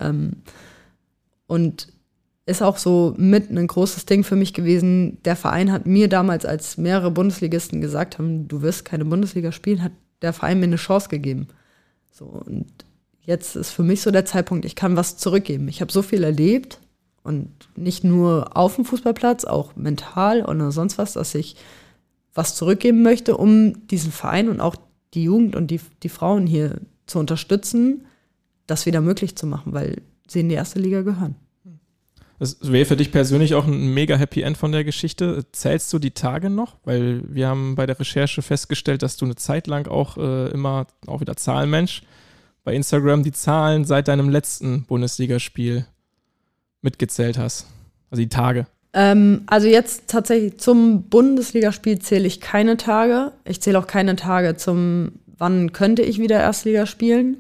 Und ist auch so mit ein großes Ding für mich gewesen. Der Verein hat mir damals, als mehrere Bundesligisten gesagt haben, du wirst keine Bundesliga spielen, hat der Verein mir eine Chance gegeben. So, und jetzt ist für mich so der Zeitpunkt, ich kann was zurückgeben. Ich habe so viel erlebt und nicht nur auf dem Fußballplatz, auch mental oder sonst was, dass ich was zurückgeben möchte, um diesen Verein und auch die Jugend und die Frauen hier zu unterstützen, das wieder möglich zu machen, weil sie in die erste Liga gehören. Das wäre für dich persönlich auch ein mega Happy End von der Geschichte. Zählst du die Tage noch? Weil wir haben bei der Recherche festgestellt, dass du eine Zeit lang auch immer auch wieder Zahlenmensch bei Instagram die Zahlen seit deinem letzten Bundesligaspiel mitgezählt hast. Also die Tage. Also jetzt tatsächlich zum Bundesligaspiel zähle ich keine Tage. Ich zähle auch keine Tage zum, wann könnte ich wieder Erstliga spielen.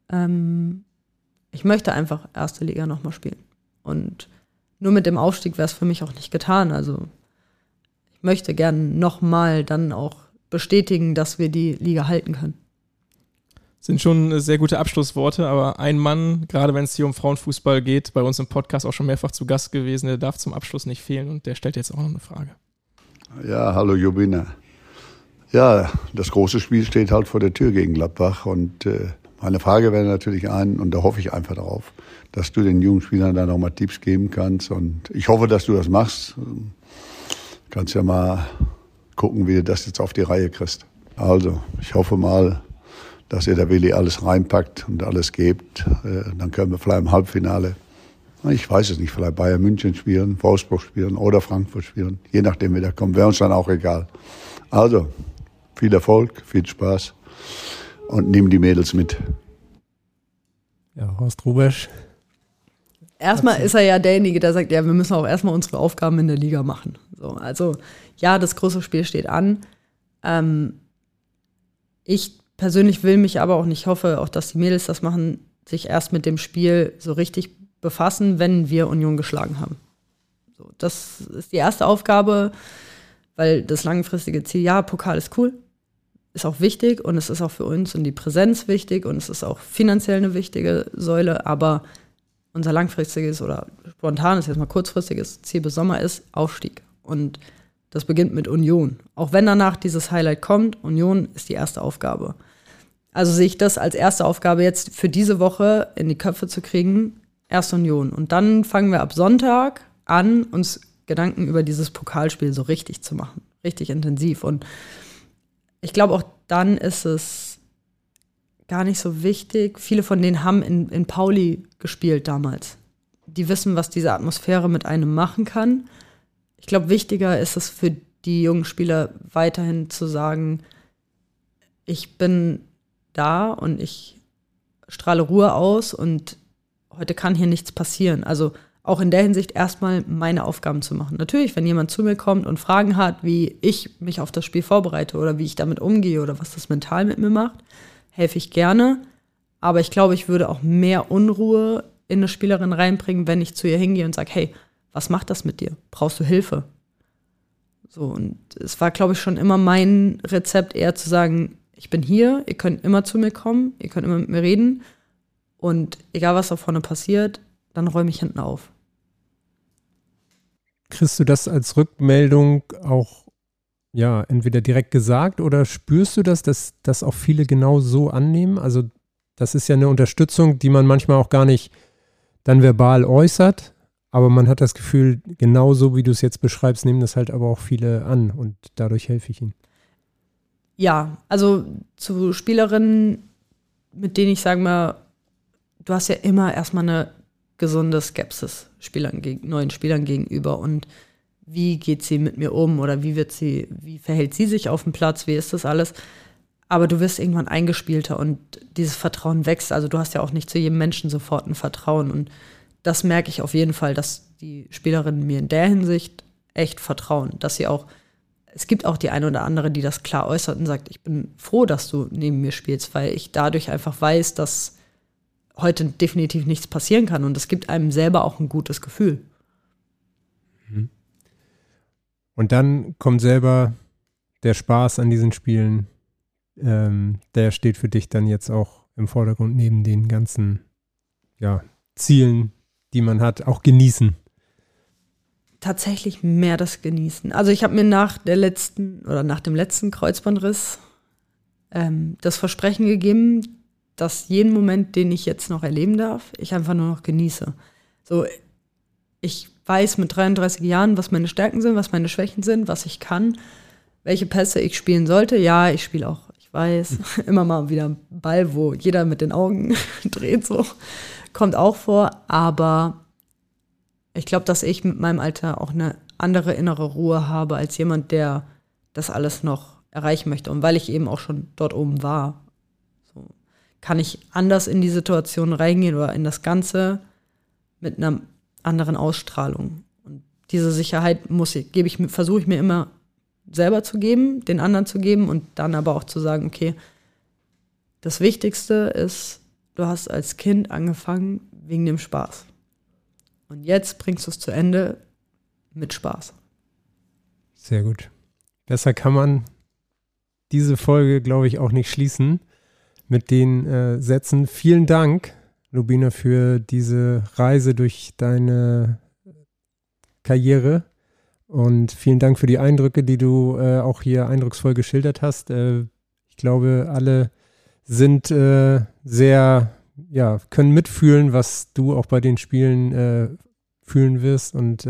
Ich möchte einfach Erste Liga nochmal spielen. Und nur mit dem Aufstieg wäre es für mich auch nicht getan. Also ich möchte gern nochmal dann auch bestätigen, dass wir die Liga halten können. Sind schon sehr gute Abschlussworte, aber ein Mann, gerade wenn es hier um Frauenfußball geht, bei uns im Podcast auch schon mehrfach zu Gast gewesen, der darf zum Abschluss nicht fehlen und der stellt jetzt auch noch eine Frage. Ja, hallo Jubina. Ja, das große Spiel steht halt vor der Tür gegen Gladbach und meine Frage wäre natürlich und da hoffe ich einfach darauf, dass du den jungen Spielern da nochmal Tipps geben kannst und ich hoffe, dass du das machst. Kannst ja mal gucken, wie du das jetzt auf die Reihe kriegst. Also, ich hoffe mal, dass ihr der Willi alles reinpackt und alles gebt. Dann können wir vielleicht im Halbfinale, ich weiß es nicht, vielleicht Bayern München spielen, Wolfsburg spielen oder Frankfurt spielen. Je nachdem, wie der kommt, wäre uns dann auch egal. Also, viel Erfolg, viel Spaß und nimm die Mädels mit. Ja, Horst Rubesch. Erstmal ist er ja derjenige, der sagt, ja, wir müssen auch erstmal unsere Aufgaben in der Liga machen. So, also, ja, das große Spiel steht an. Ich persönlich will mich aber auch nicht, hoffe auch, dass die Mädels das machen, sich erst mit dem Spiel so richtig befassen, wenn wir Union geschlagen haben. So, das ist die erste Aufgabe, weil das langfristige Ziel, ja, Pokal ist cool, ist auch wichtig und es ist auch für uns und die Präsenz wichtig und es ist auch finanziell eine wichtige Säule, aber unser langfristiges oder spontanes, jetzt mal kurzfristiges Ziel bis Sommer ist Aufstieg. Und das beginnt mit Union. Auch wenn danach dieses Highlight kommt, Union ist die erste Aufgabe. Also sehe ich das als erste Aufgabe jetzt für diese Woche in die Köpfe zu kriegen, erst Union. Und dann fangen wir ab Sonntag an, uns Gedanken über dieses Pokalspiel so richtig zu machen. Richtig intensiv. Und ich glaube, auch dann ist es gar nicht so wichtig. Viele von denen haben in Pauli gespielt damals. Die wissen, was diese Atmosphäre mit einem machen kann. Ich glaube, wichtiger ist es für die jungen Spieler weiterhin zu sagen, ich bin da und ich strahle Ruhe aus und heute kann hier nichts passieren. Also auch in der Hinsicht erstmal meine Aufgaben zu machen. Natürlich, wenn jemand zu mir kommt und Fragen hat, wie ich mich auf das Spiel vorbereite oder wie ich damit umgehe oder was das mental mit mir macht, helfe ich gerne. Aber ich glaube, ich würde auch mehr Unruhe in eine Spielerin reinbringen, wenn ich zu ihr hingehe und sage, hey, was macht das mit dir? Brauchst du Hilfe? So, und es war, glaube ich, schon immer mein Rezept, eher zu sagen, ich bin hier, ihr könnt immer zu mir kommen, ihr könnt immer mit mir reden und egal, was da vorne passiert, dann räume ich hinten auf. Kriegst du das als Rückmeldung auch entweder direkt gesagt oder spürst du das, dass das auch viele genau so annehmen? Also das ist ja eine Unterstützung, die man manchmal auch gar nicht dann verbal äußert, aber man hat das Gefühl, genauso wie du es jetzt beschreibst, nehmen das halt aber auch viele an und dadurch helfe ich ihnen. Ja, also zu Spielerinnen, mit denen ich sage mal, du hast ja immer erstmal eine gesunde Skepsis neuen Spielern gegenüber und wie geht sie mit mir um oder wie verhält sie sich auf dem Platz, wie ist das alles? Aber du wirst irgendwann eingespielter und dieses Vertrauen wächst. Also du hast ja auch nicht zu jedem Menschen sofort ein Vertrauen und das merke ich auf jeden Fall, dass die Spielerinnen mir in der Hinsicht echt vertrauen, dass sie auch, es gibt auch die eine oder andere, die das klar äußert und sagt, ich bin froh, dass du neben mir spielst, weil ich dadurch einfach weiß, dass heute definitiv nichts passieren kann und es gibt einem selber auch ein gutes Gefühl. Und dann kommt selber der Spaß an diesen Spielen, der steht für dich dann jetzt auch im Vordergrund neben den ganzen Zielen, die man hat, auch genießen. Tatsächlich mehr das Genießen. Also ich habe mir nach dem letzten Kreuzbandriss das Versprechen gegeben, dass jeden Moment, den ich jetzt noch erleben darf, ich einfach nur noch genieße. So, ich weiß mit 33 Jahren, was meine Stärken sind, was meine Schwächen sind, was ich kann, welche Pässe ich spielen sollte. Ja, ich spiele auch, ich weiß, immer mal wieder einen Ball, wo jeder mit den Augen dreht, so. Kommt auch vor, aber ich glaube, dass ich mit meinem Alter auch eine andere innere Ruhe habe als jemand, der das alles noch erreichen möchte. Und weil ich eben auch schon dort oben war, so, kann ich anders in die Situation reingehen oder in das Ganze mit einer anderen Ausstrahlung. Und diese Sicherheit versuche ich mir immer selber zu geben, den anderen zu geben und dann aber auch zu sagen, okay, das Wichtigste ist, du hast als Kind angefangen wegen dem Spaß. Und jetzt bringst du es zu Ende mit Spaß. Sehr gut. Besser kann man diese Folge, glaube ich, auch nicht schließen mit den Sätzen. Vielen Dank, Lubina, für diese Reise durch deine Karriere und vielen Dank für die Eindrücke, die du auch hier eindrucksvoll geschildert hast. Ich glaube, alle sind sehr, können mitfühlen, was du auch bei den Spielen fühlen wirst und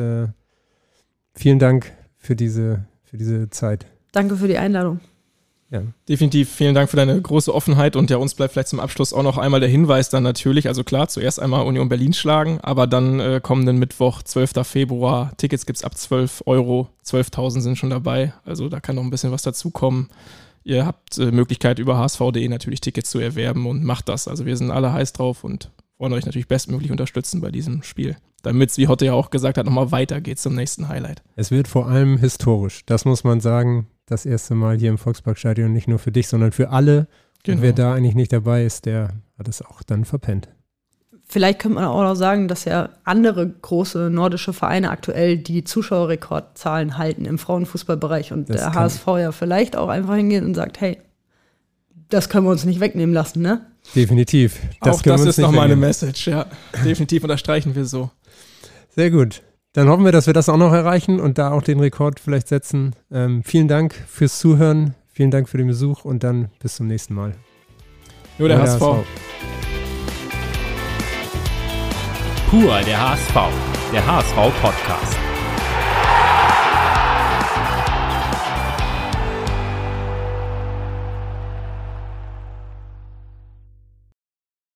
vielen Dank für diese Zeit. Danke für die Einladung. Ja, definitiv. Vielen Dank für deine große Offenheit und uns bleibt vielleicht zum Abschluss auch noch einmal der Hinweis dann natürlich, also klar, zuerst einmal Union Berlin schlagen, aber dann kommenden Mittwoch, 12. Februar, Tickets gibt's ab 12 €, 12.000 sind schon dabei, also da kann noch ein bisschen was dazukommen. Ihr habt Möglichkeit über hsv.de natürlich Tickets zu erwerben und macht das, also wir sind alle heiß drauf und wollen euch natürlich bestmöglich unterstützen bei diesem Spiel, damit es, wie Hotte ja auch gesagt hat, nochmal weitergeht zum nächsten Highlight. Es wird vor allem historisch, das muss man sagen, das erste Mal hier im Volksparkstadion, nicht nur für dich, sondern für alle. Genau. Und wer da eigentlich nicht dabei ist, der hat es auch dann verpennt. Vielleicht könnte man auch noch sagen, dass ja andere große nordische Vereine aktuell die Zuschauerrekordzahlen halten im Frauenfußballbereich und der HSV ja vielleicht auch einfach hingeht und sagt, hey, das können wir uns nicht wegnehmen lassen, ne? Definitiv. Auch das ist nochmal eine Message, ja. Definitiv unterstreichen wir so. Sehr gut. Dann hoffen wir, dass wir das auch noch erreichen und da auch den Rekord vielleicht setzen. Vielen Dank fürs Zuhören, vielen Dank für den Besuch und dann bis zum nächsten Mal. Nur der HSV. Pur der HSV, der HSV-Podcast.